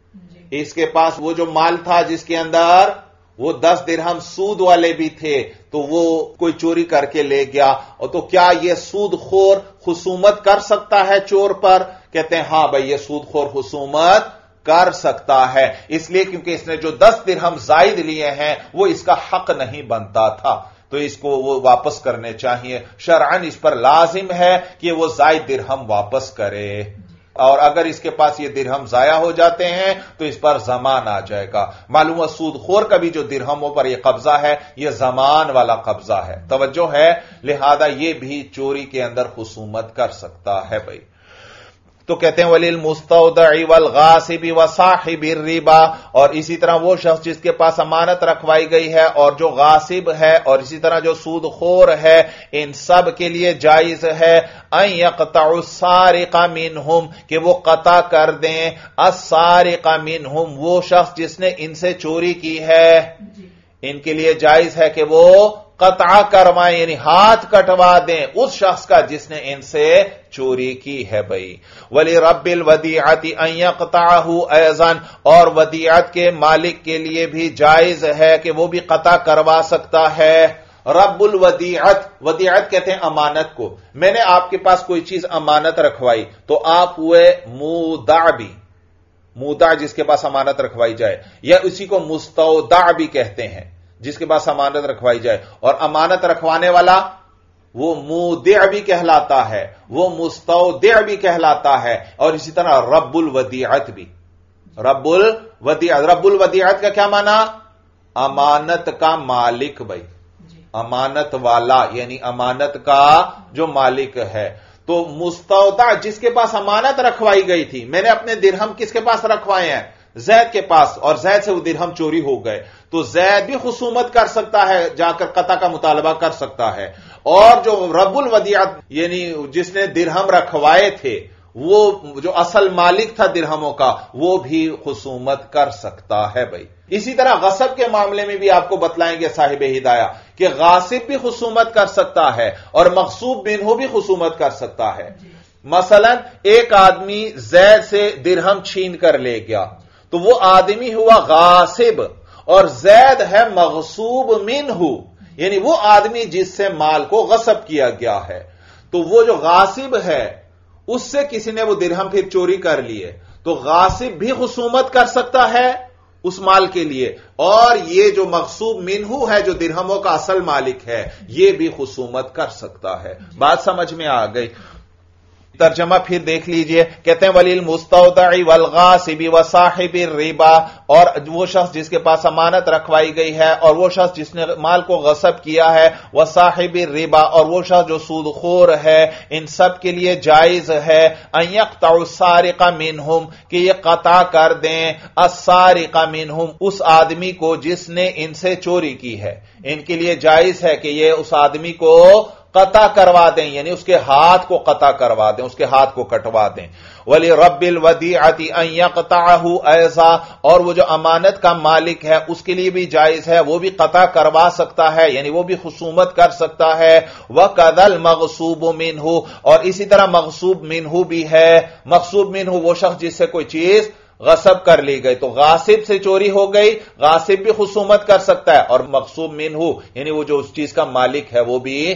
اس کے پاس وہ جو مال تھا جس کے اندر وہ دس درہم سود والے بھی تھے، تو وہ کوئی چوری کر کے لے گیا، اور تو کیا یہ سود خور خصومت کر سکتا ہے چور پر؟ کہتے ہیں ہاں بھائی یہ سود خور خصومت کر سکتا ہے، اس لیے کیونکہ اس نے جو دس درہم زائد لیے ہیں وہ اس کا حق نہیں بنتا تھا، تو اس کو وہ واپس کرنے چاہیے، شرعاً اس پر لازم ہے کہ وہ زائد درہم واپس کرے، اور اگر اس کے پاس یہ درہم ضائع ہو جاتے ہیں تو اس پر ضمان آ جائے گا۔ معلوم ہے سود خور کا بھی جو درہموں پر یہ قبضہ ہے یہ ضمان والا قبضہ ہے، توجہ ہے، لہذا یہ بھی چوری کے اندر خصومت کر سکتا ہے بھائی۔ تو کہتے ہیں وَلِلْمُسْتَوْدَعِ وَالْغَاصِبِ وَصَاحِبِ الرِّبَا، اور اسی طرح وہ شخص جس کے پاس امانت رکھوائی گئی ہے اور جو غاصب ہے اور اسی طرح جو سود خور ہے، ان سب کے لیے جائز ہے ان يقطع السارق منہم، کہ وہ قطع کر دیں السارق منہم، وہ شخص جس نے ان سے چوری کی ہے، ان کے لیے جائز ہے کہ وہ قطع کروائیں، یعنی ہاتھ کٹوا دیں اس شخص کا جس نے ان سے چوری کی ہے بھائی۔ وَلِرَبِّ الْوَدِيعَةِ أَن يَقْطَعَهُ أَيْضًا، اور ودیعت کے مالک کے لیے بھی جائز ہے کہ وہ بھی قطع کروا سکتا ہے۔ رب الودیعت، ودیعت کہتے ہیں امانت کو، میں نے آپ کے پاس کوئی چیز امانت رکھوائی تو آپ ہوئے مودع بھی، مودع جس کے پاس امانت رکھوائی جائے، یا اسی کو مستودع بھی کہتے ہیں جس کے پاس امانت رکھوائی جائے، اور امانت رکھوانے والا وہ مودع بھی کہلاتا ہے، وہ مستودع بھی کہلاتا ہے، اور اسی طرح رب الودیعت بھی۔ رب الودیعت، رب الودیعت کا کیا معنی؟ امانت کا مالک بھائی، امانت والا، یعنی امانت کا جو مالک ہے۔ تو مستودع جس کے پاس امانت رکھوائی گئی تھی، میں نے اپنے درہم کس کے پاس رکھوائے ہیں؟ زید کے پاس، اور زید سے وہ درہم چوری ہو گئے، تو زید بھی خصومت کر سکتا ہے، جا کر قطع کا مطالبہ کر سکتا ہے، اور جو رب الودیعت یعنی جس نے درہم رکھوائے تھے، وہ جو اصل مالک تھا درہموں کا، وہ بھی خصومت کر سکتا ہے بھائی۔ اسی طرح غصب کے معاملے میں بھی آپ کو بتلائیں گے صاحب ہدایہ کہ غاصب بھی خصومت کر سکتا ہے اور مغصوب منہ بھی خصومت کر سکتا ہے۔ مثلا ایک آدمی زید سے درہم چھین کر لے گیا، تو وہ آدمی ہوا غاصب، اور زید ہے مغصوب منہ، یعنی وہ آدمی جس سے مال کو غصب کیا گیا ہے۔ تو وہ جو غاصب ہے اس سے کسی نے وہ درہم پھر چوری کر لیے، تو غاصب بھی خصومت کر سکتا ہے اس مال کے لیے، اور یہ جو مغصوب منہ ہے جو درہموں کا اصل مالک ہے یہ بھی خصومت کر سکتا ہے۔ بات سمجھ میں آ گئی؟ ترجمہ پھر دیکھ لیجئے، کہتے ہیں وَلِلْمُسْتَوْدَعِ وَالْغَاصِبِ وَصَاحِبِ الرِّبَا، اور وہ شخص جس کے پاس امانت رکھوائی گئی ہے اور وہ شخص جس نے مال کو غصب کیا ہے، وَصَاحِبِ الرِّبَا، اور وہ شخص جو سود خور ہے، ان سب کے لیے جائز ہے أَن يَقْطَعُ السَّارِقَ مِنْهُمْ، کہ یہ قطع کر دیں السَّارِقَ مِنْهُمْ، اس آدمی کو جس نے ان سے چوری کی ہے، ان کے لیے جائز ہے کہ یہ اس آدمی کو قطع کروا دیں، یعنی اس کے ہاتھ کو قطع کروا دیں، اس کے ہاتھ کو کٹوا دیں۔ وَلِرَبِّ الْوَدِيعَةِ أَن يَقْطَعَهُ أَيْضًا، اور وہ جو امانت کا مالک ہے اس کے لیے بھی جائز ہے، وہ بھی قطع کروا سکتا ہے، یعنی وہ بھی خصومت کر سکتا ہے۔ وَكَذَا الْمَغْصُوبُ مِنْهُ، اور اسی طرح مغصوب منہ بھی ہے۔ مغصوب منہ وہ شخص جس سے کوئی چیز غصب کر لی گئی، تو غاصب سے چوری ہو گئی، غاصب بھی خصومت کر سکتا ہے، اور مغصوب منہ یعنی وہ جو اس چیز کا مالک ہے وہ بھی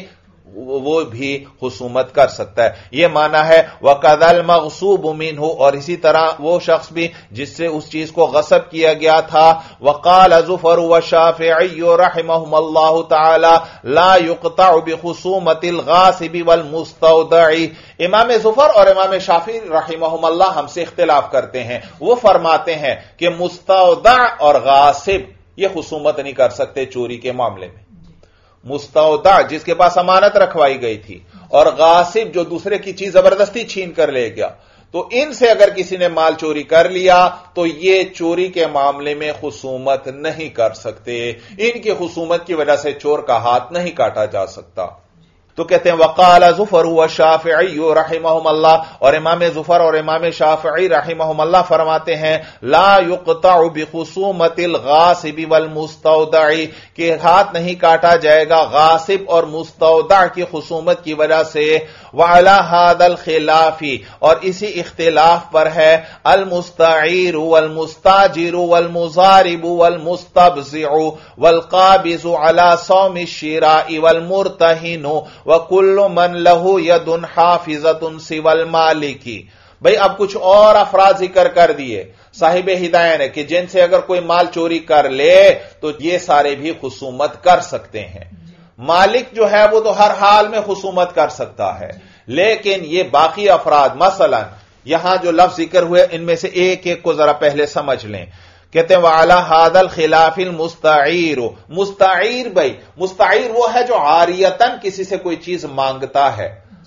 وہ بھی خصومت کر سکتا ہے۔ یہ معنی ہے وَقَذَا الْمَغْصُوبُ مِنْهُ، اور اسی طرح وہ شخص بھی جس سے اس چیز کو غصب کیا گیا تھا۔ وَقَالَ زُفَرُ وَالشَّافِعِيُّ رَحِمَهُمَ اللَّهُ تَعَالَى لَا يُقْطَعُ بِخُصُومَةِ الْغَاصِبِ وَالْمُسْتَوْدَعِ، امام ظفر اور امام شافعی رحمہم اللہ ہم سے اختلاف کرتے ہیں، وہ فرماتے ہیں کہ مستودع اور غاصب یہ خصومت نہیں کر سکتے چوری کے معاملے میں۔ مستودع جس کے پاس امانت رکھوائی گئی تھی، اور غاصب جو دوسرے کی چیز زبردستی چھین کر لے گیا، تو ان سے اگر کسی نے مال چوری کر لیا تو یہ چوری کے معاملے میں خصومت نہیں کر سکتے، ان کی خصومت کی وجہ سے چور کا ہاتھ نہیں کاٹا جا سکتا۔ تو کہتے ہیں وقال ظفر والشافعی رحمہم اللہ، اور امام ظفر اور امام شافعی رحمہم اللہ فرماتے ہیں لا یقطع بخصومت الغاصب والمستودع، کہ ہاتھ نہیں کاٹا جائے گا غاصب اور مستودع کی خصومت کی وجہ سے۔ وعلی ھذا الخلاف، اور اسی اختلاف پر ہے المستعیر والمستاجر والمضارب والمستبزع والقابض علی صوم الشراء والمرتہن وَكُلُّ مَنْ لَهُ يَدٌ حَافِظَةٌ سِوَى الْمَالِكِ۔ بھئی اب کچھ اور افراد ذکر کر دیے صاحب ہدایہ نے کہ جن سے اگر کوئی مال چوری کر لے تو یہ سارے بھی خصومت کر سکتے ہیں۔ مالک جو ہے وہ تو ہر حال میں خصومت کر سکتا ہے، لیکن یہ باقی افراد، مثلا یہاں جو لفظ ذکر ہوئے ان میں سے ایک ایک کو ذرا پہلے سمجھ لیں۔ کہتے ہیں وعلی ھذا الخلاف المستعیر، مستعیر بھائی مستعیر وہ ہے جو عاریتن کسی سے کوئی چیز مانگتا ہے،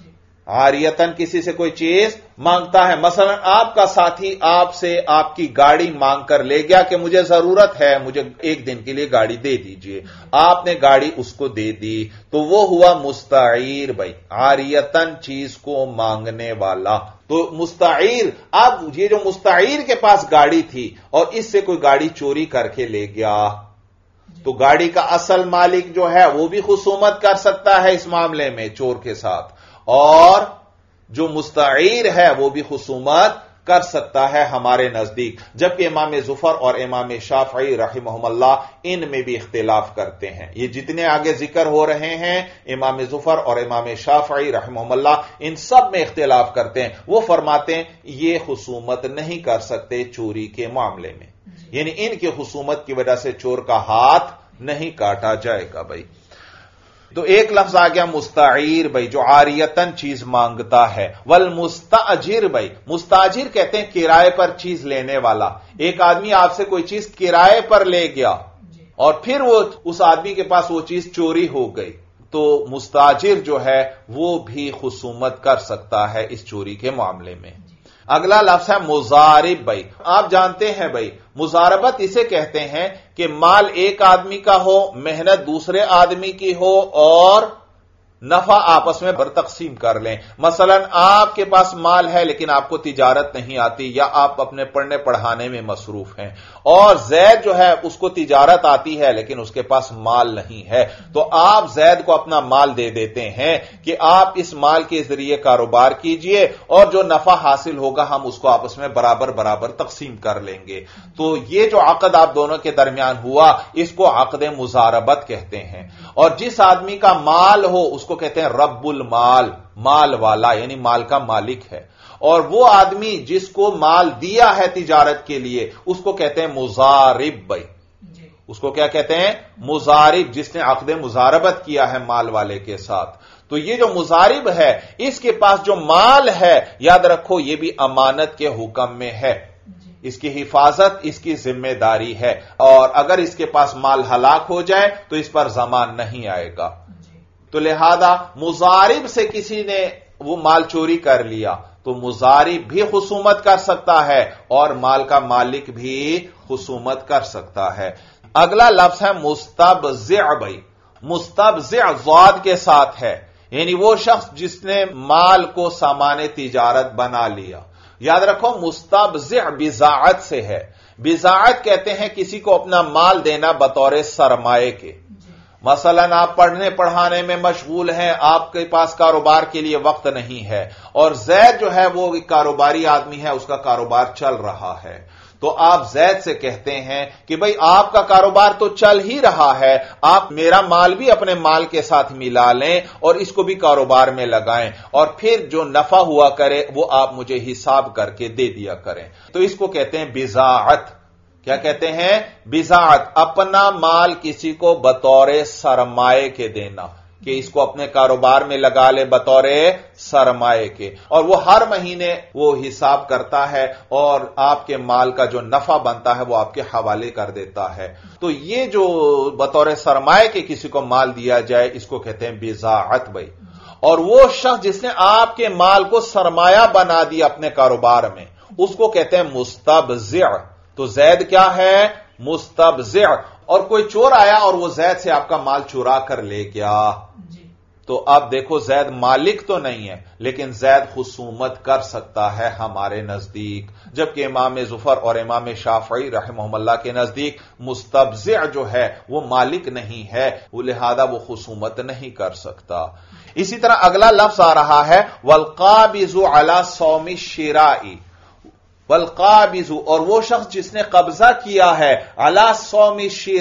عاریتن کسی سے کوئی چیز مانگتا ہے۔ مثلا آپ کا ساتھی آپ سے آپ کی گاڑی مانگ کر لے گیا کہ مجھے ضرورت ہے، مجھے ایک دن کے لیے گاڑی دے دیجئے، آپ نے گاڑی اس کو دے دی تو وہ ہوا مستعیر بھائی، عاریتن چیز کو مانگنے والا۔ تو مستعیر، اب یہ جو مستعیر کے پاس گاڑی تھی اور اس سے کوئی گاڑی چوری کر کے لے گیا تو گاڑی کا اصل مالک جو ہے وہ بھی خصومت کر سکتا ہے اس معاملے میں چور کے ساتھ، اور جو مستعیر ہے وہ بھی خصومت کر سکتا ہے ہمارے نزدیک، جبکہ امام ظفر اور امام شافعی رحمہم اللہ ان میں بھی اختلاف کرتے ہیں۔ یہ جتنے آگے ذکر ہو رہے ہیں امام ظفر اور امام شافعی رحمہم اللہ ان سب میں اختلاف کرتے ہیں۔ وہ فرماتے ہیں یہ خصومت نہیں کر سکتے چوری کے معاملے میں، یعنی ان کی خصومت کی وجہ سے چور کا ہاتھ نہیں کاٹا جائے گا بھائی۔ تو ایک لفظ آ گیا مستعیر بھائی جو عاریتن چیز مانگتا ہے، والمستاجر بھائی مستاجر کہتے ہیں کرائے پر چیز لینے والا۔ ایک آدمی آپ سے کوئی چیز کرائے پر لے گیا اور پھر وہ اس آدمی کے پاس وہ چیز چوری ہو گئی تو مستاجر جو ہے وہ بھی خصومت کر سکتا ہے اس چوری کے معاملے میں۔ اگلا لفظ ہے مضارب بھائی، آپ جانتے ہیں بھائی مضاربت اسے کہتے ہیں کہ مال ایک آدمی کا ہو، محنت دوسرے آدمی کی ہو اور نفع آپس میں بر تقسیم کر لیں۔ مثلا آپ کے پاس مال ہے لیکن آپ کو تجارت نہیں آتی، یا آپ اپنے پڑھنے پڑھانے میں مصروف ہیں، اور زید جو ہے اس کو تجارت آتی ہے لیکن اس کے پاس مال نہیں ہے، تو آپ زید کو اپنا مال دے دیتے ہیں کہ آپ اس مال کے ذریعے کاروبار کیجئے اور جو نفع حاصل ہوگا ہم اس کو آپس میں برابر برابر تقسیم کر لیں گے۔ تو یہ جو عقد آپ دونوں کے درمیان ہوا اس کو عقد مضاربت کہتے ہیں۔ اور جس آدمی کا مال ہو اس کو کہتے ہیں رب المال، مال والا یعنی مال کا مالک ہے، اور وہ آدمی جس کو مال دیا ہے تجارت کے لیے اس کو کہتے ہیں مضارب بھائی، اس کو کیا کہتے ہیں مضارب، جس نے عقد مضاربت کیا ہے مال والے کے ساتھ۔ تو یہ جو مضارب ہے اس کے پاس جو مال ہے یاد رکھو یہ بھی امانت کے حکم میں ہے، اس کی حفاظت اس کی ذمہ داری ہے، اور اگر اس کے پاس مال ہلاک ہو جائے تو اس پر ضمان نہیں آئے گا۔ تو لہذا مضارب سے کسی نے وہ مال چوری کر لیا تو مضارب بھی خصومت کر سکتا ہے اور مال کا مالک بھی خصومت کر سکتا ہے۔ اگلا لفظ ہے مستبزع بھائی، مستبزع ضاد کے ساتھ ہے، یعنی وہ شخص جس نے مال کو سامان تجارت بنا لیا۔ یاد رکھو مستبزع بضاعت سے ہے، بضاعت کہتے ہیں کسی کو اپنا مال دینا بطور سرمائے کے۔ مثلا آپ پڑھنے پڑھانے میں مشغول ہیں، آپ کے پاس کاروبار کے لیے وقت نہیں ہے، اور زید جو ہے وہ ایک کاروباری آدمی ہے، اس کا کاروبار چل رہا ہے، تو آپ زید سے کہتے ہیں کہ بھئی آپ کا کاروبار تو چل ہی رہا ہے، آپ میرا مال بھی اپنے مال کے ساتھ ملا لیں اور اس کو بھی کاروبار میں لگائیں، اور پھر جو نفع ہوا کرے وہ آپ مجھے حساب کر کے دے دیا کریں۔ تو اس کو کہتے ہیں بضاعت۔ کیا کہتے ہیں بضاعت، اپنا مال کسی کو بطور سرمائے کے دینا، کہ اس کو اپنے کاروبار میں لگا لے بطور سرمائے کے، اور وہ ہر مہینے وہ حساب کرتا ہے اور آپ کے مال کا جو نفع بنتا ہے وہ آپ کے حوالے کر دیتا ہے. تو یہ جو بطور سرمائے کے کسی کو مال دیا جائے اس کو کہتے ہیں بضاعت بھائی. اور وہ شخص جس نے آپ کے مال کو سرمایہ بنا دیا اپنے کاروبار میں اس کو کہتے ہیں مستبذع. تو زید کیا ہے؟ مستبذع. اور کوئی چور آیا اور وہ زید سے آپ کا مال چرا کر لے گیا تو اب دیکھو زید مالک تو نہیں ہے لیکن زید خصومت کر سکتا ہے ہمارے نزدیک، جبکہ امام ظفر اور امام شافعی رحمہم اللہ کے نزدیک مستبذع جو ہے وہ مالک نہیں ہے، وہ لہذا وہ خصومت نہیں کر سکتا. اسی طرح اگلا لفظ آ رہا ہے والقابض علی صوم الشراء. والقابض اور وہ شخص جس نے قبضہ کیا ہے علی صوم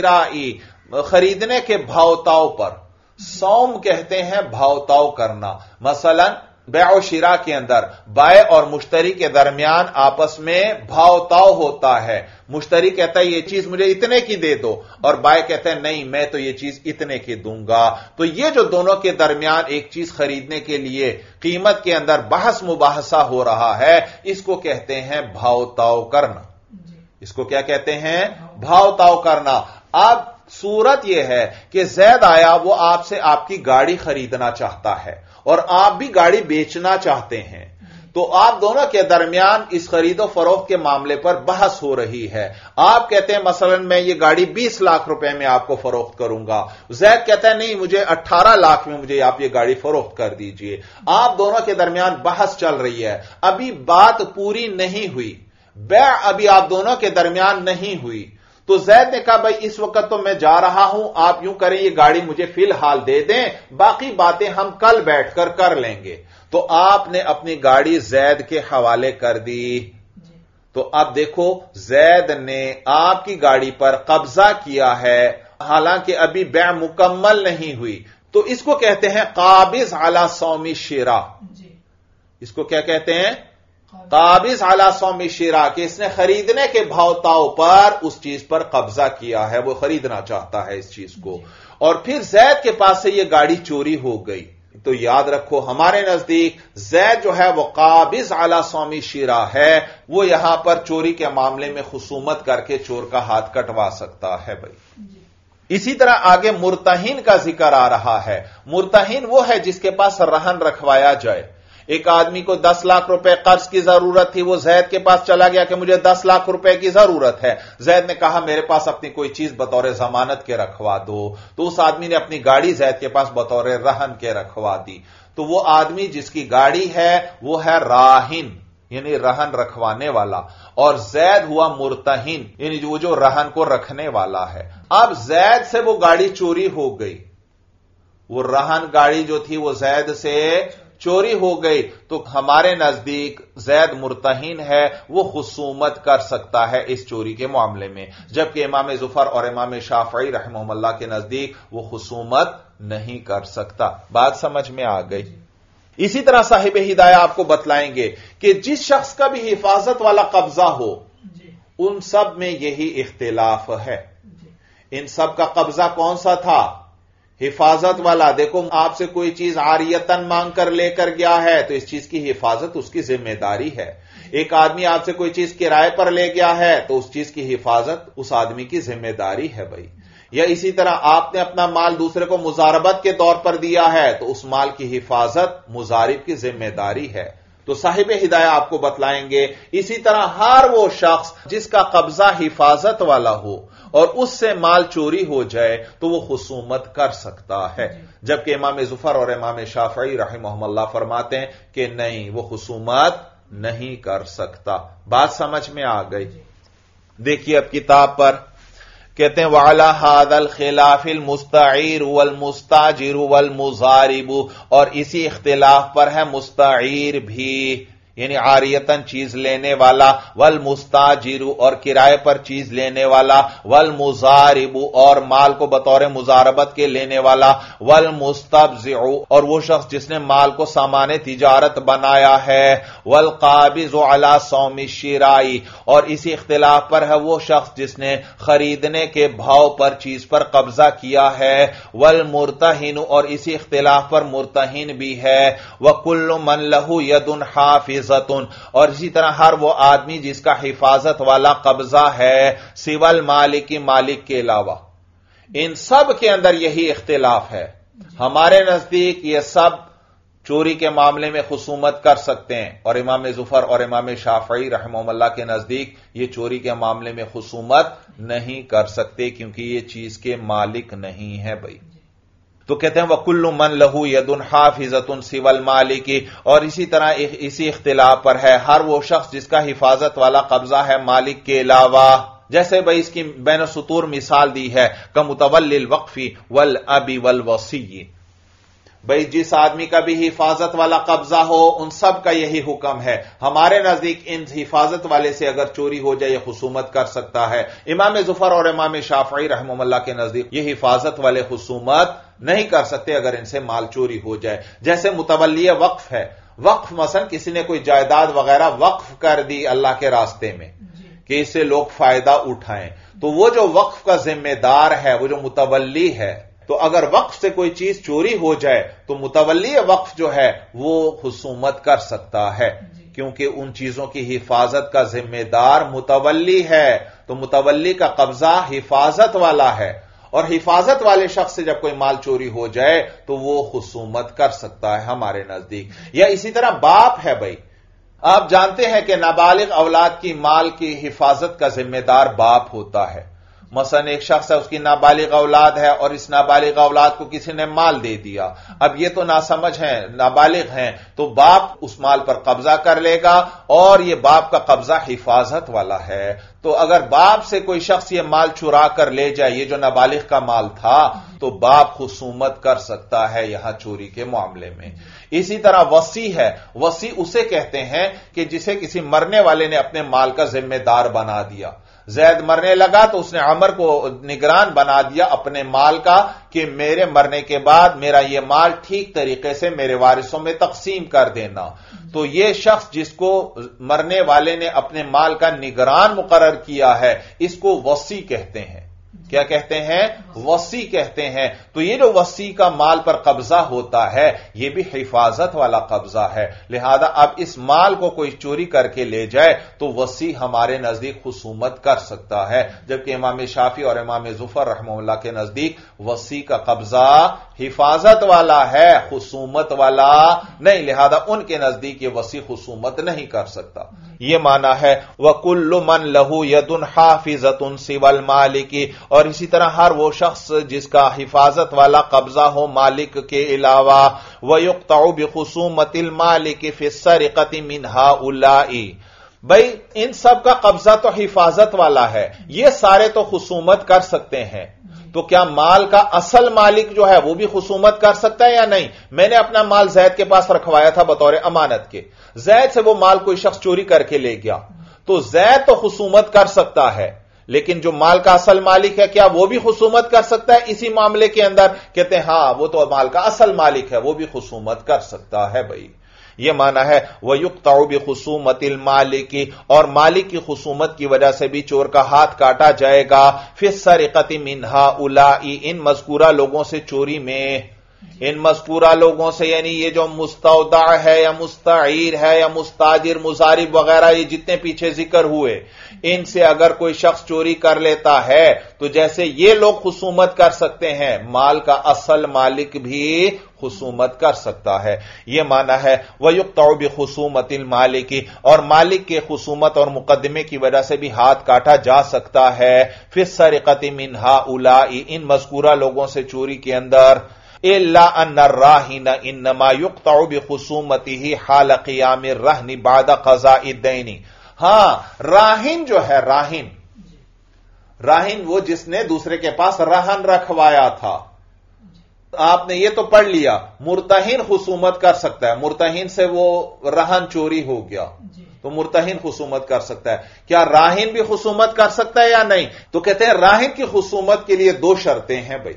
الشراء خریدنے کے بھاؤتاؤ پر. صوم کہتے ہیں بھاؤتاؤ کرنا. مثلا بیع و شراء کے اندر بائع اور مشتری کے درمیان آپس میں بھاؤتاؤ ہوتا ہے. مشتری کہتا ہے یہ چیز مجھے اتنے کی دے دو اور بائع کہتا ہے نہیں میں تو یہ چیز اتنے کی دوں گا. تو یہ جو دونوں کے درمیان ایک چیز خریدنے کے لیے قیمت کے اندر بحث مباحثہ ہو رہا ہے اس کو کہتے ہیں بھاؤتاؤ کرنا. اس کو کیا کہتے ہیں؟ بھاؤتاؤ کرنا. اب صورت یہ ہے کہ زید آیا وہ آپ سے آپ کی گاڑی خریدنا چاہتا ہے اور آپ بھی گاڑی بیچنا چاہتے ہیں، تو آپ دونوں کے درمیان اس خرید و فروخت کے معاملے پر بحث ہو رہی ہے. آپ کہتے ہیں مثلا میں یہ گاڑی بیس لاکھ روپے میں آپ کو فروخت کروں گا، زید کہتا ہے نہیں مجھے اٹھارہ لاکھ میں مجھے آپ یہ گاڑی فروخت کر دیجئے. آپ دونوں کے درمیان بحث چل رہی ہے، ابھی بات پوری نہیں ہوئی، بیع ابھی آپ دونوں کے درمیان نہیں ہوئی. تو زید نے کہا بھائی اس وقت تو میں جا رہا ہوں، آپ یوں کریں یہ گاڑی مجھے فی الحال دے دیں، باقی باتیں ہم کل بیٹھ کر کر لیں گے. تو آپ نے اپنی گاڑی زید کے حوالے کر دی. تو اب دیکھو زید نے آپ کی گاڑی پر قبضہ کیا ہے حالانکہ ابھی بیع مکمل نہیں ہوئی. تو اس کو کہتے ہیں قابض علی صوم الشراء. اس کو کیا کہتے ہیں؟ قابض علی صوم الشراء، کہ اس نے خریدنے کے بھاؤتاؤ پر اس چیز پر قبضہ کیا ہے، وہ خریدنا چاہتا ہے اس چیز کو. اور پھر زید کے پاس سے یہ گاڑی چوری ہو گئی. تو یاد رکھو ہمارے نزدیک زید جو ہے وہ قابض علی صوم الشراء ہے، وہ یہاں پر چوری کے معاملے میں خصومت کر کے چور کا ہاتھ کٹوا سکتا ہے بھائی. اسی طرح آگے مرتہن کا ذکر آ رہا ہے. مرتہن وہ ہے جس کے پاس رہن رکھوایا جائے. ایک آدمی کو دس لاکھ روپے قرض کی ضرورت تھی، وہ زید کے پاس چلا گیا کہ مجھے دس لاکھ روپے کی ضرورت ہے. زید نے کہا میرے پاس اپنی کوئی چیز بطور ضمانت کے رکھوا دو. تو اس آدمی نے اپنی گاڑی زید کے پاس بطور رہن کے رکھوا دی. تو وہ آدمی جس کی گاڑی ہے وہ ہے راہن یعنی رہن رکھوانے والا، اور زید ہوا مرتہن یعنی وہ جو رہن کو رکھنے والا ہے. اب زید سے وہ گاڑی چوری ہو گئی، وہ رہن گاڑی جو تھی وہ زید سے چوری ہو گئی. تو ہمارے نزدیک زید مرتہن ہے، وہ خصومت کر سکتا ہے اس چوری کے معاملے میں، جبکہ امام ظفر اور امام شافعی رحمہم اللہ کے نزدیک وہ خصومت نہیں کر سکتا. بات سمجھ میں آ گئی. اسی طرح صاحب ہدایہ آپ کو بتلائیں گے کہ جس شخص کا بھی حفاظت والا قبضہ ہو ان سب میں یہی اختلاف ہے. ان سب کا قبضہ کون سا تھا؟ حفاظت والا. دیکھو آپ سے کوئی چیز عاریتن مانگ کر لے کر گیا ہے تو اس چیز کی حفاظت اس کی ذمہ داری ہے. ایک آدمی آپ سے کوئی چیز کرائے پر لے گیا ہے تو اس چیز کی حفاظت اس آدمی کی ذمہ داری ہے بھائی. یا اسی طرح آپ نے اپنا مال دوسرے کو مزاربت کے طور پر دیا ہے تو اس مال کی حفاظت مزارب کی ذمہ داری ہے. تو صاحب ہدایہ آپ کو بتلائیں گے اسی طرح ہر وہ شخص جس کا قبضہ حفاظت والا ہو اور اس سے مال چوری ہو جائے تو وہ خصومت کر سکتا ہے، جبکہ امام ظفر اور امام شافعی رحمہم اللہ فرماتے ہیں کہ نہیں وہ خصومت نہیں کر سکتا. بات سمجھ میں آ گئی. دیکھیے اب کتاب پر کہتے ہیں وعلی ھذا الخلاف المستعیر والمستاجر والمضارب، اور اسی اختلاف پر ہے مستعیر بھی یعنی عاریتن چیز لینے والا، والمستاجر اور کرائے پر چیز لینے والا، والمزارب اور مال کو بطور مزاربت کے لینے والا، والمستبزع اور وہ شخص جس نے مال کو سامان تجارت بنایا ہے، والقابض علی صوم الشراء اور اسی اختلاف پر ہے وہ شخص جس نے خریدنے کے بھاؤ پر چیز پر قبضہ کیا ہے، والمرتہن اور اسی اختلاف پر مرتہن بھی ہے، وکل من لہ ید حافظ اور اسی طرح ہر وہ آدمی جس کا حفاظت والا قبضہ ہے، سوال مالک مالک کے علاوہ۔ ان سب کے اندر یہی اختلاف ہے۔ ہمارے نزدیک یہ سب چوری کے معاملے میں خصومت کر سکتے ہیں، اور امام ظفر اور امام شافعی رحمہ اللہ کے نزدیک یہ چوری کے معاملے میں خصومت نہیں کر سکتے، کیونکہ یہ چیز کے مالک نہیں ہے بھائی۔ تو کہتے ہیں وَكُلُّ مَن لَهُ يَدٌ حَافِظَةٌ سِوَى الْمَالِكِ اور اسی طرح اسی اختلاف پر ہے ہر وہ شخص جس کا حفاظت والا قبضہ ہے مالک کے علاوہ۔ جیسے بھائی اس کی بین السطور مثال دی ہے کمتولی الوقف والاب والوصی، بھئی جس آدمی کا بھی حفاظت والا قبضہ ہو ان سب کا یہی حکم ہے۔ ہمارے نزدیک ان حفاظت والے سے اگر چوری ہو جائے یہ خصومت کر سکتا ہے۔ امام ظفر اور امام شافعی رحمہ اللہ کے نزدیک یہ حفاظت والے خصومت نہیں کر سکتے اگر ان سے مال چوری ہو جائے۔ جیسے متولی وقف ہے، وقف مثلا کسی نے کوئی جائیداد وغیرہ وقف کر دی اللہ کے راستے میں کہ اس سے لوگ فائدہ اٹھائیں، تو وہ جو وقف کا ذمہ دار ہے، وہ جو متولی ہے، تو اگر وقف سے کوئی چیز چوری ہو جائے تو متولی وقف جو ہے وہ خصومت کر سکتا ہے، کیونکہ ان چیزوں کی حفاظت کا ذمہ دار متولی ہے، تو متولی کا قبضہ حفاظت والا ہے، اور حفاظت والے شخص سے جب کوئی مال چوری ہو جائے تو وہ خصومت کر سکتا ہے ہمارے نزدیک۔ یا اسی طرح باپ ہے بھائی، آپ جانتے ہیں کہ نابالغ اولاد کی مال کی حفاظت کا ذمہ دار باپ ہوتا ہے۔ مثلا ایک شخص ہے، اس کی نابالغ اولاد ہے اور اس نابالغ اولاد کو کسی نے مال دے دیا، اب یہ تو ناسمجھ ہیں، نابالغ ہیں، تو باپ اس مال پر قبضہ کر لے گا اور یہ باپ کا قبضہ حفاظت والا ہے۔ تو اگر باپ سے کوئی شخص یہ مال چرا کر لے جائے، یہ جو نابالغ کا مال تھا، تو باپ خصومت کر سکتا ہے یہاں چوری کے معاملے میں۔ اسی طرح وصی ہے، وصی اسے کہتے ہیں کہ جسے کسی مرنے والے نے اپنے مال کا ذمہ دار بنا دیا۔ زید مرنے لگا تو اس نے عمر کو نگران بنا دیا اپنے مال کا کہ میرے مرنے کے بعد میرا یہ مال ٹھیک طریقے سے میرے وارثوں میں تقسیم کر دینا۔ تو یہ شخص جس کو مرنے والے نے اپنے مال کا نگران مقرر کیا ہے، اس کو وصی کہتے ہیں۔ کیا کہتے ہیں؟ وصی کہتے ہیں۔ تو یہ جو وصی کا مال پر قبضہ ہوتا ہے یہ بھی حفاظت والا قبضہ ہے، لہذا اب اس مال کو کوئی چوری کر کے لے جائے تو وصی ہمارے نزدیک خصومت کر سکتا ہے، جبکہ امام شافعی اور امام ظفر رحمہ اللہ کے نزدیک وصی کا قبضہ حفاظت والا ہے، خصومت والا نہیں، لہذا ان کے نزدیک یہ وصی خصومت نہیں کر سکتا۔ یہ معنی ہے وَكُلُّ مَن لَهُ يَدٌ حَافِظَةٌ سِوَى الْمَالِكِ اور اسی طرح ہر وہ شخص جس کا حفاظت والا قبضہ ہو مالک کے علاوہ، وَيُقْطَعُ بِخُصُومَةِ الْمَالِكِ فِي السَّرِقَةِ مِنْ هَؤُلَاءِ بھئی ان سب کا قبضہ تو حفاظت والا ہے، یہ سارے تو خصومت کر سکتے ہیں، تو کیا مال کا اصل مالک جو ہے وہ بھی خصومت کر سکتا ہے یا نہیں؟ میں نے اپنا مال زید کے پاس رکھوایا تھا بطور امانت کے، زید سے وہ مال کوئی شخص چوری کر کے لے گیا، تو زید تو خصومت کر سکتا ہے، لیکن جو مال کا اصل مالک ہے کیا وہ بھی خصومت کر سکتا ہے اسی معاملے کے اندر؟ کہتے ہیں ہاں وہ تو مال کا اصل مالک ہے، وہ بھی خصومت کر سکتا ہے بھائی۔ یہ معنی ہے وَيُقْطَعُ بِخُصُومَةِ الْمَالِكِ اور مالک کی خصومت کی وجہ سے بھی چور کا ہاتھ کاٹا جائے گا، فِي السَّرِقَةِ مِنْ هَؤُلَاءِ ان مذکورہ لوگوں سے چوری میں، ان مذکورہ لوگوں سے یعنی یہ جو مستودع ہے یا مستعیر ہے یا مستاجر مزارب وغیرہ یہ جتنے پیچھے ذکر ہوئے، ان سے اگر کوئی شخص چوری کر لیتا ہے تو جیسے یہ لوگ خصومت کر سکتے ہیں، مال کا اصل مالک بھی خصومت کر سکتا ہے۔ یہ معنی ہے وَيُقْطَعُ بِخُصُومَةِ الْمَالِكِ اور مالک کے خصومت اور مقدمے کی وجہ سے بھی ہاتھ کاٹا جا سکتا ہے، فِي السَّرِقَةِ مِنْ هَؤُلَاءِ ان مذکورہ لوگوں سے چوری کے اندر، إِلَّا أَنَّ الرَّاهِنَ إِنَّمَا يُقْطَعُ بِخُصُومَتِهِ حَالَ قِيَامِ الرَّهْنِ بَعْدَ قَضَاءِ الدَّيْنِ ہاں راہن جو ہے، راہن راہن وہ جس نے دوسرے کے پاس رہن رکھوایا تھا، آپ نے یہ تو پڑھ لیا مرتہن خصومت کر سکتا ہے، مرتہن سے وہ رہن چوری ہو گیا تو مرتہن خصومت کر سکتا ہے. کیا راہن بھی خصومت کر سکتا ہے یا نہیں؟ تو کہتے ہیں راہن کی خصومت کے لیے دو شرطیں ہیں بھائی.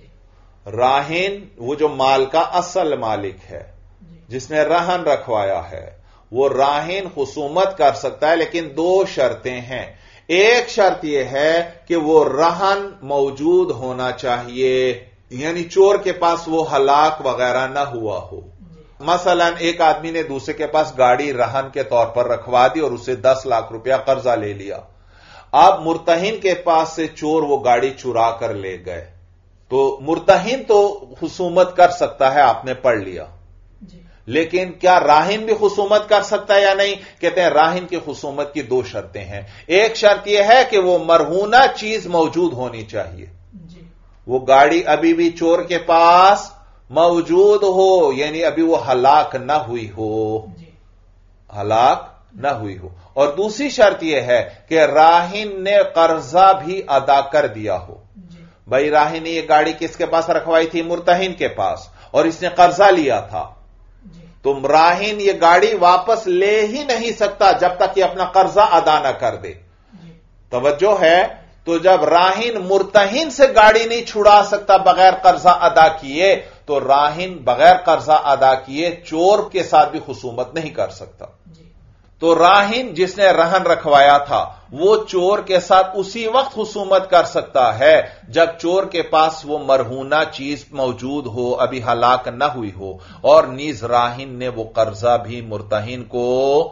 راہن وہ جو مال کا اصل مالک ہے جس نے رہن رکھوایا ہے وہ راہن خصومت کر سکتا ہے، لیکن دو شرطیں ہیں. ایک شرط یہ ہے کہ وہ رہن موجود ہونا چاہیے، یعنی چور کے پاس وہ ہلاک وغیرہ نہ ہوا ہو. مثلا ایک آدمی نے دوسرے کے پاس گاڑی رہن کے طور پر رکھوا دی اور اسے دس لاکھ روپیہ قرضہ لے لیا. اب مرتہن کے پاس سے چور وہ گاڑی چرا کر لے گئے تو مرتہن تو خصومت کر سکتا ہے، آپ نے پڑھ لیا. لیکن کیا راہن بھی خصومت کر سکتا ہے یا نہیں؟ کہتے ہیں راہن کی خصومت کی دو شرطیں ہیں. ایک شرط یہ ہے کہ وہ مرہونہ چیز موجود ہونی چاہیے، وہ گاڑی ابھی بھی چور کے پاس موجود ہو، یعنی ابھی وہ ہلاک نہ ہوئی ہو، ہلاک نہ ہوئی ہو. اور دوسری شرط یہ ہے کہ راہن نے قرضہ بھی ادا کر دیا ہو. بھائی راہن نے یہ گاڑی کس کے پاس رکھوائی تھی؟ مرتہن کے پاس، اور اس نے قرضہ لیا تھا. تو راہن یہ گاڑی واپس لے ہی نہیں سکتا جب تک کہ اپنا قرضہ ادا نہ کر دے. توجہ ہے؟ تو جب راہن مرتہن سے گاڑی نہیں چھڑا سکتا بغیر قرضہ ادا کیے تو راہن بغیر قرضہ ادا کیے چور کے ساتھ بھی خصومت نہیں کر سکتا. تو راہن جس نے رہن رکھوایا تھا وہ چور کے ساتھ اسی وقت خصومت کر سکتا ہے جب چور کے پاس وہ مرہونہ چیز موجود ہو، ابھی ہلاک نہ ہوئی ہو، اور نیز راہن نے وہ قرضہ بھی مرتہن کو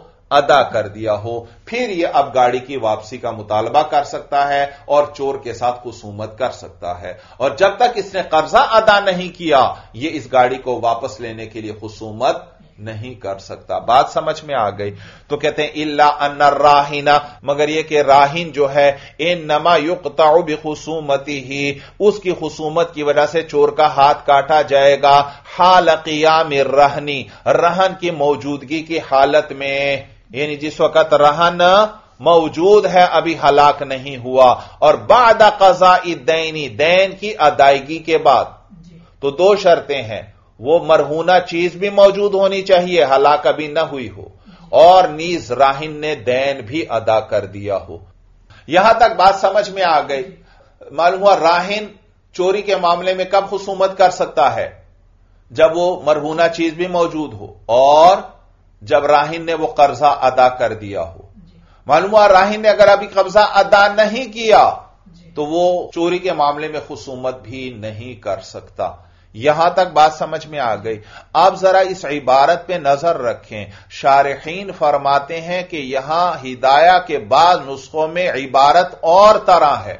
ادا کر دیا ہو. پھر یہ اب گاڑی کی واپسی کا مطالبہ کر سکتا ہے اور چور کے ساتھ خصومت کر سکتا ہے. اور جب تک اس نے قرضہ ادا نہیں کیا یہ اس گاڑی کو واپس لینے کے لیے خصومت نہیں کر سکتا. بات سمجھ میں آ گئی؟ تو کہتے ہیں الا ان الراہن، مگر یہ کہ راہن جو ہے انما یقطع بخصومته، اس کی خصومت کی وجہ سے چور کا ہاتھ کاٹا جائے گا حال قیام الرہن، رہن کی موجودگی کی حالت میں، یعنی جس وقت رہن موجود ہے ابھی ہلاک نہیں ہوا، اور بعد قضاء الدین، دین کی ادائیگی کے بعد. تو دو شرطیں ہیں، وہ مرہونہ چیز بھی موجود ہونی چاہیے ہلاک ابھی نہ ہوئی ہو، اور نیز راہن نے دین بھی ادا کر دیا ہو. یہاں تک بات سمجھ میں آ گئی. معلوم ہوا راہن چوری کے معاملے میں کب خصومت کر سکتا ہے؟ جب وہ مرہونہ چیز بھی موجود ہو اور جب راہن نے وہ قرضہ ادا کر دیا ہو. معلوم ہوا راہن نے اگر ابھی قبضہ ادا نہیں کیا تو وہ چوری کے معاملے میں خصومت بھی نہیں کر سکتا. یہاں تک بات سمجھ میں آ گئی. آپ ذرا اس عبارت پہ نظر رکھیں. شارحین فرماتے ہیں کہ یہاں ہدایہ کے بعد نسخوں میں عبارت اور طرح ہے،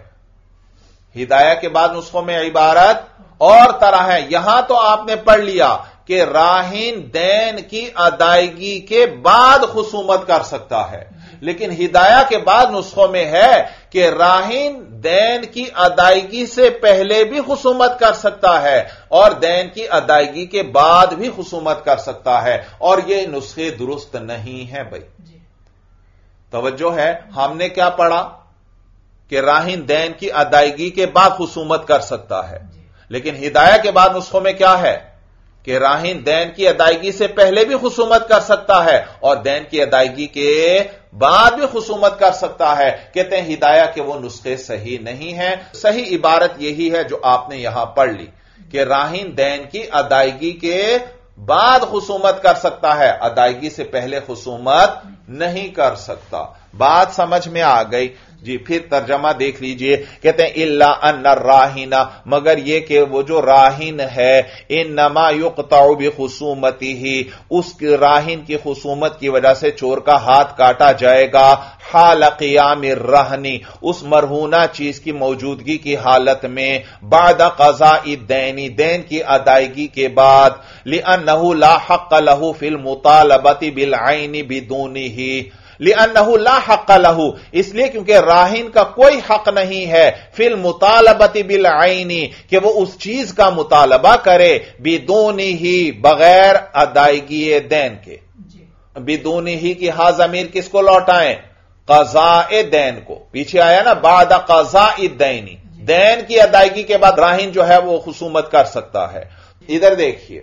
ہدایہ کے بعد نسخوں میں عبارت اور طرح ہے. یہاں تو آپ نے پڑھ لیا کہ راہن دین کی ادائیگی کے بعد خصومت کر سکتا ہے، لیکن ہدایہ کے بعد نسخوں میں ہے کہ راہن دین کی ادائیگی سے پہلے بھی خصومت کر سکتا ہے اور دین کی ادائیگی کے بعد بھی خصومت کر سکتا ہے، اور یہ نسخے درست نہیں ہیں. بھائی توجہ ہے؟ ہم نے کیا پڑھا کہ راہن دین کی ادائیگی کے بعد خصومت کر سکتا ہے، لیکن ہدایہ کے بعد نسخوں میں کیا ہے کہ راہن دین کی ادائیگی سے پہلے بھی خصومت کر سکتا ہے اور دین کی ادائیگی کے بعد بھی خصومت کر سکتا ہے. کہتے ہیں ہدایہ کے وہ نسخے صحیح نہیں ہیں. صحیح عبارت یہی ہے جو آپ نے یہاں پڑھ لی کہ راہن دین کی ادائیگی کے بعد خصومت کر سکتا ہے، ادائیگی سے پہلے خصومت نہیں کر سکتا. بات سمجھ میں آ گئی؟ جی پھر ترجمہ دیکھ لیجئے. کہتے ہیں الا ان الراہن، مگر یہ کہ وہ جو راہن ہے انما یقطع بخصومته، اس راہن کی خصومت کی وجہ سے چور کا ہاتھ کاٹا جائے گا حال قیام الرہن، اس مرہونہ چیز کی موجودگی کی حالت میں، بعد قضاء الدین، دین کی ادائیگی کے بعد، لأنه لا حق له في المطالبة بالعین بدونه، لأنه لا حق له، اس لیے کیونکہ راہن کا کوئی حق نہیں ہے فی المطالبۃ بالعین، کہ وہ اس چیز کا مطالبہ کرے بدونہ، بغیر ادائیگی دین کے. بدونہ کی ہا ضمیر کس کو لوٹائیں؟ قضاء دین کو. پیچھے آیا نا بعد قضاء الدین، دین کی ادائیگی کے بعد راہن جو ہے وہ خصومت کر سکتا ہے۔ ادھر دیکھیے،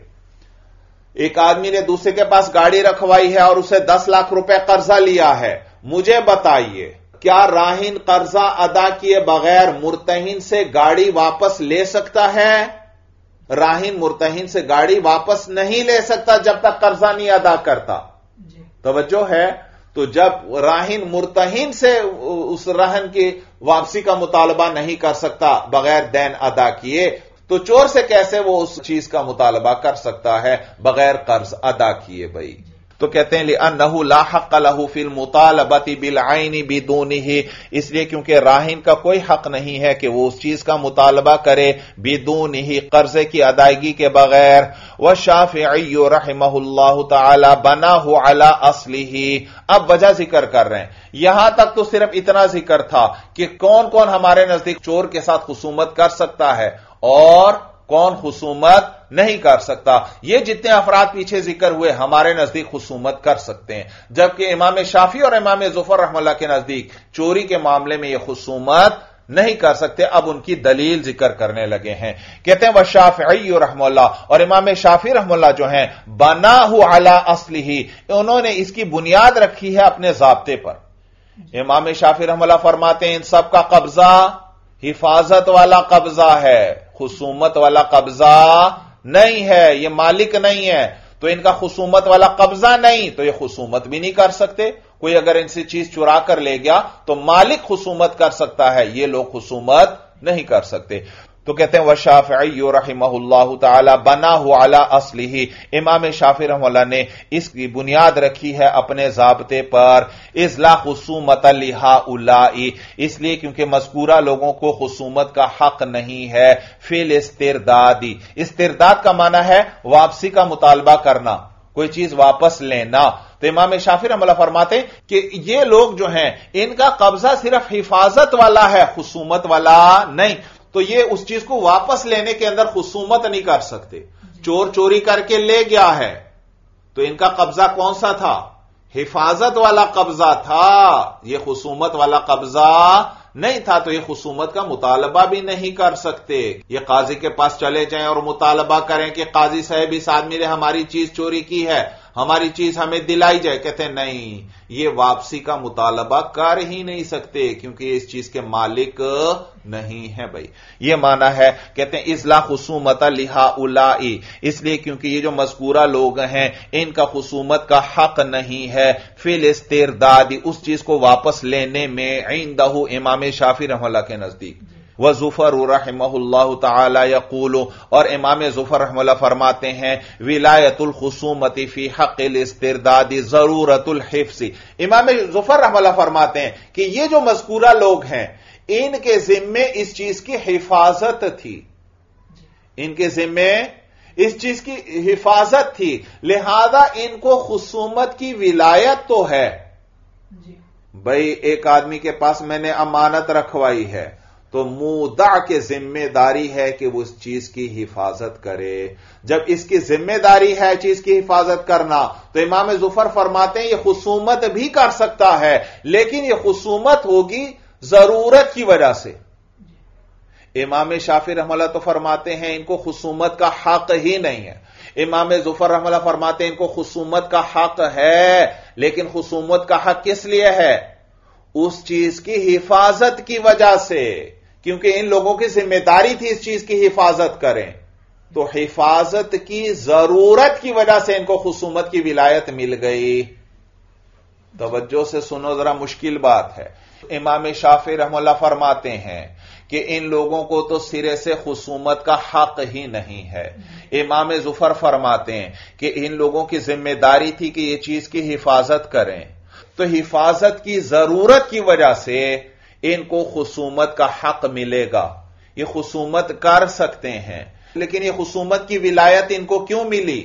ایک آدمی نے دوسرے کے پاس گاڑی رکھوائی ہے اور اسے دس لاکھ روپے قرضہ لیا ہے، مجھے بتائیے کیا راہن قرضہ ادا کیے بغیر مرتہن سے گاڑی واپس لے سکتا ہے؟ راہن مرتہن سے گاڑی واپس نہیں لے سکتا جب تک قرضہ نہیں ادا کرتا۔ توجہ ہے؟ تو جب راہن مرتہن سے اس رہن کی واپسی کا مطالبہ نہیں کر سکتا بغیر دین ادا کیے، تو چور سے کیسے وہ اس چیز کا مطالبہ کر سکتا ہے بغیر قرض ادا کیے؟ بھائی تو کہتے ہیں لِأَنَّهُ لَا حَقَّ لَهُ فِي الْمُطَالَبَةِ بِالْعَيْنِ بِدُونِهِ، اس لیے کیونکہ راہن کا کوئی حق نہیں ہے کہ وہ اس چیز کا مطالبہ کرے بدونہ، قرضے کی ادائیگی کے بغیر۔ وَالشَّافِعِيُّ رَحِمَهُ اللَّهُ تَعَالَى بَنَاهُ عَلَى أَصْلِهِ، اب وجہ ذکر کر رہے ہیں، یہاں تک تو صرف اتنا ذکر تھا کہ کون کون ہمارے نزدیک چور کے ساتھ خصومت کر سکتا ہے اور کون خصومت نہیں کر سکتا۔ یہ جتنے افراد پیچھے ذکر ہوئے ہمارے نزدیک خصومت کر سکتے ہیں، جبکہ امام شافعی اور امام ظفر رحمہ اللہ کے نزدیک چوری کے معاملے میں یہ خصومت نہیں کر سکتے۔ اب ان کی دلیل ذکر کرنے لگے ہیں، کہتے ہیں والشافعی رحمہ اللہ، اور امام شافعی رحمہ اللہ جو ہیں بناہ علی اصلہ، انہوں نے اس کی بنیاد رکھی ہے اپنے ضابطے پر۔ امام شافعی رحمہ اللہ فرماتے ہیں ان سب کا قبضہ حفاظت والا قبضہ ہے، خصومت والا قبضہ نہیں ہے، یہ مالک نہیں ہے، تو ان کا خصومت والا قبضہ نہیں تو یہ خصومت بھی نہیں کر سکتے۔ کوئی اگر ان سے چیز چرا کر لے گیا تو مالک خصومت کر سکتا ہے، یہ لوگ خصومت نہیں کر سکتے۔ تو کہتے ہیں والشافعی رحمہ اللہ تعالی بناہ علی اصلہ، امام شافعی رحمہ اللہ نے اس کی بنیاد رکھی ہے اپنے ضابطے پر، اذ لا خصومت لہؤلاء، اس لیے کیونکہ مذکورہ لوگوں کو خصومت کا حق نہیں ہے فی الاسترداد، استرداد کا معنی ہے واپسی کا مطالبہ کرنا، کوئی چیز واپس لینا۔ تو امام شافعی رحمہ اللہ فرماتے ہیں کہ یہ لوگ جو ہیں ان کا قبضہ صرف حفاظت والا ہے، خصومت والا نہیں، تو یہ اس چیز کو واپس لینے کے اندر خصومت نہیں کر سکتے۔ چور چوری کر کے لے گیا ہے تو ان کا قبضہ کون سا تھا؟ حفاظت والا قبضہ تھا، یہ خصومت والا قبضہ نہیں تھا، تو یہ خصومت کا مطالبہ بھی نہیں کر سکتے۔ یہ قاضی کے پاس چلے جائیں اور مطالبہ کریں کہ قاضی صاحب اس آدمی نے ہماری چیز چوری کی ہے، ہماری چیز ہمیں دلائی جائے، کہتے ہیں نہیں، یہ واپسی کا مطالبہ کر ہی نہیں سکتے کیونکہ یہ اس چیز کے مالک نہیں ہے۔ بھائی یہ معنی ہے، کہتے ہیں اذ لا خصومت لہؤلاء، اس لیے کیونکہ یہ جو مذکورہ لوگ ہیں ان کا خصومت کا حق نہیں ہے فی الاسترداد، اس چیز کو واپس لینے میں، عندہ امام شافعی رحمہ اللہ کے نزدیک۔ وظفر رحمہ اللہ تعالی یقول، اور امام ظفر رحمہ اللہ فرماتے ہیں ولایت الخصومت فی حق الاسترداد ضرورت الحفظ، امام ظفر رحمہ اللہ فرماتے ہیں کہ یہ جو مذکورہ لوگ ہیں ان کے ذمے اس چیز کی حفاظت تھی، ان کے ذمے اس چیز کی حفاظت تھی، لہذا ان کو خصومت کی ولایت تو ہے۔ بھئی ایک آدمی کے پاس میں نے امانت رکھوائی ہے تو مودع کے ذمہ داری ہے کہ وہ اس چیز کی حفاظت کرے، جب اس کی ذمہ داری ہے چیز کی حفاظت کرنا تو امام ظفر فرماتے ہیں یہ خصومت بھی کر سکتا ہے، لیکن یہ خصومت ہوگی ضرورت کی وجہ سے۔ امام شافعی رحمہ اللہ تو فرماتے ہیں ان کو خصومت کا حق ہی نہیں ہے، امام ظفر رحمہ اللہ فرماتے ہیں ان کو خصومت کا حق ہے، لیکن خصومت کا حق کس لیے ہے؟ اس چیز کی حفاظت کی وجہ سے، کیونکہ ان لوگوں کی ذمہ داری تھی اس چیز کی حفاظت کریں، تو حفاظت کی ضرورت کی وجہ سے ان کو خصومت کی ولایت مل گئی۔ توجہ سے سنو ذرا، مشکل بات ہے۔ امام شافعی رحمہ اللہ فرماتے ہیں کہ ان لوگوں کو تو سرے سے خصومت کا حق ہی نہیں ہے، امام ظفر فرماتے ہیں کہ ان لوگوں کی ذمہ داری تھی کہ یہ چیز کی حفاظت کریں، تو حفاظت کی ضرورت کی وجہ سے ان کو خصومت کا حق ملے گا، یہ خصومت کر سکتے ہیں، لیکن یہ خصومت کی ولایت ان کو کیوں ملی؟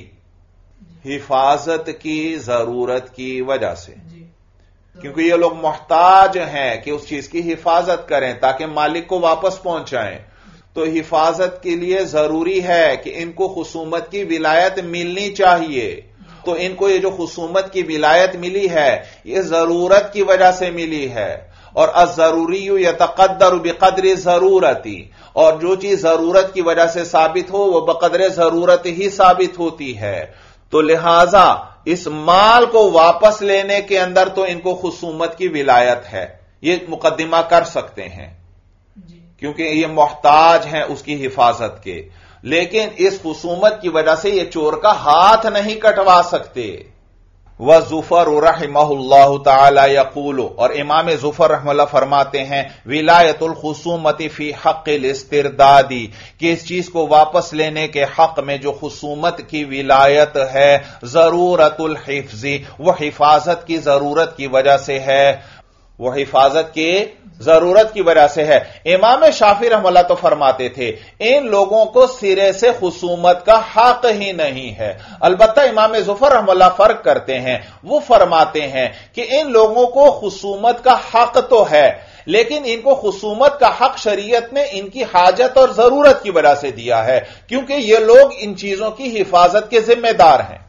حفاظت کی ضرورت کی وجہ سے، کیونکہ یہ لوگ محتاج ہیں کہ اس چیز کی حفاظت کریں تاکہ مالک کو واپس پہنچائیں، تو حفاظت کے لیے ضروری ہے کہ ان کو خصومت کی ولایت ملنی چاہیے، تو ان کو یہ جو خصومت کی ولایت ملی ہے یہ ضرورت کی وجہ سے ملی ہے، اور الضروری یتقدر بقدر ضرورتی، اور جو چیز ضرورت کی وجہ سے ثابت ہو وہ بقدر ضرورت ہی ثابت ہوتی ہے. تو لہذا اس مال کو واپس لینے کے اندر تو ان کو خصومت کی ولایت ہے، یہ مقدمہ کر سکتے ہیں کیونکہ یہ محتاج ہیں اس کی حفاظت کے، لیکن اس خصومت کی وجہ سے یہ چور کا ہاتھ نہیں کٹوا سکتے. وظفر رحمہ اللہ تعالی یقول، اور امام ظفر رحمہ اللہ فرماتے ہیں ولایت الخصومت فی حق الاستردادی، کہ اس چیز کو واپس لینے کے حق میں جو خصومت کی ولایت ہے ضرورت الحفظ، وہ حفاظت کی ضرورت کی وجہ سے ہے، وہ حفاظت کی ضرورت کی وجہ سے ہے. امام شافعی رحمہ اللہ تو فرماتے تھے ان لوگوں کو سرے سے خصومت کا حق ہی نہیں ہے. البتہ امام ظفر رحمہ اللہ فرق کرتے ہیں، وہ فرماتے ہیں کہ ان لوگوں کو خصومت کا حق تو ہے، لیکن ان کو خصومت کا حق شریعت نے ان کی حاجت اور ضرورت کی وجہ سے دیا ہے، کیونکہ یہ لوگ ان چیزوں کی حفاظت کے ذمہ دار ہیں.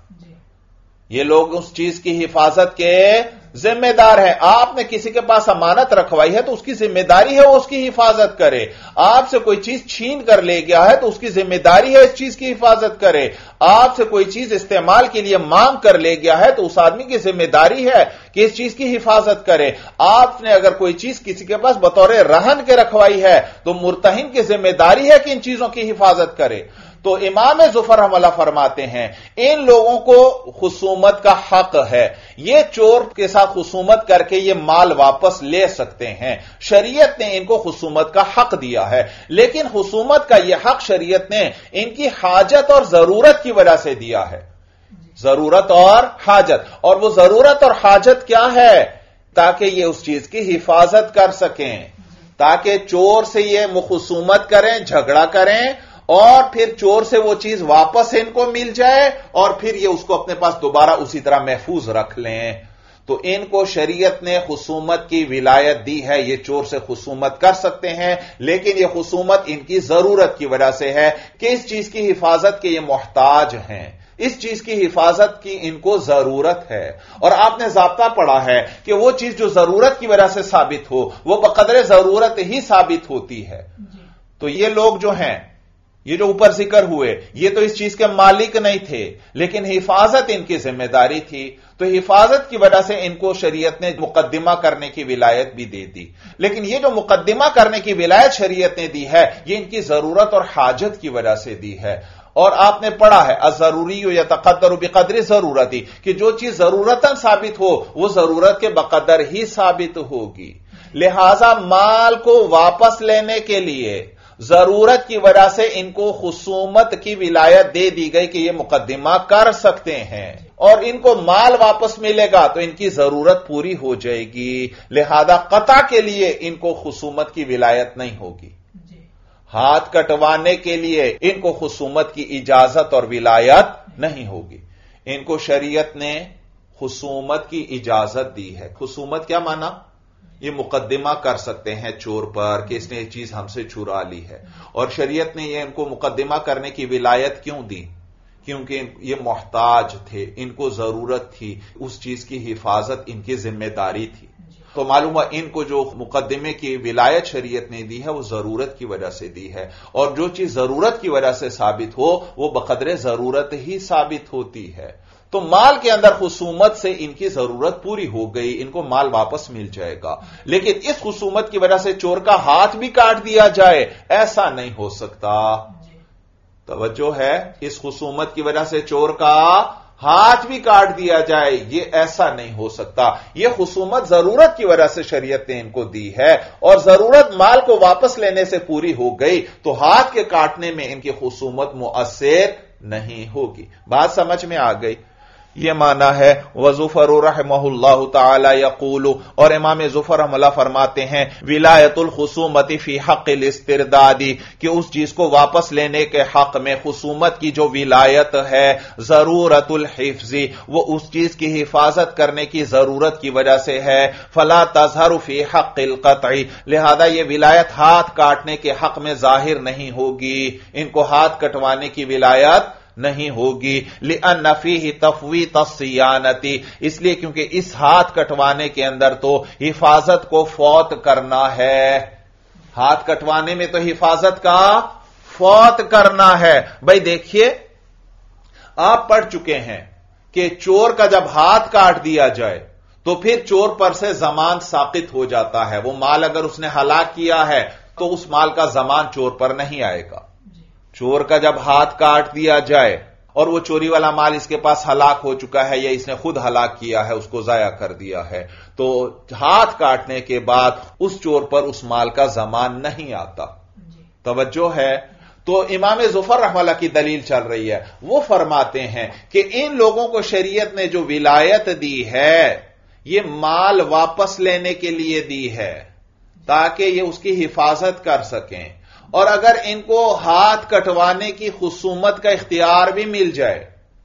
یہ لوگ اس چیز کی حفاظت کے ذمہ دار ہیں. آپ نے کسی کے پاس امانت رکھوائی ہے تو اس کی ذمہ داری ہے وہ اس کی حفاظت کرے. آپ سے کوئی چیز چھین کر لے گیا ہے تو اس کی ذمہ داری ہے اس چیز کی حفاظت کرے. آپ سے کوئی چیز استعمال کے لیے مانگ کر لے گیا ہے تو اس آدمی کی ذمہ داری ہے کہ اس چیز کی حفاظت کرے. آپ نے اگر کوئی چیز کسی کے پاس بطور رہن کے رکھوائی ہے تو مرتہن کی ذمہ داری ہے کہ ان چیزوں کی حفاظت کرے. تو امام ظفر رحمہ اللہ فرماتے ہیں ان لوگوں کو خصومت کا حق ہے، یہ چور کے ساتھ خصومت کر کے یہ مال واپس لے سکتے ہیں. شریعت نے ان کو خصومت کا حق دیا ہے، لیکن خصومت کا یہ حق شریعت نے ان کی حاجت اور ضرورت کی وجہ سے دیا ہے. ضرورت اور حاجت، اور وہ ضرورت اور حاجت کیا ہے؟ تاکہ یہ اس چیز کی حفاظت کر سکیں، تاکہ چور سے یہ خصومت کریں، جھگڑا کریں، اور پھر چور سے وہ چیز واپس ان کو مل جائے اور پھر یہ اس کو اپنے پاس دوبارہ اسی طرح محفوظ رکھ لیں. تو ان کو شریعت نے خصومت کی ولایت دی ہے، یہ چور سے خصومت کر سکتے ہیں، لیکن یہ خصومت ان کی ضرورت کی وجہ سے ہے کہ اس چیز کی حفاظت کے یہ محتاج ہیں، اس چیز کی حفاظت کی ان کو ضرورت ہے. اور آپ نے ضابطہ پڑھا ہے کہ وہ چیز جو ضرورت کی وجہ سے ثابت ہو وہ بقدر ضرورت ہی ثابت ہوتی ہے. تو یہ لوگ جو ہیں، یہ جو اوپر ذکر ہوئے، یہ تو اس چیز کے مالک نہیں تھے، لیکن حفاظت ان کی ذمہ داری تھی. تو حفاظت کی وجہ سے ان کو شریعت نے مقدمہ کرنے کی ولایت بھی دے دی. لیکن یہ جو مقدمہ کرنے کی ولایت شریعت نے دی ہے یہ ان کی ضرورت اور حاجت کی وجہ سے دی ہے. اور آپ نے پڑھا ہے الضروری یتقدر بقدر ضرورتی، کہ جو چیز ضرورتاً ثابت ہو وہ ضرورت کے بقدر ہی ثابت ہوگی. لہذا مال کو واپس لینے کے لیے ضرورت کی وجہ سے ان کو خصومت کی ولایت دے دی گئی کہ یہ مقدمہ کر سکتے ہیں، اور ان کو مال واپس ملے گا تو ان کی ضرورت پوری ہو جائے گی. لہذا قطع کے لیے ان کو خصومت کی ولایت نہیں ہوگی. ہاتھ کٹوانے کے لیے ان کو خصومت کی اجازت اور ولایت نہیں ہوگی. ان کو شریعت نے خصومت کی اجازت دی ہے. خصومت کیا معنی؟ یہ مقدمہ کر سکتے ہیں چور پر کہ اس نے یہ چیز ہم سے چرا لی ہے. اور شریعت نے یہ ان کو مقدمہ کرنے کی ولایت کیوں دی؟ کیونکہ یہ محتاج تھے، ان کو ضرورت تھی، اس چیز کی حفاظت ان کی ذمہ داری تھی. تو معلوم ہے ان کو جو مقدمے کی ولایت شریعت نے دی ہے وہ ضرورت کی وجہ سے دی ہے، اور جو چیز ضرورت کی وجہ سے ثابت ہو وہ بقدر ضرورت ہی ثابت ہوتی ہے. تو مال کے اندر خصومت سے ان کی ضرورت پوری ہو گئی، ان کو مال واپس مل جائے گا. لیکن اس خصومت کی وجہ سے چور کا ہاتھ بھی کاٹ دیا جائے، ایسا نہیں ہو سکتا. توجہ ہے، اس خصومت کی وجہ سے چور کا ہاتھ بھی کاٹ دیا جائے، یہ ایسا نہیں ہو سکتا. یہ خصومت ضرورت کی وجہ سے شریعت نے ان کو دی ہے، اور ضرورت مال کو واپس لینے سے پوری ہو گئی تو ہاتھ کے کاٹنے میں ان کی خصومت مؤثر نہیں ہوگی. بات سمجھ میں آ گئی؟ یہ معنی ہے وظفر رحمہ اللہ تعالی یقول، اور امام ظفر رحمہ اللہ فرماتے ہیں ولایت الخصومت فی حق الاستردادی، کہ اس چیز کو واپس لینے کے حق میں خصومت کی جو ولایت ہے ضرورت الحفظ، وہ اس چیز کی حفاظت کرنے کی ضرورت کی وجہ سے ہے. فلا تظہر فی حق القطع، لہذا یہ ولایت ہاتھ کاٹنے کے حق میں ظاہر نہیں ہوگی، ان کو ہاتھ کٹوانے کی ولایت نہیں ہوگی، لِأَنَّ فِيهِ تَفْوِيتَ الصِّيَانَةِ، اس لیے کیونکہ اس ہاتھ کٹوانے کے اندر تو حفاظت کو فوت کرنا ہے، ہاتھ کٹوانے میں تو حفاظت کا فوت کرنا ہے۔ بھائی دیکھیے، آپ پڑھ چکے ہیں کہ چور کا جب ہاتھ کاٹ دیا جائے تو پھر چور پر سے ضمان ساقط ہو جاتا ہے، وہ مال اگر اس نے ہلاک کیا ہے تو اس مال کا ضمان چور پر نہیں آئے گا۔ چور کا جب ہاتھ کاٹ دیا جائے اور وہ چوری والا مال اس کے پاس ہلاک ہو چکا ہے یا اس نے خود ہلاک کیا ہے، اس کو ضائع کر دیا ہے، تو ہاتھ کاٹنے کے بعد اس چور پر اس مال کا ضمان نہیں آتا۔ توجہ ہے؟ تو امام ظفر رحمہ اللہ کی دلیل چل رہی ہے، وہ فرماتے ہیں کہ ان لوگوں کو شریعت نے جو ولایت دی ہے یہ مال واپس لینے کے لیے دی ہے تاکہ یہ اس کی حفاظت کر سکیں، اور اگر ان کو ہاتھ کٹوانے کی خصومت کا اختیار بھی مل جائے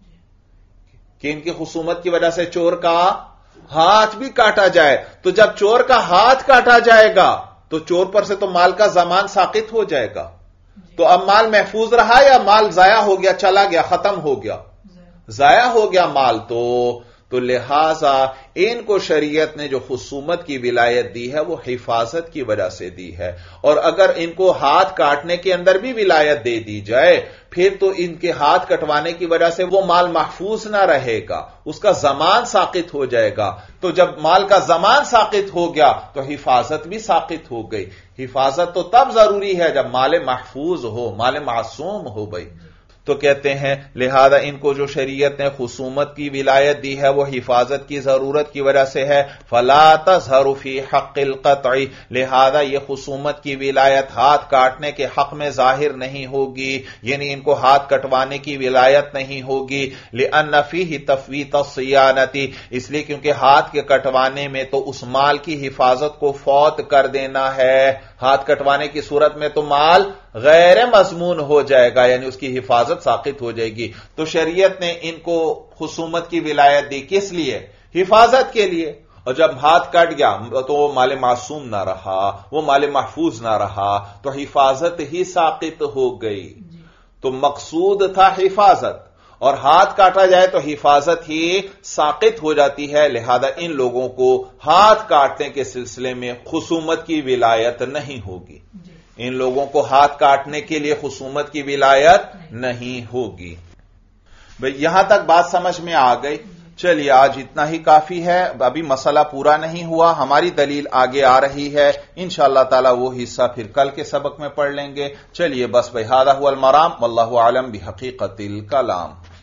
کہ ان کی خصومت کی وجہ سے چور کا ہاتھ بھی کاٹا جائے، تو جب چور کا ہاتھ کاٹا جائے گا تو چور پر سے تو مال کا ضمان ساقط ہو جائے گا، تو اب مال محفوظ رہا یا مال ضائع ہو گیا، چلا گیا، ختم ہو گیا؟ ضائع ہو گیا مال۔ تو تو لہذا ان کو شریعت نے جو خصومت کی ولایت دی ہے وہ حفاظت کی وجہ سے دی ہے، اور اگر ان کو ہاتھ کاٹنے کے اندر بھی ولایت دے دی جائے پھر تو ان کے ہاتھ کٹوانے کی وجہ سے وہ مال محفوظ نہ رہے گا، اس کا ضمان ساقط ہو جائے گا۔ تو جب مال کا ضمان ساقط ہو گیا تو حفاظت بھی ساقط ہو گئی۔ حفاظت تو تب ضروری ہے جب مال محفوظ ہو، مال معصوم ہو۔ بھائی تو کہتے ہیں لہذا ان کو جو شریعت نے خصومت کی ولایت دی ہے وہ حفاظت کی ضرورت کی وجہ سے ہے، فلا تظہر فی حق القطع، لہذا یہ خصومت کی ولایت ہاتھ کاٹنے کے حق میں ظاہر نہیں ہوگی، یعنی ان کو ہاتھ کٹوانے کی ولایت نہیں ہوگی، لأن فیہ تفویت الصیانۃ، اس لیے کیونکہ ہاتھ کے کٹوانے میں تو اس مال کی حفاظت کو فوت کر دینا ہے، ہاتھ کٹوانے کی صورت میں تو مال غیر مضمون ہو جائے گا، یعنی اس کی حفاظت ساقط ہو جائے گی۔ تو شریعت نے ان کو خصومت کی ولایت دی کس لیے؟ حفاظت کے لیے، اور جب ہاتھ کٹ گیا تو وہ مال معصوم نہ رہا، وہ مال محفوظ نہ رہا، تو حفاظت ہی ساقط ہو گئی۔ تو مقصود تھا حفاظت، اور ہاتھ کاٹا جائے تو حفاظت ہی ساقط ہو جاتی ہے، لہذا ان لوگوں کو ہاتھ کاٹنے کے سلسلے میں خصومت کی ولایت نہیں ہوگی، ان لوگوں کو ہاتھ کاٹنے کے لیے خصومت کی ولایت نہیں ہوگی۔ بھئی یہاں تک بات سمجھ میں آ گئی؟ چلیے آج اتنا ہی کافی ہے، ابھی مسئلہ پورا نہیں ہوا، ہماری دلیل آگے آ رہی ہے، انشاءاللہ تعالی وہ حصہ پھر کل کے سبق میں پڑھ لیں گے۔ چلیے بس بھئی ھذا ھو المرام واللہ اعلم بحقیقت الکلام۔